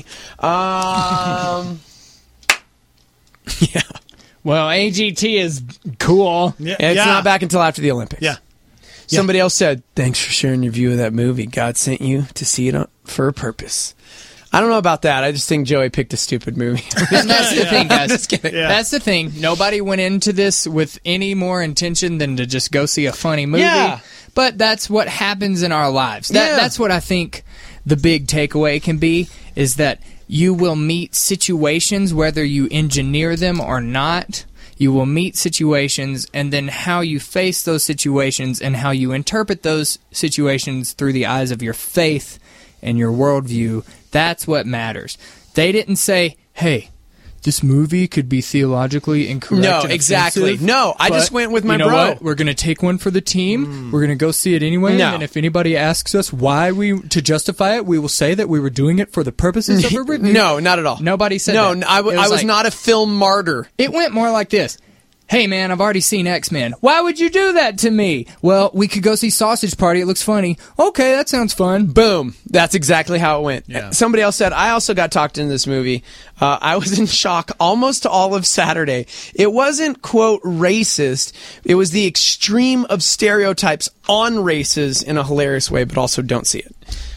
I: Yeah.
J: Well, AGT is cool.
I: Yeah. It's not back until after the Olympics.
K: Yeah.
I: Somebody else said, thanks for sharing your view of that movie. God sent you to see it for a purpose. I don't know about that. I just think Joey picked a stupid movie.
J: And that's the thing, guys.
I: I'm just kidding.
J: Yeah. That's the thing. Nobody went into this with any more intention than to just go see a funny movie.
I: Yeah.
J: But that's what happens in our lives. That's what I think the big takeaway can be, is that you will meet situations, whether you engineer them or not. You will meet situations, and then how you face those situations and how you interpret those situations through the eyes of your faith and your worldview, that's what matters. They didn't say, hey, this movie could be theologically incorrect.
I: No,
J: and
I: exactly.
J: offensive,
I: No, I just went with my
J: you know
I: bro.
J: What? We're going to take one for the team. We're going to go see it anyway.
I: No.
J: And if anybody asks us to justify it, we will say that we were doing it for the purposes of a review.
I: No, not at all.
J: Nobody said
I: no,
J: that.
I: I was not a film martyr.
J: It went more like this. Hey, man, I've already seen X-Men. Why would you do that to me? Well, we could go see Sausage Party. It looks funny. Okay, that sounds fun.
I: Boom. That's exactly how it went.
K: Yeah.
I: Somebody else said, I also got talked into this movie. I was in shock almost all of Saturday. It wasn't, quote, racist. It was the extreme of stereotypes on races in a hilarious way, but also don't see it.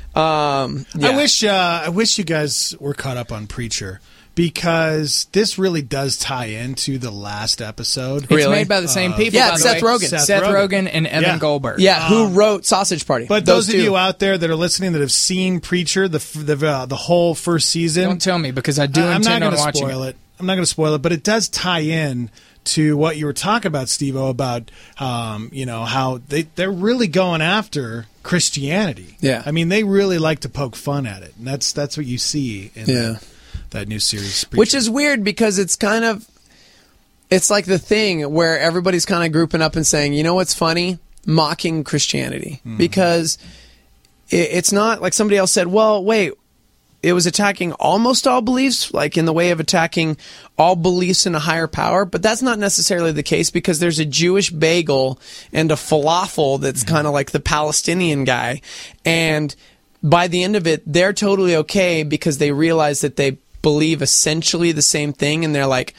K: I wish you guys were caught up on Preacher, because this really does tie into the last episode.
J: It's made by the same people.
I: Yeah,
J: by the
I: Seth
J: way.
I: Rogen.
J: Seth Rogen and Evan Goldberg.
I: Yeah, who wrote Sausage Party.
K: But those of you out there that are listening that have seen Preacher, the whole first season,
J: don't tell me, because I do intend on watching it.
K: I'm not going to spoil it, but it does tie in to what you were talking about, Steve-O, about how they're really going after Christianity.
I: Yeah,
K: I mean, they really like to poke fun at it, and that's what you see in that new series. Preacher.
I: Which is weird, because it's like the thing where everybody's kind of grouping up and saying, you know what's funny? Mocking Christianity. Mm-hmm. Because it's not like somebody else said, well, wait, it was attacking almost all beliefs, like in the way of attacking all beliefs in a higher power. But that's not necessarily the case, because there's a Jewish bagel and a falafel that's kind of like the Palestinian guy. And by the end of it, they're totally okay, because they realize that they believe essentially the same thing, and they're like,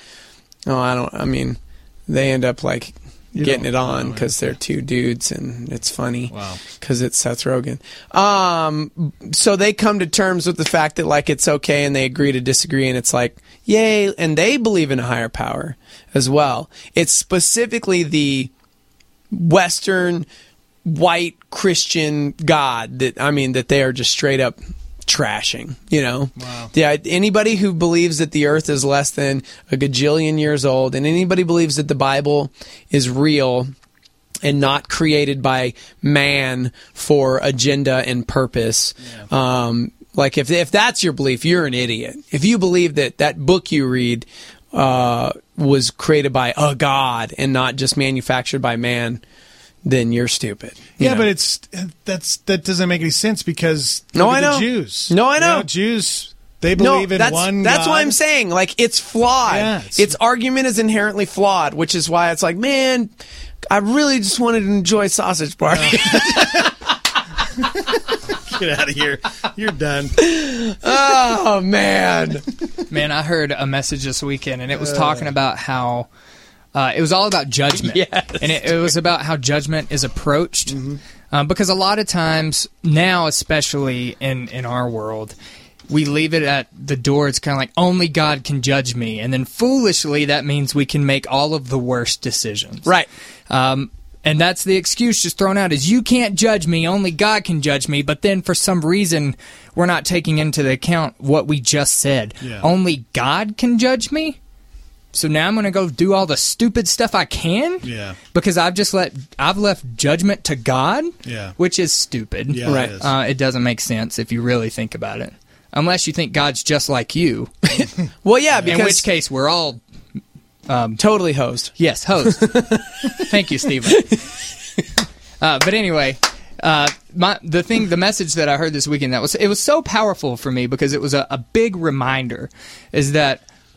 I: they end up like getting it on because they're two dudes and it's funny because it's Seth Rogen. So they come to terms with the fact that like it's okay, and they agree to disagree, and it's like, yay, and they believe in a higher power as well. It's specifically the Western white Christian God that they are just straight up trashing,
K: Wow.
I: Yeah, anybody who believes that the earth is less than a gajillion years old, and anybody believes that the Bible is real and not created by man for agenda and purpose, like if that's your belief, you're an idiot. If you believe that book you read was created by a God and not just manufactured by man, then you're stupid.
K: Yeah, but that doesn't make any sense, because
I: I know
K: Jews.
I: No, I know.
K: Jews, They believe in one God.
I: That's why I'm saying, like, it's flawed.
K: Yeah,
I: its argument is inherently flawed, which is why it's like, man, I really just wanted to enjoy Sausage Party.
K: Get out of here. You're done.
I: Oh, man.
J: Man, I heard a message this weekend, and it was talking about how it was all about judgment.
I: Yes.
J: And it was about how judgment is approached. Because a lot of times, now especially in our world, we leave it at the door. It's kind of like, only God can judge me. And then foolishly, that means we can make all of the worst decisions.
I: Right.
J: And that's the excuse just thrown out is, you can't judge me, only God can judge me. But then for some reason, we're not taking into account what we just said.
K: Yeah.
J: Only God can judge me? So now I'm going to go do all the stupid stuff I can?
K: Yeah.
J: Because I've left judgment to God?
K: Yeah.
J: Which is stupid.
K: Yeah,
J: right.
K: it is.
J: It doesn't make sense if you really think about it. Unless you think God's just like you.
I: Well, yeah, because...
J: In which case, we're all...
I: totally hosed.
J: Yes, hosed. Thank you, Stephen. But anyway, the message that I heard this weekend, it was so powerful for me because it was a big reminder, is that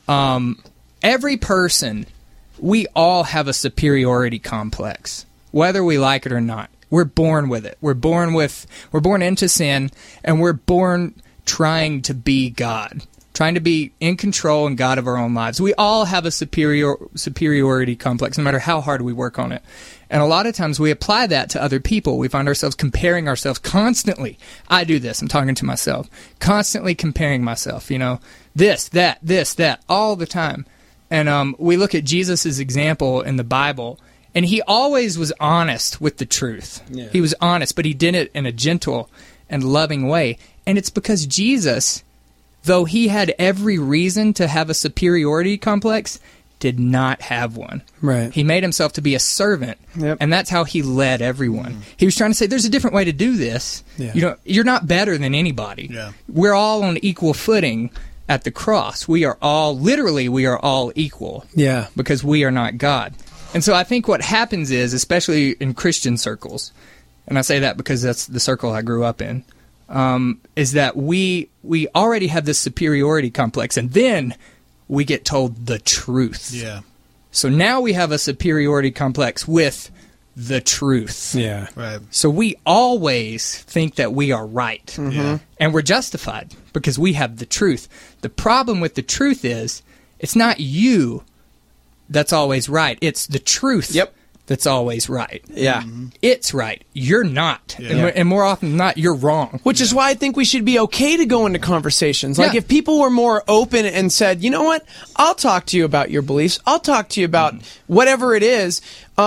J: every person, we all have a superiority complex, whether we like it or not. We're born with it. We're born into sin, and we're born trying to be God. Trying to be in control and God of our own lives. We all have a superiority complex, no matter how hard we work on it. And a lot of times we apply that to other people. We find ourselves comparing ourselves constantly. I do this. I'm talking to myself. Constantly comparing myself, this, that, all the time. And we look at Jesus' example in the Bible, and he always was honest with the truth. Yeah. He was honest, but he did it in a gentle and loving way. And it's because Jesus... though he had every reason to have a superiority complex, did not have one.
I: Right.
J: He made himself to be a servant, and that's how he led everyone. He was trying to say, there's a different way to do this. Yeah. You're not better than anybody. Yeah. We're all on equal footing at the cross. We are all equal.
I: Yeah.
J: Because we are not God. And so I think what happens is, especially in Christian circles, and I say that because that's the circle I grew up in, is that we already have this superiority complex, and then we get told the truth.
K: Yeah.
J: So now we have a superiority complex with the truth.
I: Yeah.
K: Right.
J: So we always think that we are right.
K: Mm-hmm.
J: And we're justified because we have the truth. The problem with the truth is, it's not you that's always right. It's the truth.
I: Yep.
J: That's always right.
I: Yeah.
J: It's right. You're not. Yeah. And more often than not, you're wrong.
I: Which is why I think we should be okay to go into conversations. Like, if people were more open and said, you know what, I'll talk to you about your beliefs. I'll talk to you about whatever it is.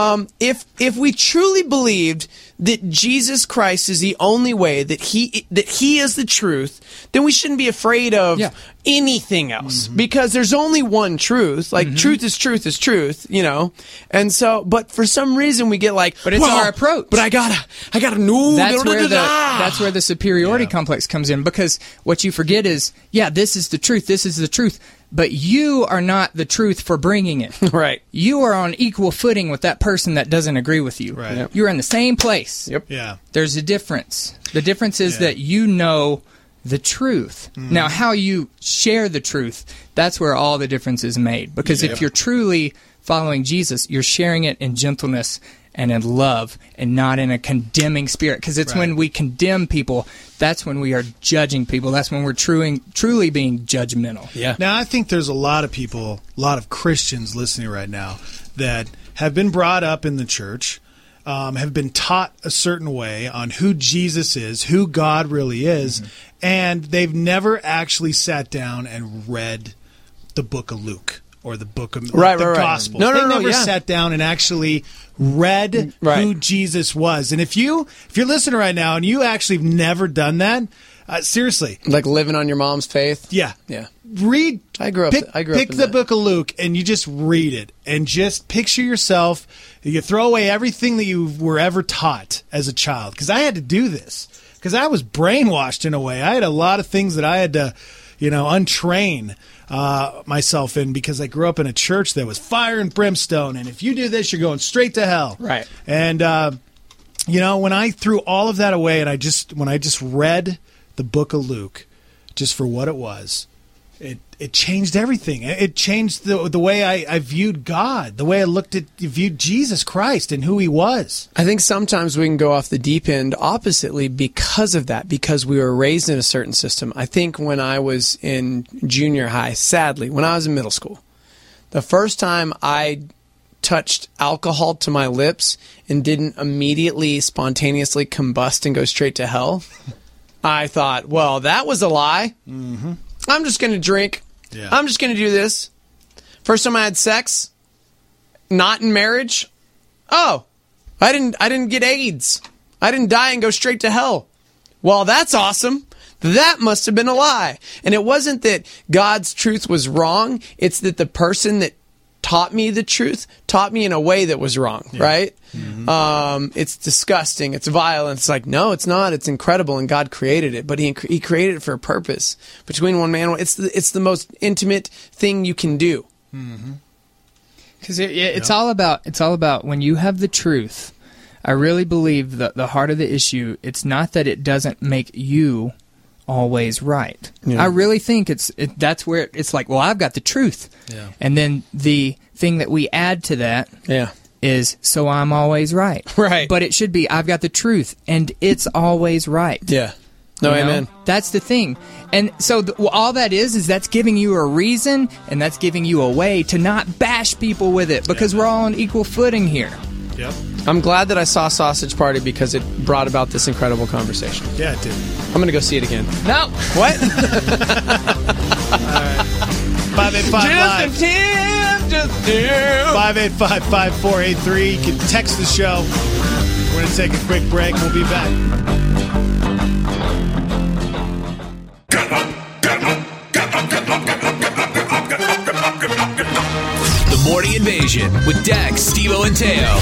I: If we truly believed that Jesus Christ is the only way, that he is the truth, then we shouldn't be afraid of anything else, because there's only one truth. Like, truth is truth, And so, but for some reason we get like,
J: but it's our approach.
I: But I gotta know.
J: That's where the superiority complex comes in, because what you forget is, this is the truth. This is the truth. But you are not the truth for bringing it.
I: Right.
J: You are on equal footing with that person that doesn't agree with you.
K: Right. Yep.
J: You're in the same place.
I: Yep.
K: Yeah.
J: There's a difference. The difference is that you know the truth. Now, how you share the truth, that's where all the difference is made. Because if you're truly following Jesus, you're sharing it in gentleness and in love, and not in a condemning spirit. Because it's when we condemn people, that's when we are judging people. That's when we're truly being judgmental.
I: Yeah.
K: Now, I think there's a lot of people, a lot of Christians listening right now that have been brought up in the church, have been taught a certain way on who Jesus is, who God really is, and they've never actually sat down and read the book of Luke or the book of the Gospels.
I: No,
K: they never sat down and actually read who Jesus was. And if you're listening right now and you actually have never done that, seriously,
I: like living on your mom's faith.
K: Yeah. Read.
I: I grew up.
K: Pick the book of Luke and you just read it and just picture yourself. You throw away everything that you were ever taught as a child. Because I had to do this. Because I was brainwashed in a way. I had a lot of things that I had to, untrain myself in, because I grew up in a church that was fire and brimstone, and if you do this, you're going straight to hell.
I: Right.
K: And when I threw all of that away, and when I just read the book of Luke, just for what it was, It changed everything. It changed the way I viewed God, the way I viewed Jesus Christ and who he was.
I: I think sometimes we can go off the deep end oppositely because of that, because we were raised in a certain system. I think when I was in junior high, sadly, when I was in middle school, the first time I touched alcohol to my lips and didn't immediately spontaneously combust and go straight to hell, I thought, well, that was a lie.
K: Mm-hmm.
I: I'm just going to drink. Yeah. I'm just going to do this. First time I had sex, not in marriage. Oh, I didn't get AIDS. I didn't die and go straight to hell. Well, that's awesome. That must have been a lie. And it wasn't that God's truth was wrong. It's that the person that taught me the truth taught me in a way that was wrong, right? Mm-hmm. It's disgusting. It's violent. It's like, no, it's not. It's incredible, and God created it. But He created it for a purpose. Between one man, it's the most intimate thing you can do.
J: Because it's all about when you have the truth. I really believe that the heart of the issue, it's not that it doesn't make you always right. Yeah. I really think that's where it's like, well, I've got the truth. Yeah. And then the thing that we add to that is, so I'm always right.
I: Right.
J: But it should be, I've got the truth, and it's always right.
I: Yeah. No, amen.
J: That's the thing. And so all that is that's giving you a reason, and that's giving you a way to not bash people with it, because we're all on equal footing here.
K: Yep.
I: I'm glad that I saw Sausage Party because it brought about this incredible conversation.
K: Yeah, it did.
I: I'm going to go see it again.
J: No.
I: What?
K: 585
I: Just Tim.
K: 585-5483. You can text the show. We're going to take a quick break. We'll be back.
A: The Morning Invasion with Dax, Steve-O, and Teo.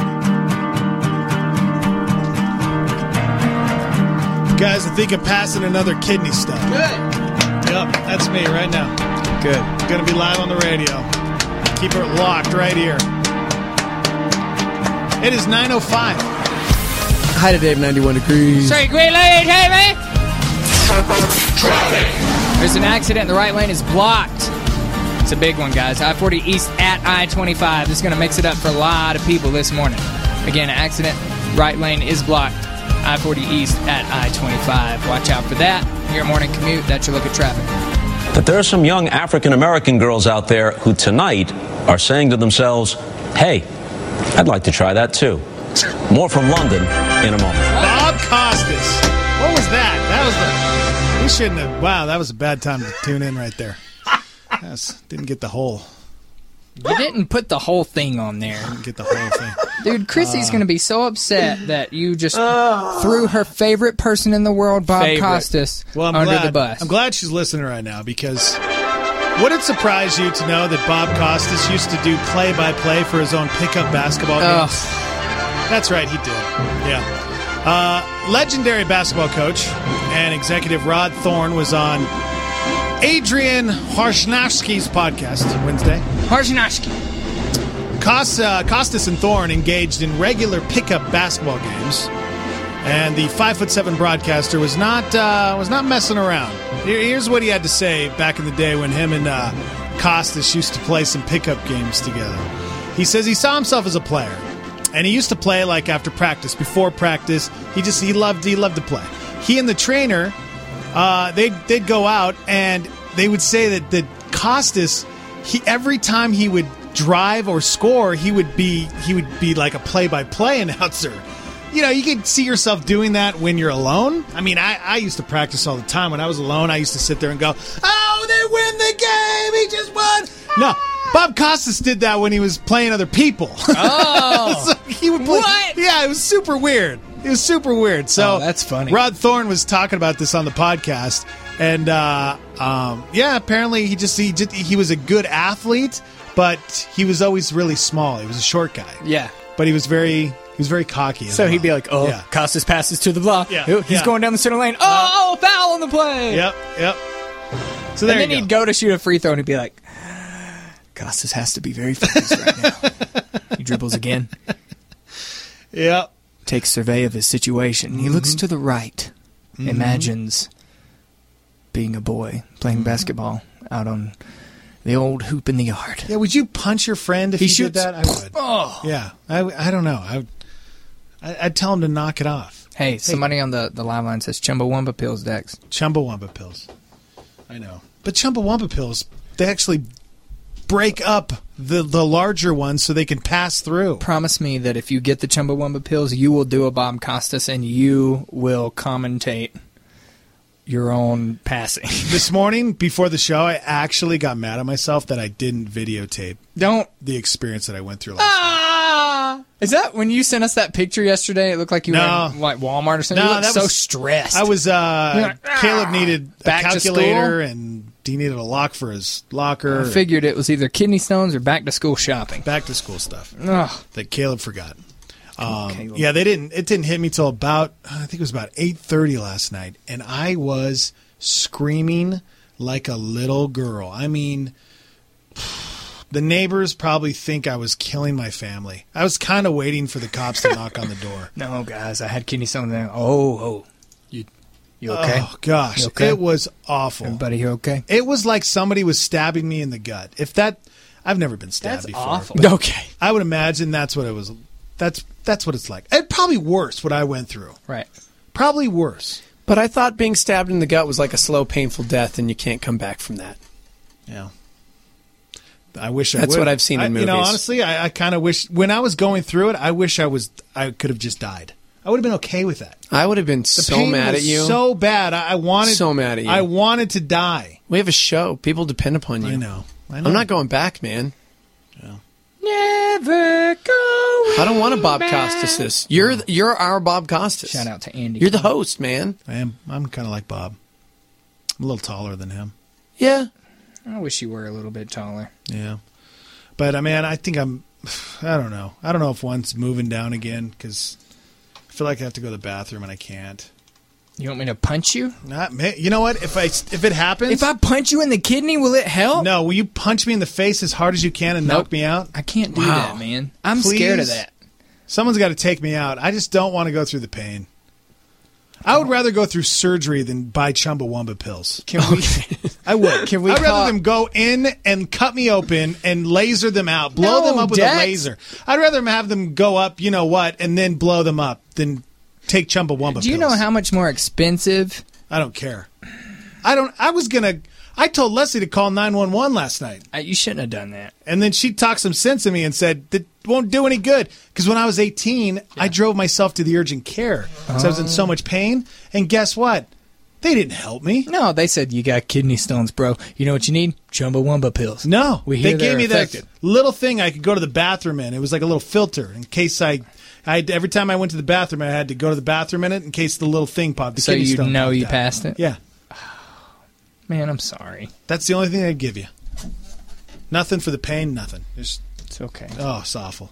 K: Guys, I think I'm passing another kidney stone.
I: Good.
K: Yep, that's me right now.
I: Good.
K: Going to be live on the radio. Keep it locked right here. It is 9:05.
I: Hi to Dave, 91 degrees.
J: Say, great lady, hey, man. There's an accident. The right lane is blocked. It's a big one, guys. I-40 East at I-25. This is going to mix it up for a lot of people this morning. Again, an accident. Right lane is blocked. I-40 East at I-25. Watch out for that. Your morning commute, that's your look at traffic.
S: But there are some young African-American girls out there who tonight are saying to themselves, hey, I'd like to try that too. More from London in a moment.
K: Bob Costas. What was that? We shouldn't have. Wow, that was a bad time to tune in right there. Didn't get the whole.
J: You didn't put the whole thing on there.
K: Didn't get the whole thing.
J: Dude, Chrissy's going to be so upset that you just threw her favorite person in the world, Bob Costas, under the bus.
K: I'm glad she's listening right now, because would it surprise you to know that Bob Costas used to do play-by-play for his own pickup basketball games? That's right, he did. Yeah. Legendary basketball coach and executive Rod Thorne was on Adrian Harshnowski's podcast Wednesday.
J: Harshnowski.
K: Costas and Thorne engaged in regular pickup basketball games, and the 5'7" broadcaster was not messing around. Here's what he had to say back in the day when him and Costas used to play some pickup games together. He says he saw himself as a player, and he used to play like after practice, before practice. He loved to play. He and the trainer, they'd go out, and they would say that Costas, every time he would drive or score, he would be like a play-by-play announcer. You know, you could see yourself doing that when you're alone. I mean, I used to practice all the time. When I was alone, I used to sit there and go, oh, they win the game, he just won. No, Bob Costas did that when he was playing other people.
J: Oh.
K: So he would play,
J: what?
K: Yeah, it was super weird. So
J: that's funny.
K: Rod Thorne was talking about this on the podcast, and apparently he was a good athlete, but he was always really small. He was a short guy.
J: Yeah,
K: but he was very cocky.
J: So he'd be like, Costas passes to the block.
K: Yeah.
J: He's going down the center lane. Foul on the play.
K: Yep. So
J: and then he'd go to shoot a free throw, and he'd be like, Costas has to be very focused right now. He dribbles again.
K: Yep.
J: Takes survey of his situation. He looks to the right. Imagines being a boy playing basketball out on the old hoop in the yard.
K: Yeah, would you punch your friend if
J: He
K: you
J: shoots.
K: did that? I would.
J: Oh.
K: Yeah, I don't know. I'd tell him to knock it off.
J: Hey, somebody on the live line says Chumbawamba pills, Dex.
K: Chumbawamba pills. I know. But Chumbawamba pills, they actually break up the larger ones so they can pass through.
J: Promise me that if you get the Chumbawamba pills, you will do a Bob Costas and you will commentate your own passing.
K: This morning, before the show, I actually got mad at myself that I didn't videotape the experience that I went through last night.
J: Is that when you sent us that picture yesterday? It looked like you were in like Walmart or something.
K: No,
J: you looked
K: that
J: so
K: was
J: stressed.
K: I was Caleb needed a
J: Back to
K: calculator
J: school?
K: and he needed a lock for his locker.
J: I figured it was either kidney stones or back to school shopping.
K: Back to school stuff
J: Ugh.
K: that Caleb forgot. Yeah, it didn't hit me till about, I think it was about 8:30 last night, and I was screaming like a little girl. I mean, the neighbors probably think I was killing my family. I was kind of waiting for the cops to knock on the door.
J: No, guys, I had kidney stones there. Oh, you okay?
K: Oh gosh,
J: You okay?
K: It was awful.
J: Everybody here okay?
K: It was like somebody was stabbing me in the gut. I've never been stabbed
J: That's
K: before.
J: awful.
K: but
J: Okay.
K: I would imagine that's what it was. That's what it's like. And probably worse what I went through.
J: Right.
K: Probably worse.
B: But I thought being stabbed in the gut was like a slow, painful death, and you can't come back from that.
K: Yeah. I wish I
B: That's
K: would.
B: what I've seen in movies.
K: Honestly, I kind of wish when I was going through it, I wish I could have just died. I would have been okay with that.
B: I would have been
K: The
B: so
K: pain
B: mad
K: was
B: at you.
K: so bad. I wanted
B: So mad at you.
K: I wanted to die.
B: We have a show. People depend upon you.
K: I know.
B: I'm not going back, man.
J: Never go.
B: I don't want a Bob Costas this. You're our Bob Costas.
J: Shout out to Andy.
B: You're the host, man.
K: I'm kind of like Bob. I'm a little taller than him.
B: Yeah.
J: I wish you were a little bit taller.
K: Yeah. But I mean, I think I don't know. I don't know if one's moving down again because I feel like I have to go to the bathroom and I can't.
J: You want me to punch you?
K: Not me. You know what? If it happens,
J: If I punch you in the kidney, will it help?
K: no, will you punch me in the face as hard as you can and knock me out?
J: I can't do
K: Wow.
J: that, man. I'm scared of
K: Please?
J: that.
K: Someone's got to take me out. I just don't want to go through the pain. I would rather go through surgery than buy Chumbawamba pills. I would.
J: Can we
K: I'd
J: call-
K: rather them go in and cut me open and laser them out, blow them up with
J: Dex.
K: a laser. I'd rather have them go up, you know what, and then blow them up than take Chumbawamba
J: Do you
K: pills.
J: know how much more expensive?
K: I don't care. I told Leslie to call 911 last night.
J: You shouldn't have done that.
K: And then she talked some sense to me and said, that won't do any good. Because when I was 18, I drove myself to the urgent care. Because I was in so much pain. And guess what? They didn't help me.
J: No, they said you got kidney stones, bro. You know what you need? Chumbawamba pills.
K: No.
J: We hear
K: they gave
J: they're
K: me
J: effective.
K: that little thing I could go to the bathroom in. It was like a little filter in case every time I went to the bathroom, I had to go to the bathroom in it in case the little thing popped. The
J: So
K: kidney
J: you
K: stone
J: know
K: popped
J: you
K: out.
J: passed it?
K: Yeah.
J: Man, I'm sorry.
K: That's the only thing I'd give you. Nothing for the pain, nothing.
J: It's okay.
K: Oh, it's awful.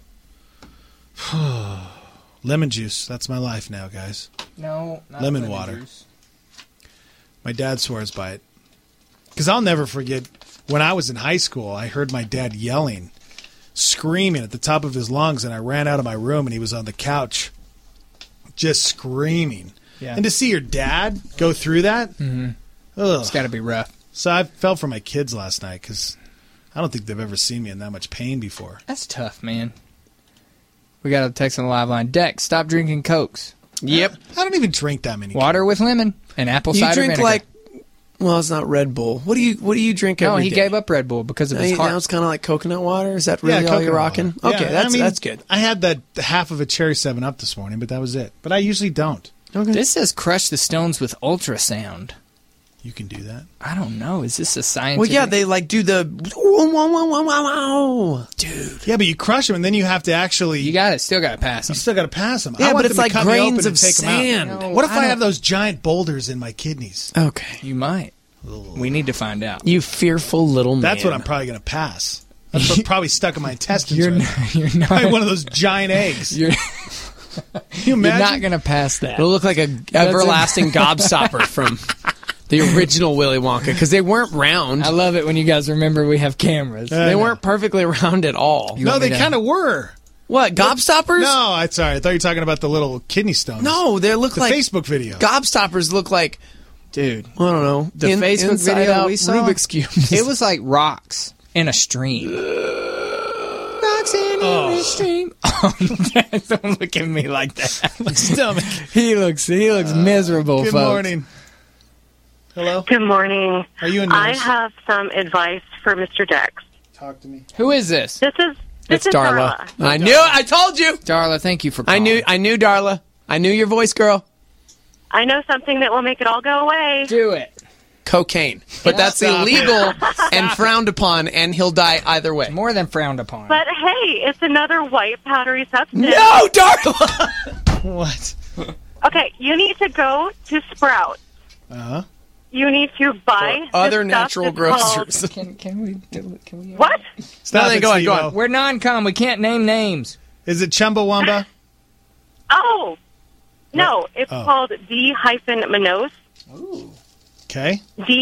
K: Lemon juice. That's my life now, guys.
J: No, not
K: Lemon water.
J: juice.
K: My dad swears by it. Because I'll never forget when I was in high school, I heard my dad yelling, screaming at the top of his lungs, and I ran out of my room and he was on the couch just screaming.
J: Yeah.
K: And to see your dad go through that,
J: It's got to be rough.
K: So I felt for my kids last night because I don't think they've ever seen me in that much pain before.
J: That's tough, man. We got a text on the live line. Dex, stop drinking Cokes.
B: Yep.
K: I don't even drink that many.
J: Water with lemon and apple
B: You
J: cider
B: drink
J: vinegar.
B: like, well, it's not Red Bull. What do you drink every
J: No,
B: day?
J: he gave up Red Bull because of his
B: Now
J: heart.
B: it's kind of like coconut water. Is that really all
K: coconut
B: you're rocking?
K: water.
B: Okay,
K: Yeah,
B: that's good.
K: I had that half of a cherry 7-Up this morning, but that was it. But I usually don't.
B: Okay.
J: This says crush the stones with ultrasound.
K: You can do that.
J: I don't know. Is this a scientific?
B: Well, yeah, they like do the
K: Dude. Yeah, but you crush them, and then you have to actually.
J: You still got to pass them.
K: You still got to pass them.
B: Yeah,
K: I want
B: but it's
K: them to
B: like
K: cut me
B: grains
K: open and
B: of
K: take 'em out.
B: sand.
J: No,
K: What if
J: I
K: I
J: don't-
K: have those giant boulders in my kidneys?
B: Okay.
J: You might. We need to find out.
B: You feirful little man.
K: That's what I'm probably going to pass. That's what's probably stuck in my intestines.
J: You're
K: right
J: not-
K: now.
J: you're not-
K: Probably one of those giant eggs.
J: You're,
K: Can you
J: you're
K: imagine?
J: not going to pass that.
B: It'll look like a everlasting gobstopper from the original Willy Wonka because they weren't round.
J: I love it when you guys remember we have cameras.
B: They weren't perfectly round at all.
K: No, they kind of were.
B: What, gobstoppers?
K: No, I'm sorry. I thought you were talking about the little kidney stones.
B: No, they look
K: the
B: like
K: Facebook video.
B: Gobstoppers look like
J: Dude.
B: I don't know.
J: The Facebook
B: inside
J: video
B: out
J: we saw,
B: Rubik's Cube.
J: It was like rocks in a stream. Rocks in a stream. Don't look at me like that.
K: My stomach.
J: He looks miserable,
K: Good
J: folks.
K: morning. Hello?
D: Good morning.
K: Are you a
D: I
K: nurse?
D: have some advice for Mr. Dex.
K: Talk to me.
J: Who is this?
D: This is Darla.
B: I knew it. I told you.
J: Darla, thank you for calling.
B: I knew Darla. I knew your voice, girl.
D: I know something that will make it all go away.
J: Do it.
B: Cocaine. But that's
K: Stop it.
B: illegal and frowned upon, and he'll die either way.
J: More than frowned upon.
D: But hey, it's another white powdery substance.
B: No, Darla!
K: What?
D: Okay, you need to go to Sprout.
K: Uh-huh.
D: You need to buy
B: Or other
D: this stuff
B: natural
D: that's
B: grocers.
J: Can we do it? Can we?
D: What?
K: Stop
B: No,
K: it,
B: go on,
K: Steve-O.
J: We're non-com. We can't name names.
K: Is it Chumbawamba?
D: Oh, no, it's
K: Oh.
D: called D-Manose.
K: Okay.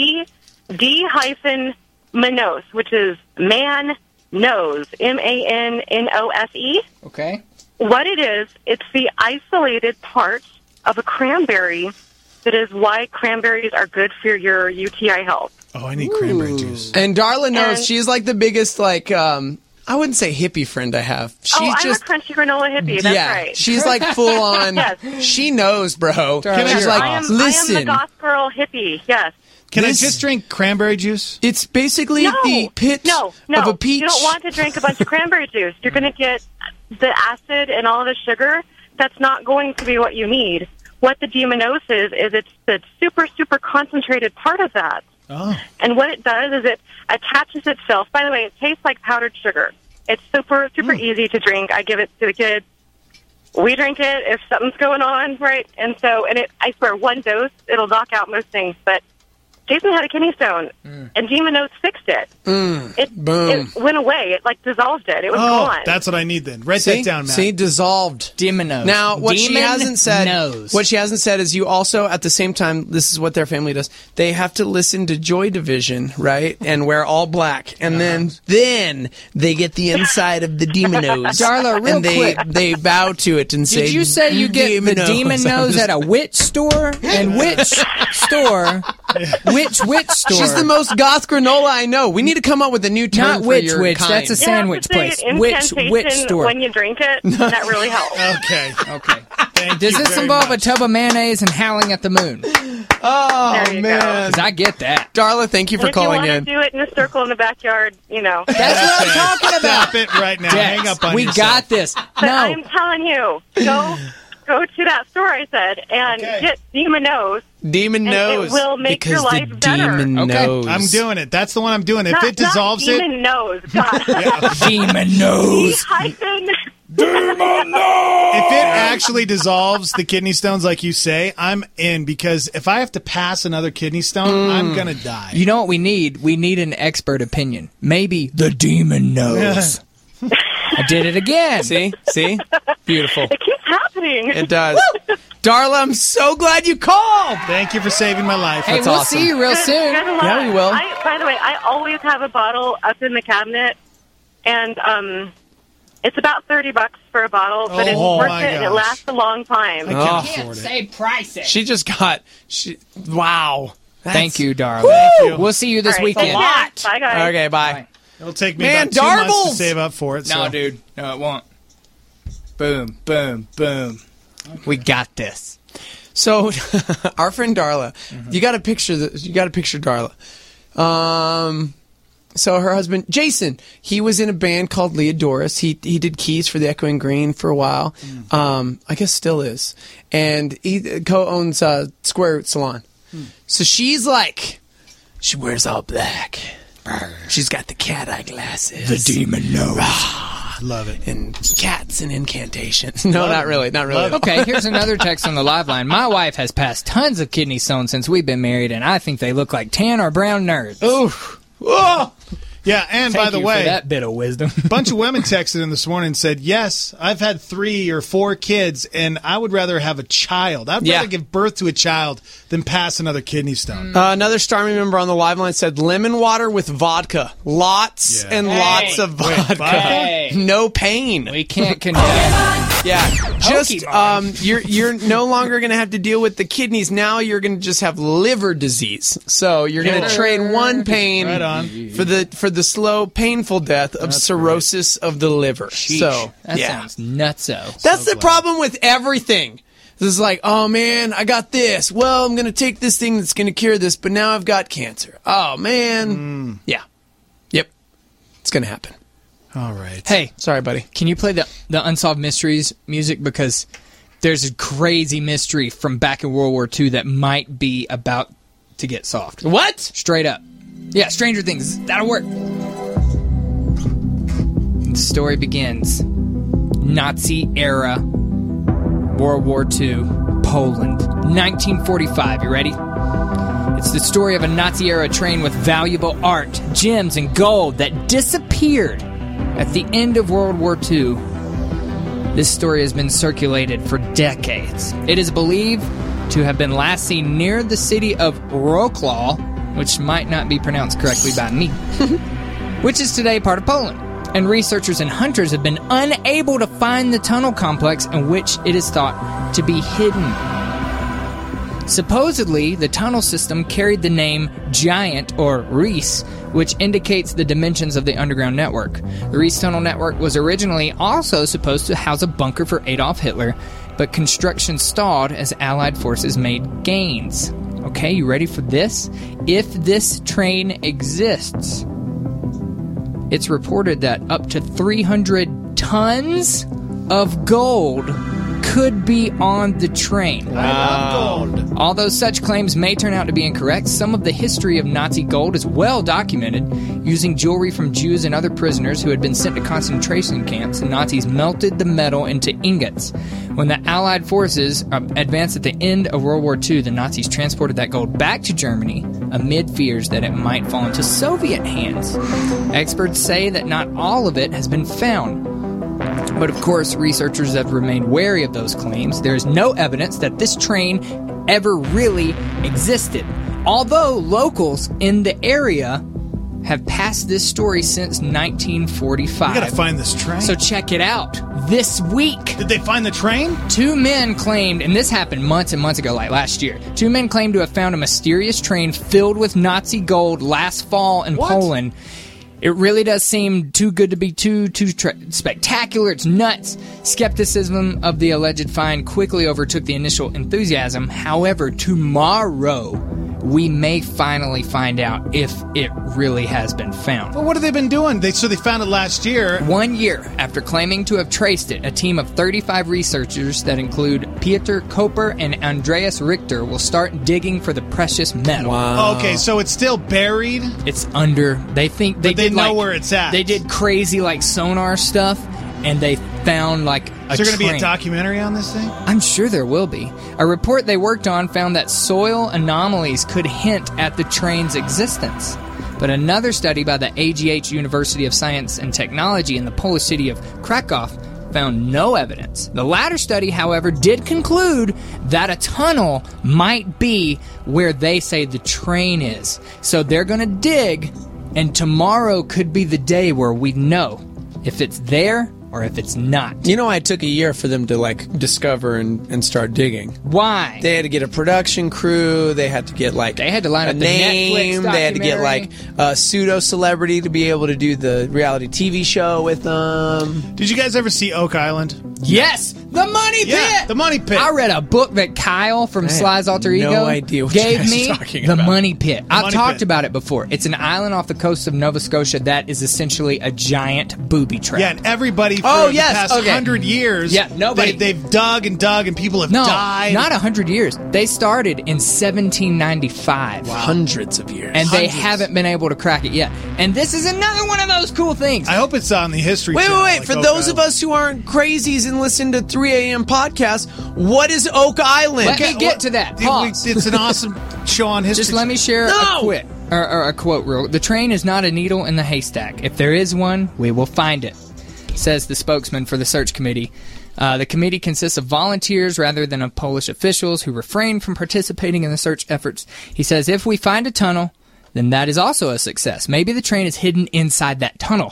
D: D-Manose, which is man nose, M-A-N-N-O-S-E.
J: Okay.
D: What it is, it's the isolated part of a cranberry that is why cranberries are good for your UTI health.
K: Oh, I need cranberry juice.
B: And Darla knows
D: And-
B: she's like the biggest, like, I wouldn't say hippie friend I have. She's
D: I'm
B: just
D: a crunchy granola hippie. That's
B: yeah,
D: right.
B: she's like full on.
D: Yes.
B: She knows, bro.
J: Darla,
B: She's
J: you're
B: like,
D: I am
B: listen.
D: the goth girl hippie. Yes.
K: Can
B: This-
K: I just drink cranberry juice?
B: It's basically the pitch
D: no.
B: of a peach.
D: You don't want to drink a bunch of cranberry juice. You're going to get the acid and all the sugar. That's not going to be what you need. What the D-Manose is it's the super, super concentrated part of that.
K: Oh.
D: And what it does is it attaches itself. By the way, it tastes like powdered sugar. It's super, super easy to drink. I give it to the kids. We drink it if something's going on, right? And so, I swear, one dose, it'll knock out most things. But Jason had a kidney stone, and D-Manose fixed it.
B: Boom.
D: It went away. It, dissolved it. It was
K: Oh,
D: gone.
K: that's what I need then. Write
B: See?
K: that down, Matt.
B: See, dissolved.
J: D-Manose.
B: Now, what she hasn't said,
J: knows.
B: what she hasn't said is you also, at the same time, this is what their family does. They have to listen to Joy Division, right, and wear all black, and then they get the inside of the D-Manose.
J: Darla, real
B: and
J: quick.
B: they bow to it and say,
J: Did you say you get the demon nose at a witch store? And which store? Which store?
B: She's the most goth granola I know. We need to come up with a new term
J: Not
B: for
J: witch,
B: your
J: witch.
B: kind.
J: That's a sandwich place. Witch store.
D: When you drink it, that really helps.
K: Okay.
J: Okay. Does this involve a tub of mayonnaise and howling at the moon?
B: Oh,
D: There you
B: man.
J: Because I get that.
B: Darla, thank you for
D: And
B: calling
D: if you
B: in.
D: want to do it in a circle in the backyard,
J: That's what I'm talking about.
K: Stop it right now.
J: Dex,
K: Hang up on
J: we
K: yourself.
J: got this.
D: But
J: No.
D: I'm telling you, go to that store, I said, and get D-Manose.
B: Demon
D: and
B: nose.
D: it will make
B: because
D: your life
B: the
D: better.
B: demon knows.
K: I'm doing it. That's the one I'm doing. If
D: Not-
K: it dissolves
D: not
K: it.
D: demon nose. God.
J: Demon nose.
D: D-hyphen.
K: If it actually dissolves the kidney stones like you say, I'm in, because if I have to pass another kidney stone, I'm going to die.
J: You know what we need? We need an expert opinion. Maybe the demon knows. I did it again.
B: See? Beautiful.
D: It keeps happening.
B: It does. Darla, I'm so glad you called.
K: Thank you for saving my life.
J: Hey,
B: That's
J: we'll
B: awesome.
J: see you real soon.
D: Good luck.
B: Yeah, we will.
D: By the way, I always have a bottle up in the cabinet, and it's about $30 for a bottle, but it's
K: Oh,
D: worth
K: my
D: it, and it
K: gosh.
D: lasts a long time.
K: I can't afford it.
J: Say prices.
B: She just got. Wow.
J: Thank you, darling.
K: Thank you.
J: We'll see you this
D: All right,
J: weekend.
D: take care. Bye, guys.
B: Okay, bye.
K: It'll take me
B: Man,
K: about 2 months
B: Darbles!
K: to save up for it.
J: No,
K: so.
J: dude. No, it won't. Boom, boom, boom.
B: We got this. So, our friend Darla, you got to picture this. You got to picture Darla. So her husband Jason, he was in a band called Leodoris. He did keys for the Echoing Green for a while. I guess still is, and he co-owns Square Root Salon. So she's like, she wears all black. She's got the cat eye glasses.
J: The demon knows.
K: Love it.
B: And cats and incantations. No, not really. Not really.
J: Okay, here's another text on the live line. My wife has passed tons of kidney stones since we've been married, and I think they look like tan or brown nerds.
B: Oof. Oh.
K: Yeah, and
J: Thank
K: by the
J: you
K: way,
J: for that bit of wisdom.
K: a bunch of women texted in this morning and said, yes, I've had 3 or 4 kids, and I would rather have a child. I'd rather give birth to a child than pass another kidney stone.
B: Another Starmy member on the live line said lemon water with vodka. Lots and lots of vodka.
J: Hey.
B: No pain.
J: We can't condemn.
B: Yeah, just you're no longer going to have to deal with the kidneys. Now you're going to just have liver disease. So you're going to trade one pain for the slow, painful death of cirrhosis of the liver.
J: Sheesh.
B: So
J: That sounds nutso.
B: That's the problem with everything. This is like, oh man, I got this. Well, I'm going to take this thing that's going to cure this, but now I've got cancer. Oh man. Yeah. Yep. It's going to happen.
K: All right.
J: Hey,
B: sorry, buddy.
J: Can you play the Unsolved Mysteries music? Because there's a crazy mystery from back in World War II that might be about to get solved.
B: What?
J: Straight up. Yeah, Stranger Things. That'll work. The story begins. Nazi-era World War II, Poland, 1945. You ready? It's the story of a Nazi-era train with valuable art, gems, and gold that disappeared at the end of World War II. This story has been circulated for decades. It is believed to have been last seen near the city of Wrocław, which might not be pronounced correctly by me, which is today part of Poland. And researchers and hunters have been unable to find the tunnel complex in which it is thought to be hidden. Supposedly, the tunnel system carried the name Giant, or Reese, which indicates the dimensions of the underground network. The Reese Tunnel Network was originally also supposed to house a bunker for Adolf Hitler, but construction stalled as Allied forces made gains. Okay, you ready for this? If this train exists, it's reported that up to 300 tons of gold could be on the train.
K: I love gold.
J: Although such claims may turn out to be incorrect, some of the history of Nazi gold is well documented. Using jewelry from Jews and other prisoners who had been sent to concentration camps, the Nazis melted the metal into ingots. When the Allied forces advanced at the end of World War II, the Nazis transported that gold back to Germany amid fears that it might fall into Soviet hands. Experts say that not all of it has been found. But of course, researchers have remained wary of those claims. There is no evidence that this train ever really existed. Although locals in the area have passed this story since 1945.
K: We gotta find this train.
J: So check it out. This week.
K: Did they find the train?
J: 2 men claimed, and this happened months and months ago, like last year. 2 men claimed to have found a mysterious train filled with Nazi gold last fall in Poland. It really does seem too good to be too spectacular. It's nuts. Skepticism of the alleged find quickly overtook the initial enthusiasm. However, tomorrow we may finally find out if it really has been found.
K: Well, what have they been doing? So they found it last year.
J: 1 year after claiming to have traced it, a team of 35 researchers that include Peter Koper and Andreas Richter will start digging for the precious metal.
B: Wow.
K: Okay, so it's still buried?
J: It's under. They think they
K: did know where it's at.
J: They did crazy sonar stuff, and they found a
K: Is there going to be a documentary on this thing?
J: I'm sure there will be. A report they worked on found that soil anomalies could hint at the train's existence. But another study by the AGH University of Science and Technology in the Polish city of Krakow found no evidence. The latter study, however, did conclude that a tunnel might be where they say the train is. So they're going to dig, and tomorrow could be the day where we know if it's there or if it's not.
B: You know, it took a year for them to discover and start digging.
J: Why?
B: They had to get a production crew. They had to get
J: they had to line up
B: a
J: the
B: name.
J: Netflix
B: They had to get a pseudo celebrity to be able to do the reality TV show with them.
K: Did you guys ever see Oak Island?
J: Yes, the Money Pit.
K: Yeah, the Money Pit.
J: I read a book that Kyle from Sly's Alter Ego
B: no idea what
J: gave
B: you guys
J: me.
B: are talking
J: The
B: about.
J: Money Pit. I've
K: Money
J: talked
K: Pit.
J: about it before. It's an island off the coast of Nova Scotia that is essentially a giant booby trap.
K: Yeah, and everybody for the past 100 years,
J: nobody.
K: they've dug and dug, and people have died.
J: Not 100 years. They started in 1795.
B: Wow. Hundreds of years.
J: And they haven't been able to crack it yet. And this is another one of those cool things.
K: I hope it's on the History
B: Wait,
K: Channel.
B: wait. For those of us who aren't crazies and listen to 3 a.m. podcasts, what is Oak Island?
J: Let me get to that. Pause.
K: It's an awesome show on History.
J: Just let me share a quote real. The train is not a needle in the haystack. If there is one, we will find it, says the spokesman for the search committee. The committee consists of volunteers rather than of Polish officials who refrain from participating in the search efforts. He says if we find a tunnel, then that is also a success. Maybe the train is hidden inside that tunnel.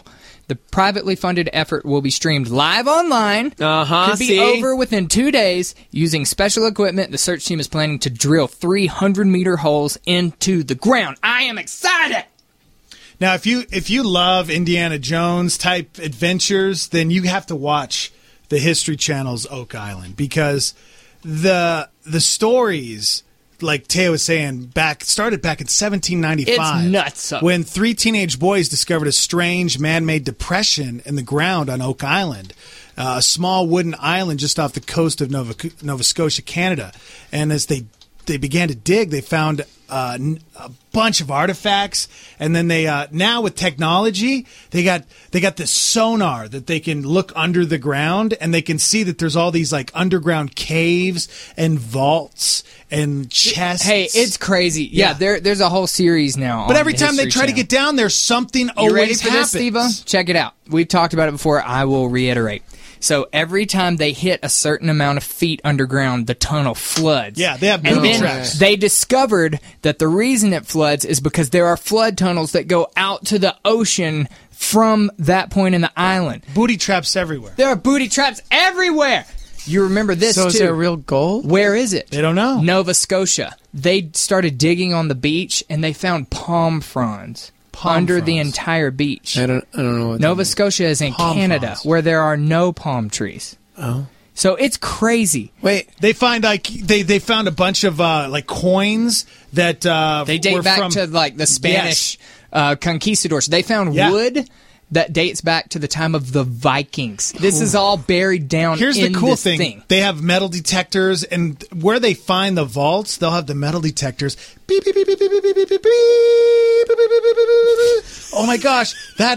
J: The privately funded effort will be streamed live online.
B: Uh-huh,
J: Could be over within 2 days. Using special equipment, the search team is planning to drill 300-meter holes into the ground. I am excited!
K: Now, if you love Indiana Jones type adventures, then you have to watch the History Channel's Oak Island, because the stories, like Teo was saying, started back in 1795.
J: It's nuts.
K: When 3 teenage boys discovered a strange man-made depression in the ground on Oak Island, a small wooden island just off the coast of Nova Scotia, Canada. And as they began to dig, they found a bunch of artifacts, and then they now with technology they got this sonar that they can look under the ground, and they can see that there's all these like underground caves and vaults and chests.
J: Hey, it's crazy. Yeah, there's a whole series now.
K: But
J: on
K: every
J: the
K: time they
J: History
K: try to
J: Channel.
K: get down there, something
J: You
K: always
J: ready for
K: happens.
J: this, Steve-O? Check it out. We've talked about it before. I will reiterate. So every time they hit a certain amount of feet underground, the tunnel floods.
K: Yeah, they have
J: and
K: booby
J: then
K: traps.
J: they discovered that the reason it floods is because there are flood tunnels that go out to the ocean from that point in the island.
K: Booty traps everywhere.
J: There are booty traps everywhere. You remember this,
B: So
J: too.
B: is there real gold?
J: Where is it?
K: They don't know.
J: Nova Scotia. They started digging on the beach, and they found palm fronds. Under the entire beach.
B: I don't know what
J: Nova Scotia is in
K: Palm
J: Canada,
K: fronds.
J: where there are no palm trees.
B: Oh.
J: So it's crazy.
B: Wait,
K: they find like they found a bunch of like coins that
J: They date
K: were
J: back
K: from,
J: to like the Spanish conquistadors. They found wood that dates back to the time of the Vikings. This is all buried down
K: Here's
J: in
K: the cool
J: this
K: thing. They have metal detectors, and where they find the vaults, they'll have the metal detectors. Beep, beep, beep, beep, beep, beep, beep, beep, beep, beep, beep, beep, beep, beep, beep. Oh my gosh,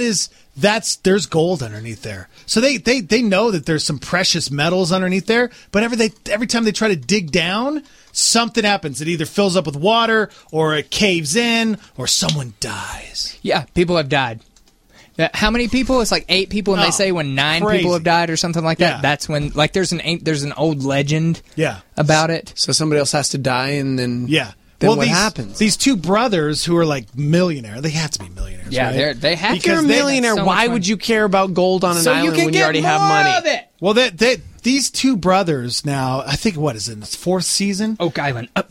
K: there's gold underneath there. So they know that there's some precious metals underneath there, but every time they try to dig down, something happens. It either fills up with water, or it caves in, or someone dies.
J: Yeah, people have died. How many people? It's like 8 people, and they say when 9
K: crazy.
J: people have died or something like that.
B: Yeah.
J: That's when, like, there's an old legend. About it.
B: So somebody else has to die, and then
K: Then
B: what
K: these,
B: happens?
K: These 2 brothers who are like millionaires, they have to be millionaires.
J: Yeah,
K: right?
J: they have
B: If you're a millionaire, why would you care about gold on an island when you already have money?
K: Well, these 2 brothers now, I think, what is it, its 4th season?
J: Oak Island update.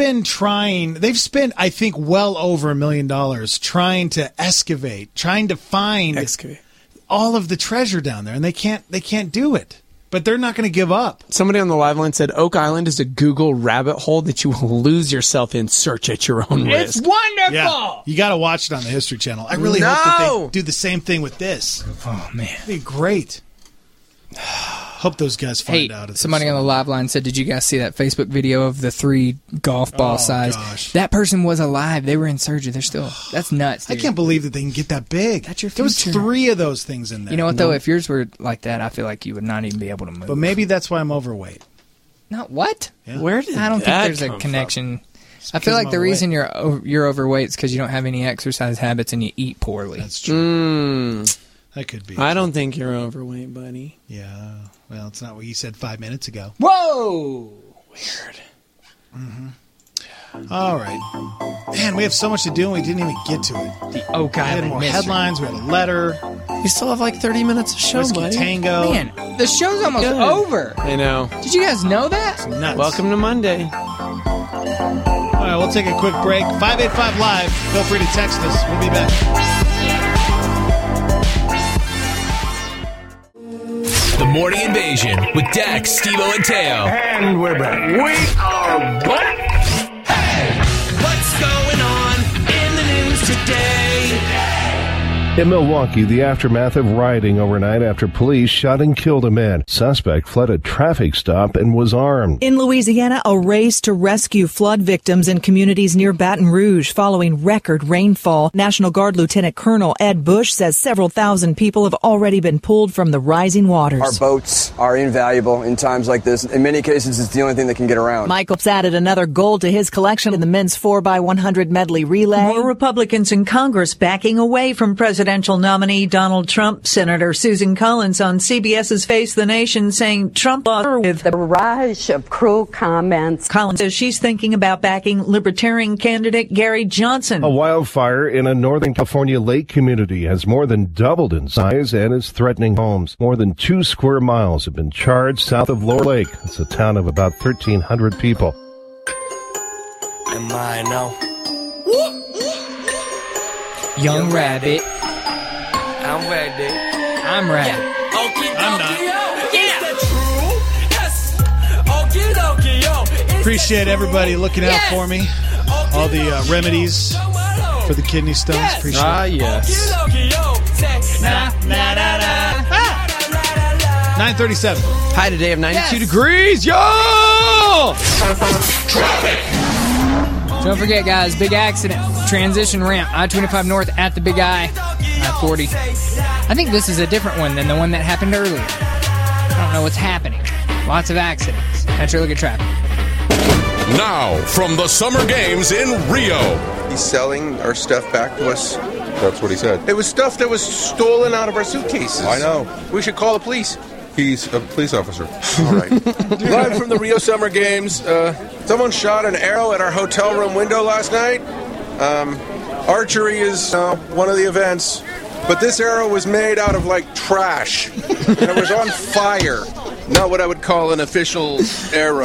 K: They've spent, I think, well over $1 million trying to excavate, trying to find all of the treasure down there, and they can't do it. But they're not going to give up.
B: Somebody on the live line said Oak Island is a Google rabbit hole that you will lose yourself in. Search at your own risk.
J: It's wonderful.
K: Yeah, you got to watch it on the History Channel. I really hope that they do the same thing with this.
J: Oh man,
K: it'd be great. Hope those guys find out.
J: Somebody on the live line said, "Did you guys see that Facebook video of the 3 golf ball size?
K: Gosh.
J: That person was alive. They were in surgery. They're still. That's nuts.
K: I
J: Dude.
K: can't believe that they can get that big.
J: That's your
K: There was
J: future.
K: 3 of those things in there.
J: You know what though? If yours were like that, I feel like you would not even be able to move.
K: But maybe that's why I'm overweight.
J: No, what?
K: Yeah.
B: Where did
J: I don't think
B: that
J: there's a
B: come
J: connection. I
K: because
J: feel like
K: I'm
J: the reason
K: overweight.
J: you're overweight is because you don't have any exercise habits and you eat poorly.
K: That's true.
B: Mm,
K: That could be.
B: I don't think you're overweight, buddy.
K: Yeah. Well, it's not what you said 5 minutes ago.
J: Whoa!
B: Weird.
K: All right. Man, we have so much to do and we didn't even get to it.
J: The Oak
K: We had
J: Island
K: more
J: mystery.
K: headlines. We had a letter.
B: You still have like 30 minutes of show,
K: Whiskey
B: buddy.
K: Tango.
J: Man, the show's almost
B: Good.
J: over.
B: I know.
J: Did you guys know that?
K: Nuts.
B: Welcome to Monday.
K: All right, we'll take a quick break. 585 Live. Feel free to text us. We'll be back.
A: The Morning Invasion with Dax, Steve-O, and Teo.
N: And we're back.
A: We are back. Hey, what's going on in the news today?
N: In Milwaukee, the aftermath of rioting overnight after police shot and killed a man. Suspect fled a traffic stop and was armed.
O: In Louisiana, a race to rescue flood victims in communities near Baton Rouge following record rainfall. National Guard Lieutenant Colonel Ed Bush says several thousand people have already been pulled from the rising waters.
P: Our boats are invaluable in times like this. In many cases, it's the only thing that can get around.
O: Michael's added another gold to his collection in the men's 4x100 medley relay.
Q: More Republicans in Congress backing away from President presidential nominee Donald Trump. Senator Susan Collins on CBS's Face the Nation saying Trump lost her with
R: the barrage of cruel comments.
Q: Collins says she's thinking about backing Libertarian candidate Gary Johnson.
N: A wildfire in a Northern California lake community has more than doubled in size and is threatening homes. More than 2 square miles have been charred south of Lower Lake. It's a town of about 1,300 people.
E: Am I now?
J: Young Rabbit.
E: I'm ready.
J: I'm ready.
K: I'm not. Appreciate everybody looking out for me. All the remedies for the kidney stones. Appreciate it.
B: Yes.
K: 9:37.
B: High today of 92 degrees. Yo!
J: Don't forget, guys, big accident. Transition ramp, I-25 North at the Big I, I-40. I think this is a different one than the one that happened earlier. I don't know what's happening. Lots of accidents. That's your look at traffic.
A: Now, from the Summer Games in Rio.
T: He's selling our stuff back to us. That's what he said. It was stuff that was stolen out of our suitcases. I know. We should call the police. He's a police officer. All right. Live from the Rio Summer Games. Someone shot an arrow at our hotel room window last night. Archery is one of the events. But this arrow was made out of, like, trash. And it was on fire. Not what I would call an official arrow.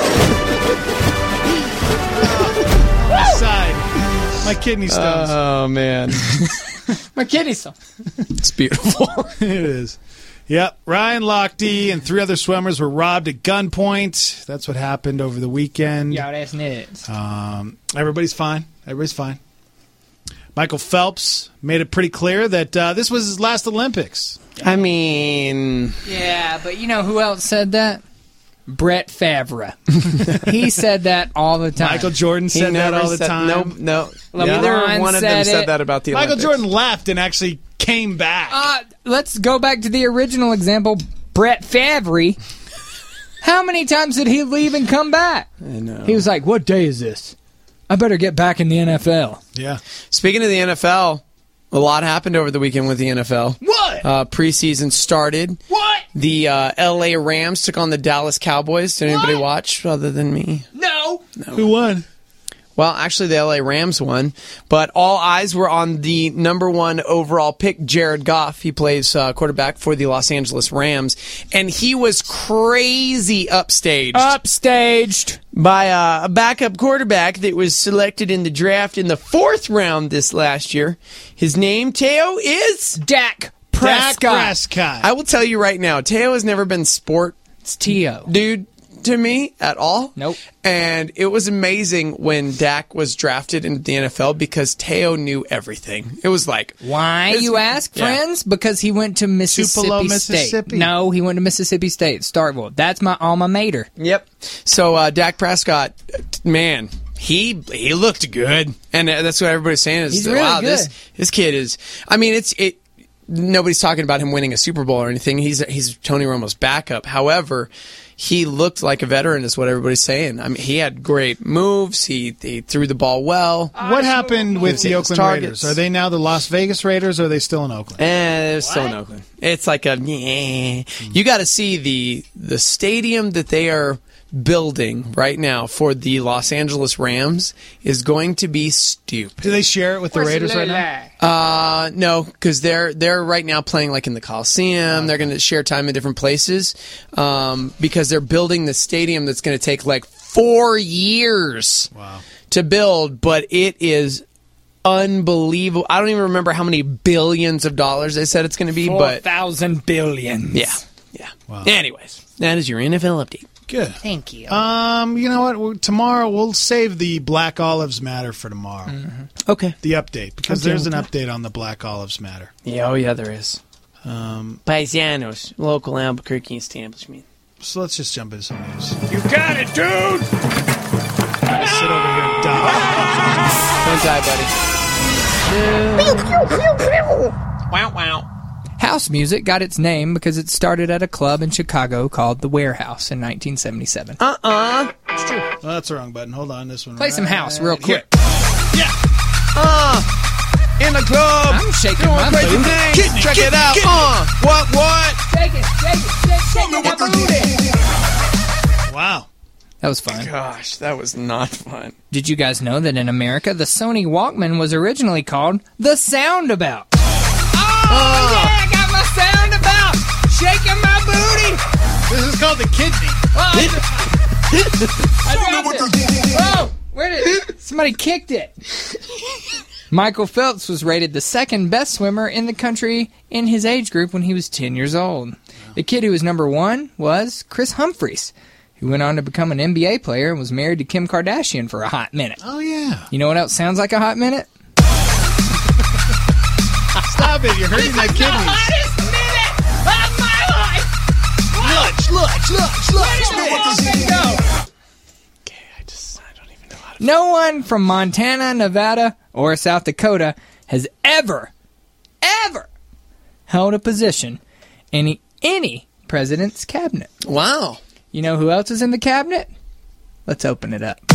K: Side. My kidney stones.
B: Oh, man.
J: My kidney stones.
B: It's beautiful.
K: It is. Yep. Ryan Lochte and 3 other swimmers were robbed at gunpoint. That's what happened over the weekend.
J: Yeah, that's nuts.
K: Everybody's fine. Everybody's fine. Michael Phelps made it pretty clear that this was his last Olympics.
B: I mean...
J: Yeah, but you know who else said that? Brett Favre. He said that all the time.
K: Michael Jordan said that all the time.
B: No. Neither one of them said that about the Olympics.
K: Michael Jordan left and actually came back.
J: Let's go back to the original example, Brett Favre. How many times did he leave and come back?
B: I know.
J: He was like, what day is this? I better get back in the NFL.
K: Yeah.
B: Speaking of the NFL, a lot happened over the weekend with the NFL.
J: What?
B: Preseason started.
J: What?
B: The L.A. Rams took on the Dallas Cowboys. Did anybody watch other than me?
J: No.
K: Who won?
B: Well, actually, the L.A. Rams won, but all eyes were on the number 1 overall pick, Jared Goff. He plays quarterback for the Los Angeles Rams, and he was crazy upstaged by a backup quarterback that was selected in the draft in the 4th round this last year. His name, Teo, is
J: Dak Prescott.
B: I will tell you right now, Teo has never been
J: It's Teo.
B: dude to me at all.
J: Nope.
B: And it was amazing when Dak was drafted into the NFL because Teo knew everything. It was like...
J: Why, you ask, friends? Because he went to Mississippi State. No, he went to Mississippi State, Starkville. That's my alma mater.
B: Yep. So Dak Prescott, man... He looked good, and that's what everybody's saying is,
J: he's really
B: wow,
J: good.
B: This kid is... I mean, nobody's talking about him winning a Super Bowl or anything. He's Tony Romo's backup. However, he looked like a veteran is what everybody's saying. I mean, he had great moves. He threw the ball well.
K: What happened with the Oakland Raiders? Are they now the Las Vegas Raiders, or are they still in Oakland?
B: They're still in Oakland. It's like you got to see the stadium that they are building right now for the Los Angeles Rams is going to be stupid.
K: Do they share it with the Raiders right now?
B: No, because they're right now playing like in the Coliseum. They're going to share time in different places because they're building the stadium that's going to take like 4 years to build, but it is unbelievable. I don't even remember how many billions of dollars they said it's going to be, but
J: 4,000 billions.
B: Yeah. Wow. Anyways, that is your NFL update.
K: Good.
J: Thank you.
K: You know what? Tomorrow we'll save the Black Olives Matter for tomorrow.
B: Mm-hmm. Okay.
K: The update, because there's an update on the Black Olives Matter.
B: Yeah, there is. Paisanos, local Albuquerque establishment.
K: So let's just jump into some news.
A: You got it, dude!
K: Sit over here and die.
B: Don't die, buddy.
J: Wow. House music got its name because it started at a club in Chicago called The Warehouse in 1977.
K: It's true. Oh, that's the wrong button. Hold on, this one.
J: Play some house real quick.
K: Yeah.
B: in the club.
J: I'm shaking
B: Doing
J: my
B: crazy
J: booty.
B: things. Check it out. What?
J: Shake it, shake that booty.
K: Wow.
J: That was fun.
B: Gosh, that was not fun.
J: Did you guys know that in America, the Sony Walkman was originally called the Soundabout? Oh, yeah, I got my Soundabout. Shaking my booty.
K: This is called the kidney.
J: I dropped it. Whoa, where did somebody kicked it? Michael Phelps was rated the second best swimmer in the country in his age group when he was 10 years old. The kid who was number one was Chris Humphries, who went on to become an NBA player and was married to Kim Kardashian for a hot minute.
K: Oh, yeah.
J: You know what else sounds like a hot minute?
K: Stop it. You're hurting my kidneys.
J: hottest minute of my life. Look.
B: Okay, I don't even know how to.
J: No one from Montana, Nevada, or South Dakota has ever held a position in any president's cabinet.
B: Wow.
J: You know who else is in the cabinet? Let's open it up.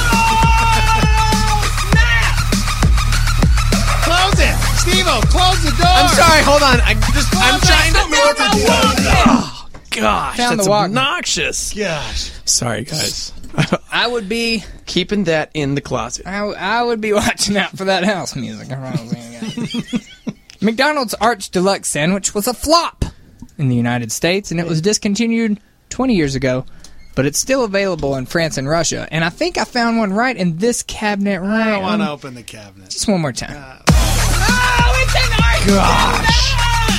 K: Close it. Steve-O, close the door.
B: I'm sorry, hold on. I'm trying to
K: move it.
B: Oh, gosh,
J: Found
B: that's
J: the Walkman.
B: obnoxious.
K: Gosh.
B: Sorry, guys.
J: I would be
B: keeping that in the closet.
J: I would be watching out for that house music. McDonald's Arch Deluxe sandwich was a flop in the United States, and it was discontinued 20 years ago, but it's still available in France and Russia. And I think I found one right in this cabinet right
K: I don't want to open the cabinet.
J: Just one more time.
K: Oh,
J: it's an Arch
B: Gosh.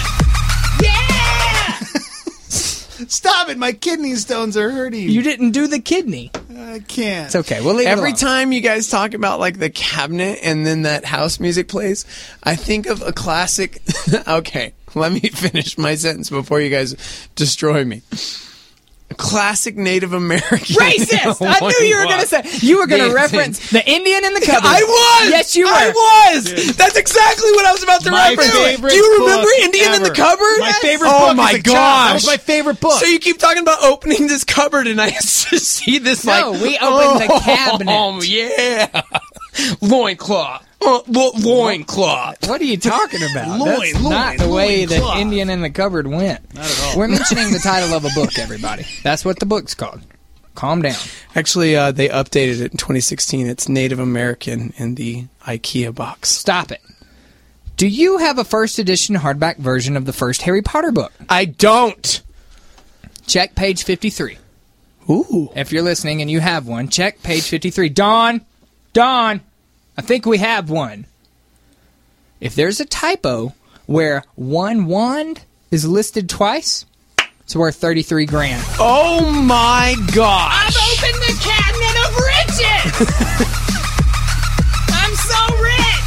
J: Yeah!
K: Stop it. My kidney stones are hurting.
J: You didn't do the kidney.
K: I can't.
J: It's okay. We'll leave it
B: Every
J: alone.
B: time you guys talk about like the cabinet and then that house music plays, I think of a classic. Okay, let me finish my sentence before you guys destroy me. A classic Native American.
J: Racist! I knew you were going to say. You were going to reference the Indian in the cupboard.
B: I was!
J: Yes, you were.
B: I was! That's exactly what I was about to
K: My
B: reference.
K: favorite
B: Do you remember
K: book
B: Indian in the
K: ever.
B: cupboard?
K: My favorite
B: oh
K: book
B: my
K: as a child.
B: gosh.
K: That was my favorite book.
B: So you keep talking about opening this cupboard and I just see this
J: No,
B: like...
J: we opened the cabinet.
B: Oh, yeah. Loincloth. Loincloth.
J: What are you talking about? That's
K: Loin,
J: not the
K: loin,
J: way the
K: loincloth.
J: Indian in the cupboard went.
K: Not at all.
J: We're mentioning the title of a book, everybody. That's what the book's called. Calm down.
B: Actually, they updated it in 2016. It's Native American in the IKEA box.
J: Stop it. Do you have a first edition hardback version of the first Harry Potter book?
B: I don't.
J: Check page 53.
B: Ooh.
J: If you're listening and you have one, check page 53. Dawn, I think we have one. If there's a typo where one wand is listed twice, it's worth 33 grand.
B: Oh my gosh.
J: I've opened the cabinet of riches! I'm so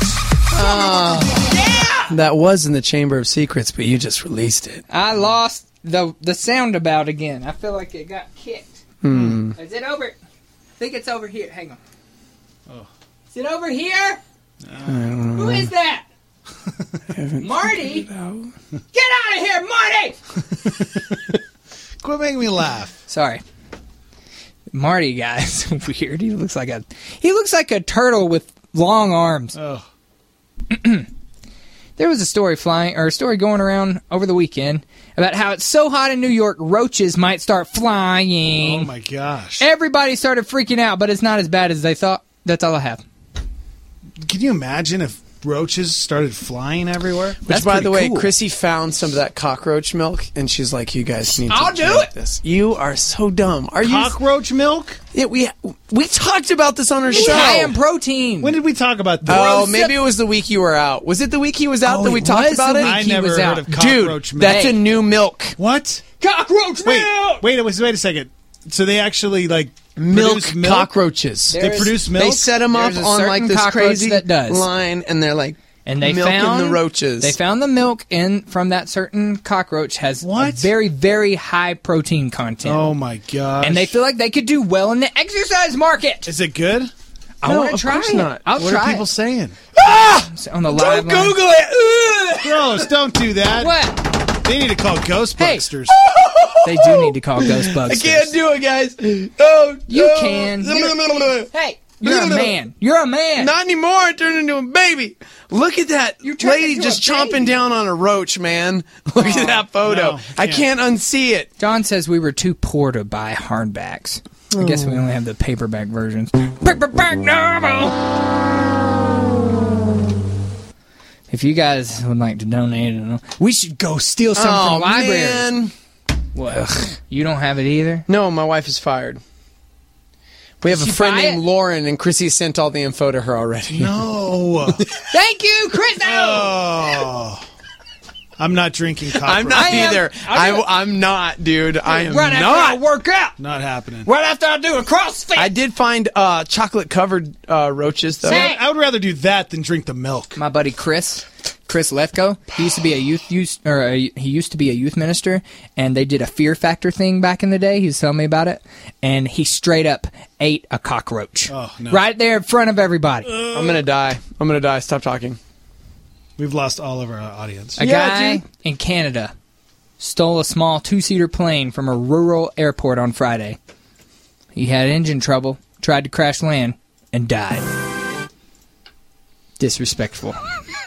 J: rich! Yeah!
B: That was in the Chamber of Secrets, but you just released it.
J: I lost the soundabout again. I feel like it got kicked. Is it over? I think it's over here. Hang on.
K: Oh.
J: Is it over here?
B: I don't know.
J: Who is that? Marty? Get out of here, Marty!
K: Quit making me laugh.
J: Sorry. Marty, guys, weird. He looks like a turtle with long arms.
K: Oh.
J: There was a story going around over the weekend about how it's so hot in New York, roaches might start flying.
K: Oh my gosh.
J: Everybody started freaking out, but it's not as bad as they thought. That's all I have.
K: Can you imagine if roaches started flying everywhere?
B: Which, by the way, Chrissy found some of that cockroach milk, and she's like, "You guys need to drink this." You are so dumb. Are you
K: cockroach milk?
B: Yeah, we talked about this on our show.
J: High in protein.
K: When did we talk about this?
B: Oh, maybe it was the week you were out. Was it the week he was out that we talked about it?
K: I never heard of cockroach
B: Dude,
K: milk.
B: that's a new milk.
K: What?
J: Cockroach milk!
K: Wait a second. So they actually
B: Milk
K: produce milk?
B: cockroaches.
K: They produce milk?
B: They set them up
J: There's a
B: on like
J: certain
B: this
J: cockroach
B: crazy
J: that does.
B: line, and they're like
J: And they
B: milking
J: found
B: the roaches.
J: They found the milk from that certain cockroach has a very, very high protein content.
K: Oh my gosh.
J: And they feel like they could do well in the exercise market.
K: Is it good?
J: I want to try it. I'll
K: what
J: try
K: are people
J: it.
K: saying?
J: On the live line.
B: Google it.
K: Gross, don't do that.
J: What?
K: They need to call Ghostbusters.
J: They do need to call Ghostbusters.
B: I can't do it, guys. Oh,
J: You can.
B: Hey,
J: You're a man. You're a man.
B: Not anymore. I turned into a baby. Look at that lady just chomping down on a roach, man. Look at that photo.
J: No,
B: I can't unsee it.
J: John says we were too poor to buy hardbacks. I guess we only have the paperback versions. Paperback novel! If you guys would like to donate, we should go steal some from libraries.
B: Man.
J: What? You don't have it either?
B: No, my wife is fired. We have a friend named Lauren, and Chrissy sent all the info to her already.
K: No.
J: Thank you, Chris.
K: Oh. I'm not drinking coffee.
B: I'm not either. I'm not, dude. I am
J: right
B: not.
J: After I work out.
K: Not happening.
J: Right after I do a CrossFit.
B: I did find chocolate-covered roaches, though.
K: I would rather do that than drink the milk.
J: My buddy Chris Lefko, he used to be he used to be a youth minister, and they did a Fear Factor thing back in the day. He was telling me about it, and he straight up ate a cockroach.
K: Oh, no.
J: Right there in front of everybody.
B: I'm gonna die. Stop talking.
K: We've lost all of our audience.
J: A guy in Canada stole a small 2-seater plane from a rural airport on Friday. He had engine trouble, tried to crash land, and died. Disrespectful.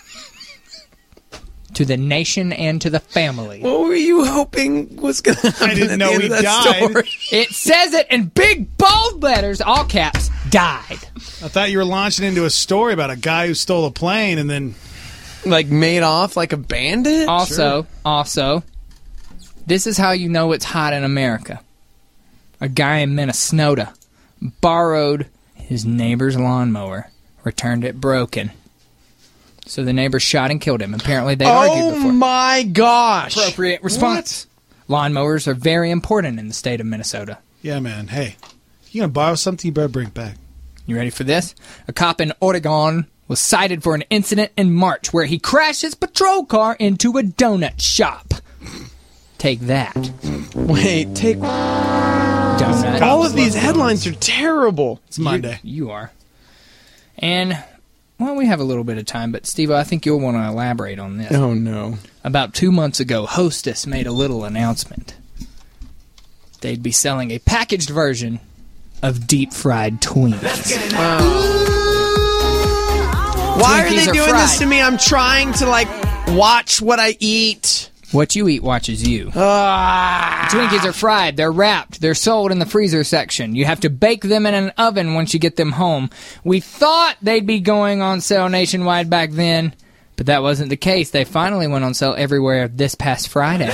J: To the nation and to the family.
B: What were you hoping was going to happen?
K: I didn't know he died.
B: Story?
J: It says it in big bold letters, all caps, died.
K: I thought you were launching into a story about a guy who stole a plane and then...
B: Like made off like a bandit?
J: Also, this is how you know it's hot in America. A guy in Minnesota borrowed his neighbor's lawnmower, returned it broken. So the neighbor shot and killed him. Apparently they argued before.
B: Oh my gosh.
J: Appropriate response. What? Lawnmowers are very important in the state of Minnesota.
K: Yeah, man. Hey, you gonna borrow something, you better bring it back.
J: You ready for this? A cop in Oregon was cited for an incident in March where he crashed his patrol car into a donut shop. Take that.
B: Wait, take...
J: Donut.
B: All of these headlines are terrible.
K: It's Monday.
J: You are. And, well, we have a little bit of time, but Steve, I think you'll want to elaborate on this.
B: Oh, no.
J: About 2 months ago, Hostess made a little announcement. They'd be selling a packaged version of deep-fried Twinkies.
B: Why are they doing
J: fried.
B: this to me? I'm trying to, watch what I eat.
J: What you eat watches you. Twinkies are fried. They're wrapped. They're sold in the freezer section. You have to bake them in an oven once you get them home. We thought they'd be going on sale nationwide back then, but that wasn't the case. They finally went on sale everywhere this past Friday.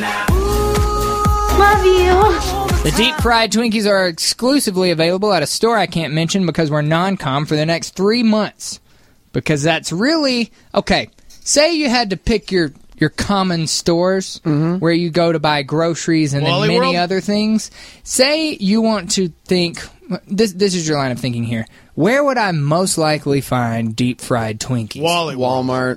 F: Love you.
J: The deep-fried Twinkies are exclusively available at a store I can't mention because we're non-com for the next 3 months. Because that's really... Okay, say you had to pick your common stores where you go to buy groceries and
K: Wally
J: then many
K: World?
J: other things. Say you want to think... This is your line of thinking here. Where would I most likely find deep-fried Twinkies?
B: Walmart.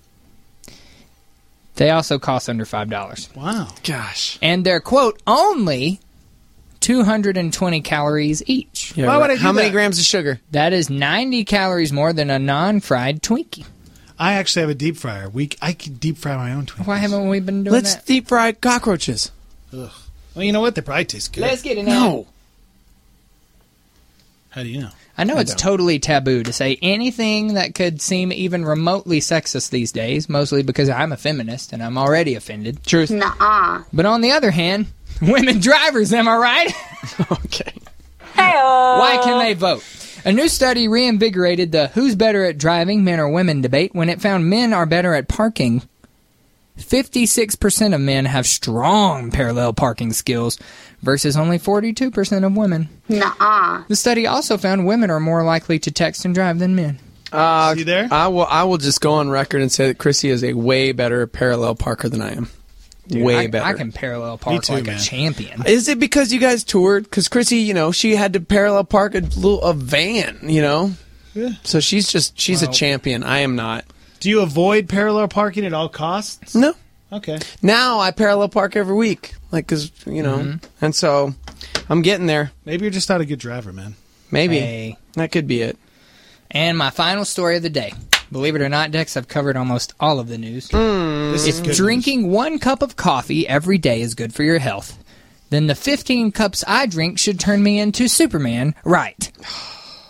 J: They also cost under $5.
K: Wow.
B: Gosh.
J: And they're, quote, only 220 calories each.
B: Yeah, right. How many grams of sugar?
J: That is 90 calories more than a non-fried Twinkie.
K: I actually have a deep fryer. I can deep fry my own Twinkies.
J: Why haven't we been doing
B: Let's
J: that?
B: deep fry cockroaches.
K: Ugh. Well, you know what? They probably taste good.
J: Let's get it
B: No.
K: How do you know?
J: I know it's totally taboo to say anything that could seem even remotely sexist these days, mostly because I'm a feminist and I'm already offended.
B: Truth.
F: Nuh-uh.
J: But on the other hand, women drivers, am I right?
B: Okay.
F: Hey-oh.
J: Why can they vote? A new study reinvigorated the who's better at driving, men or women debate when it found men are better at parking. 56% of men have strong parallel parking skills versus only 42% of women.
F: Nuh-uh.
J: The study also found women are more likely to text and drive than men.
K: You there?
B: I will just go on record and say that Chrissy is a way better parallel parker than I am.
J: Dude,
B: way better.
J: I can parallel park
K: too,
J: like
K: man.
J: a champion.
B: Is it because you guys toured? Because Chrissy, she had to parallel park a van,
K: Yeah.
B: So she's a champion. I am not.
K: Do you avoid parallel parking at all costs?
B: No.
K: Okay.
B: Now I parallel park every week, because and so I'm getting there.
K: Maybe you're just not a good driver, man.
B: Maybe
J: Hey.
B: that could be it.
J: And my final story of the day. Believe it or not, Dex, I've covered almost all of the news.
K: This is
J: If
K: good
J: drinking 1 cup of coffee every day is good for your health, then the 15 cups I drink should turn me into Superman, right?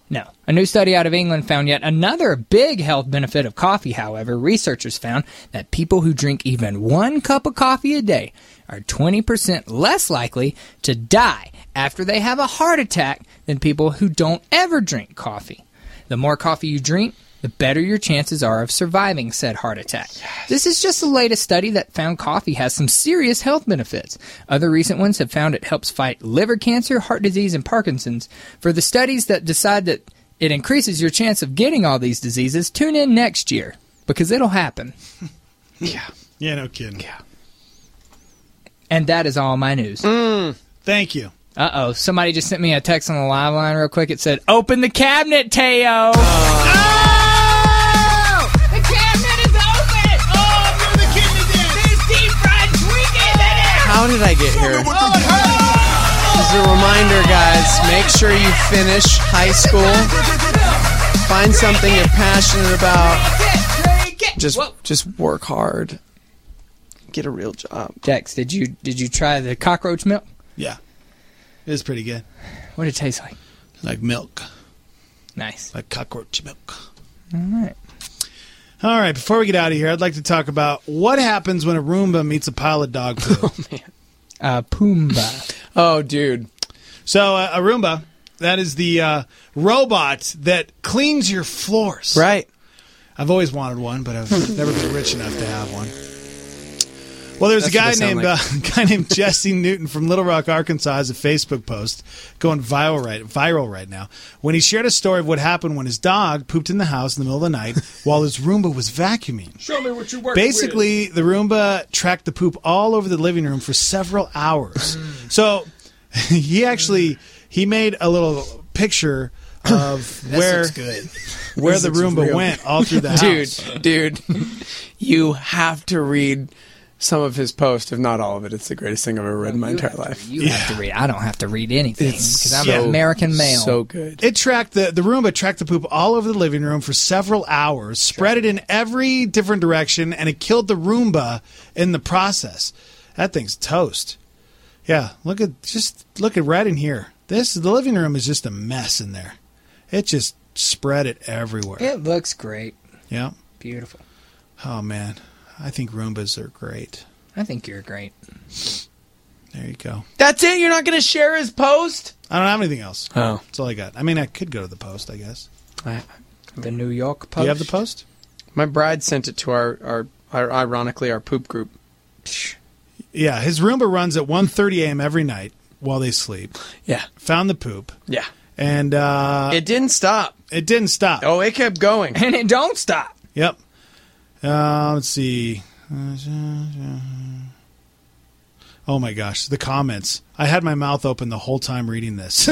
J: No. A new study out of England found yet another big health benefit of coffee, however. Researchers found that people who drink even 1 cup of coffee a day are 20% less likely to die after they have a heart attack than people who don't ever drink coffee. The more coffee you drink, the better your chances are of surviving said heart attack. Yes. This is just the latest study that found coffee has some serious health benefits. Other recent ones have found it helps fight liver cancer, heart disease, and Parkinson's. For the studies that decide that it increases your chance of getting all these diseases, tune in next year, because it'll happen.
K: Yeah. Yeah, no kidding.
J: Yeah. And that is all my news.
K: Thank you.
J: Uh-oh. Somebody just sent me a text on the live line real quick. It said, "Open the cabinet, Teo."
A: The cabinet is open! Oh, through the kidney din! There's deep fried Twinkies in it!
B: How did I get here? As a reminder, guys, make sure you finish high school. Find something you're passionate about. Just work hard. Get a real job.
J: Dex, did you try the cockroach milk?
K: Yeah. It was pretty good.
J: What did it taste like?
K: Like milk.
J: Nice.
K: Like cockroach milk.
J: All right.
K: All right, before we get out of here, I'd like to talk about what happens when a Roomba meets a pile of dog poop.
B: Oh, man.
J: Pumbaa.
B: Oh, dude.
K: So, a Roomba, that is the robot that cleans your floors.
B: Right.
K: I've always wanted one, but I've never been rich enough to have one. Well, there's a guy named Jesse Newton from Little Rock, Arkansas, has a Facebook post going viral right now when he shared a story of what happened when his dog pooped in the house in the middle of the night while his Roomba was vacuuming.
A: Show me what you working
K: Basically, the Roomba tracked the poop all over the living room for several hours. So he made a little picture of where the Roomba went all through the house.
B: Dude, you have to read some of his posts, if not all of it. It's the greatest thing I've ever read in my entire life.
J: You have to read. I don't have to read anything because I'm an American male.
B: So good.
K: It tracked the Roomba tracked the poop all over the living room for several hours, spread it in every different direction, and it killed the Roomba in the process. That thing's toast. Yeah, look at right in here. The living room is just a mess in there. It just spread it everywhere.
J: It looks great.
K: Yeah.
J: Beautiful.
K: Oh, man. I think Roombas are great.
J: I think you're great.
K: There you go.
B: That's it? You're not going to share his post?
K: I don't have anything else.
B: Oh.
K: That's all I got. I mean, I could go to the Post, I guess.
J: The New York Post?
K: Do you have the Post?
B: My bride sent it to our ironically, our poop group.
K: Yeah, his Roomba runs at 1:30 a.m. every night while they sleep.
B: Yeah.
K: Found the poop.
B: Yeah.
K: And
B: it didn't stop.
K: It didn't stop.
B: Oh, it kept going.
J: And it don't stop.
K: Yep. Let's see. Oh my gosh, the comments. I had my mouth open the whole time reading this.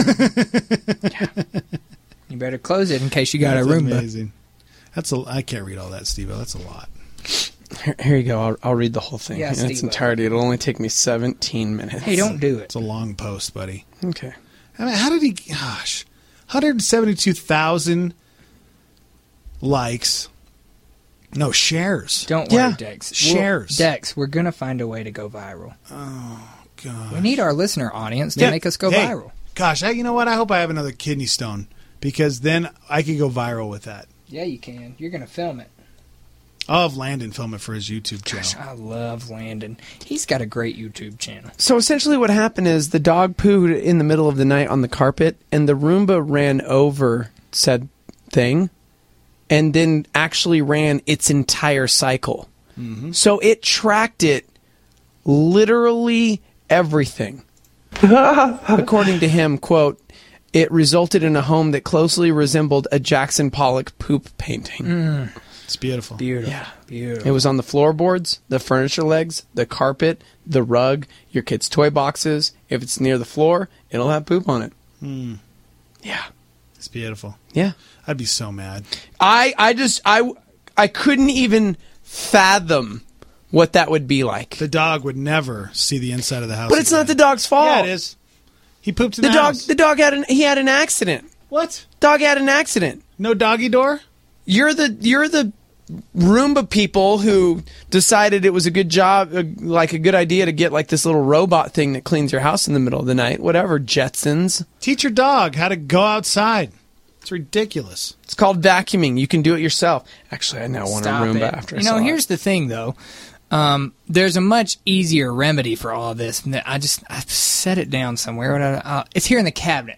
J: You better close it in case you got a Roomba.
K: Amazing. I can't read all that, Steve-O. That's a lot.
B: Here you go. I'll read the whole thing
J: Yeah,
B: in its entirety. It'll only take me 17 minutes.
J: Hey, don't do it.
K: It's a long post, buddy.
B: Okay.
K: I mean, how did he... Gosh. 172,000 likes. No, shares.
J: Don't worry, Dex.
K: Shares.
J: Dex, we're going to find a way to go viral.
K: Oh, God.
J: We need our listener audience to make us go viral.
K: Gosh, you know what? I hope I have another kidney stone because then I could go viral with that.
J: Yeah, you can. You're going to film it.
K: I'll have Landon film it for his YouTube channel.
J: Gosh, I love Landon. He's got a great YouTube channel.
B: So essentially what happened is the dog pooed in the middle of the night on the carpet, and the Roomba ran over said thing and then actually ran its entire cycle.
K: Mm-hmm.
B: So it tracked it literally everything. According to him, quote, it resulted in a home that closely resembled a Jackson Pollock poop painting.
K: It's beautiful.
J: Beautiful.
B: Yeah.
J: Beautiful.
B: It was on the floorboards, the furniture legs, the carpet, the rug, your kids' toy boxes. If it's near the floor, it'll have poop on it. Yeah.
K: It's beautiful.
B: Yeah.
K: I'd be so mad.
B: I couldn't even fathom what that would be like.
K: The dog would never see the inside of the house.
B: But it's not the dog's fault.
K: Yeah, it is. He pooped in the house.
B: The dog had an accident.
K: What?
B: Dog had an accident.
K: No doggy door?
B: You're the Roomba people who decided it was a good job, like a good idea to get like this little robot thing that cleans your house in the middle of the night. Whatever, Jetsons.
K: Teach your dog how to go outside. It's ridiculous.
B: It's called vacuuming. You can do it yourself. Actually, I now want a
J: Stop
B: Roomba
J: it.
B: after I
J: You know,
B: saw it.
J: here's the thing, though. There's a much easier remedy for all of this. I've set it down somewhere. It's here in the cabinet.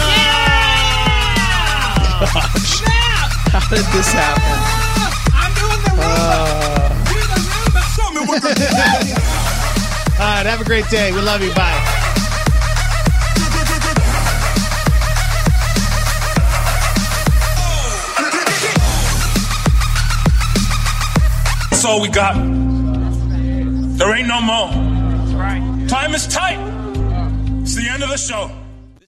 B: How did this happen?
U: I'm doing the Roomba.
K: All right, have a great day. We love you. Bye.
U: That's all we got. There ain't no more. Time is tight. It's the end of the show.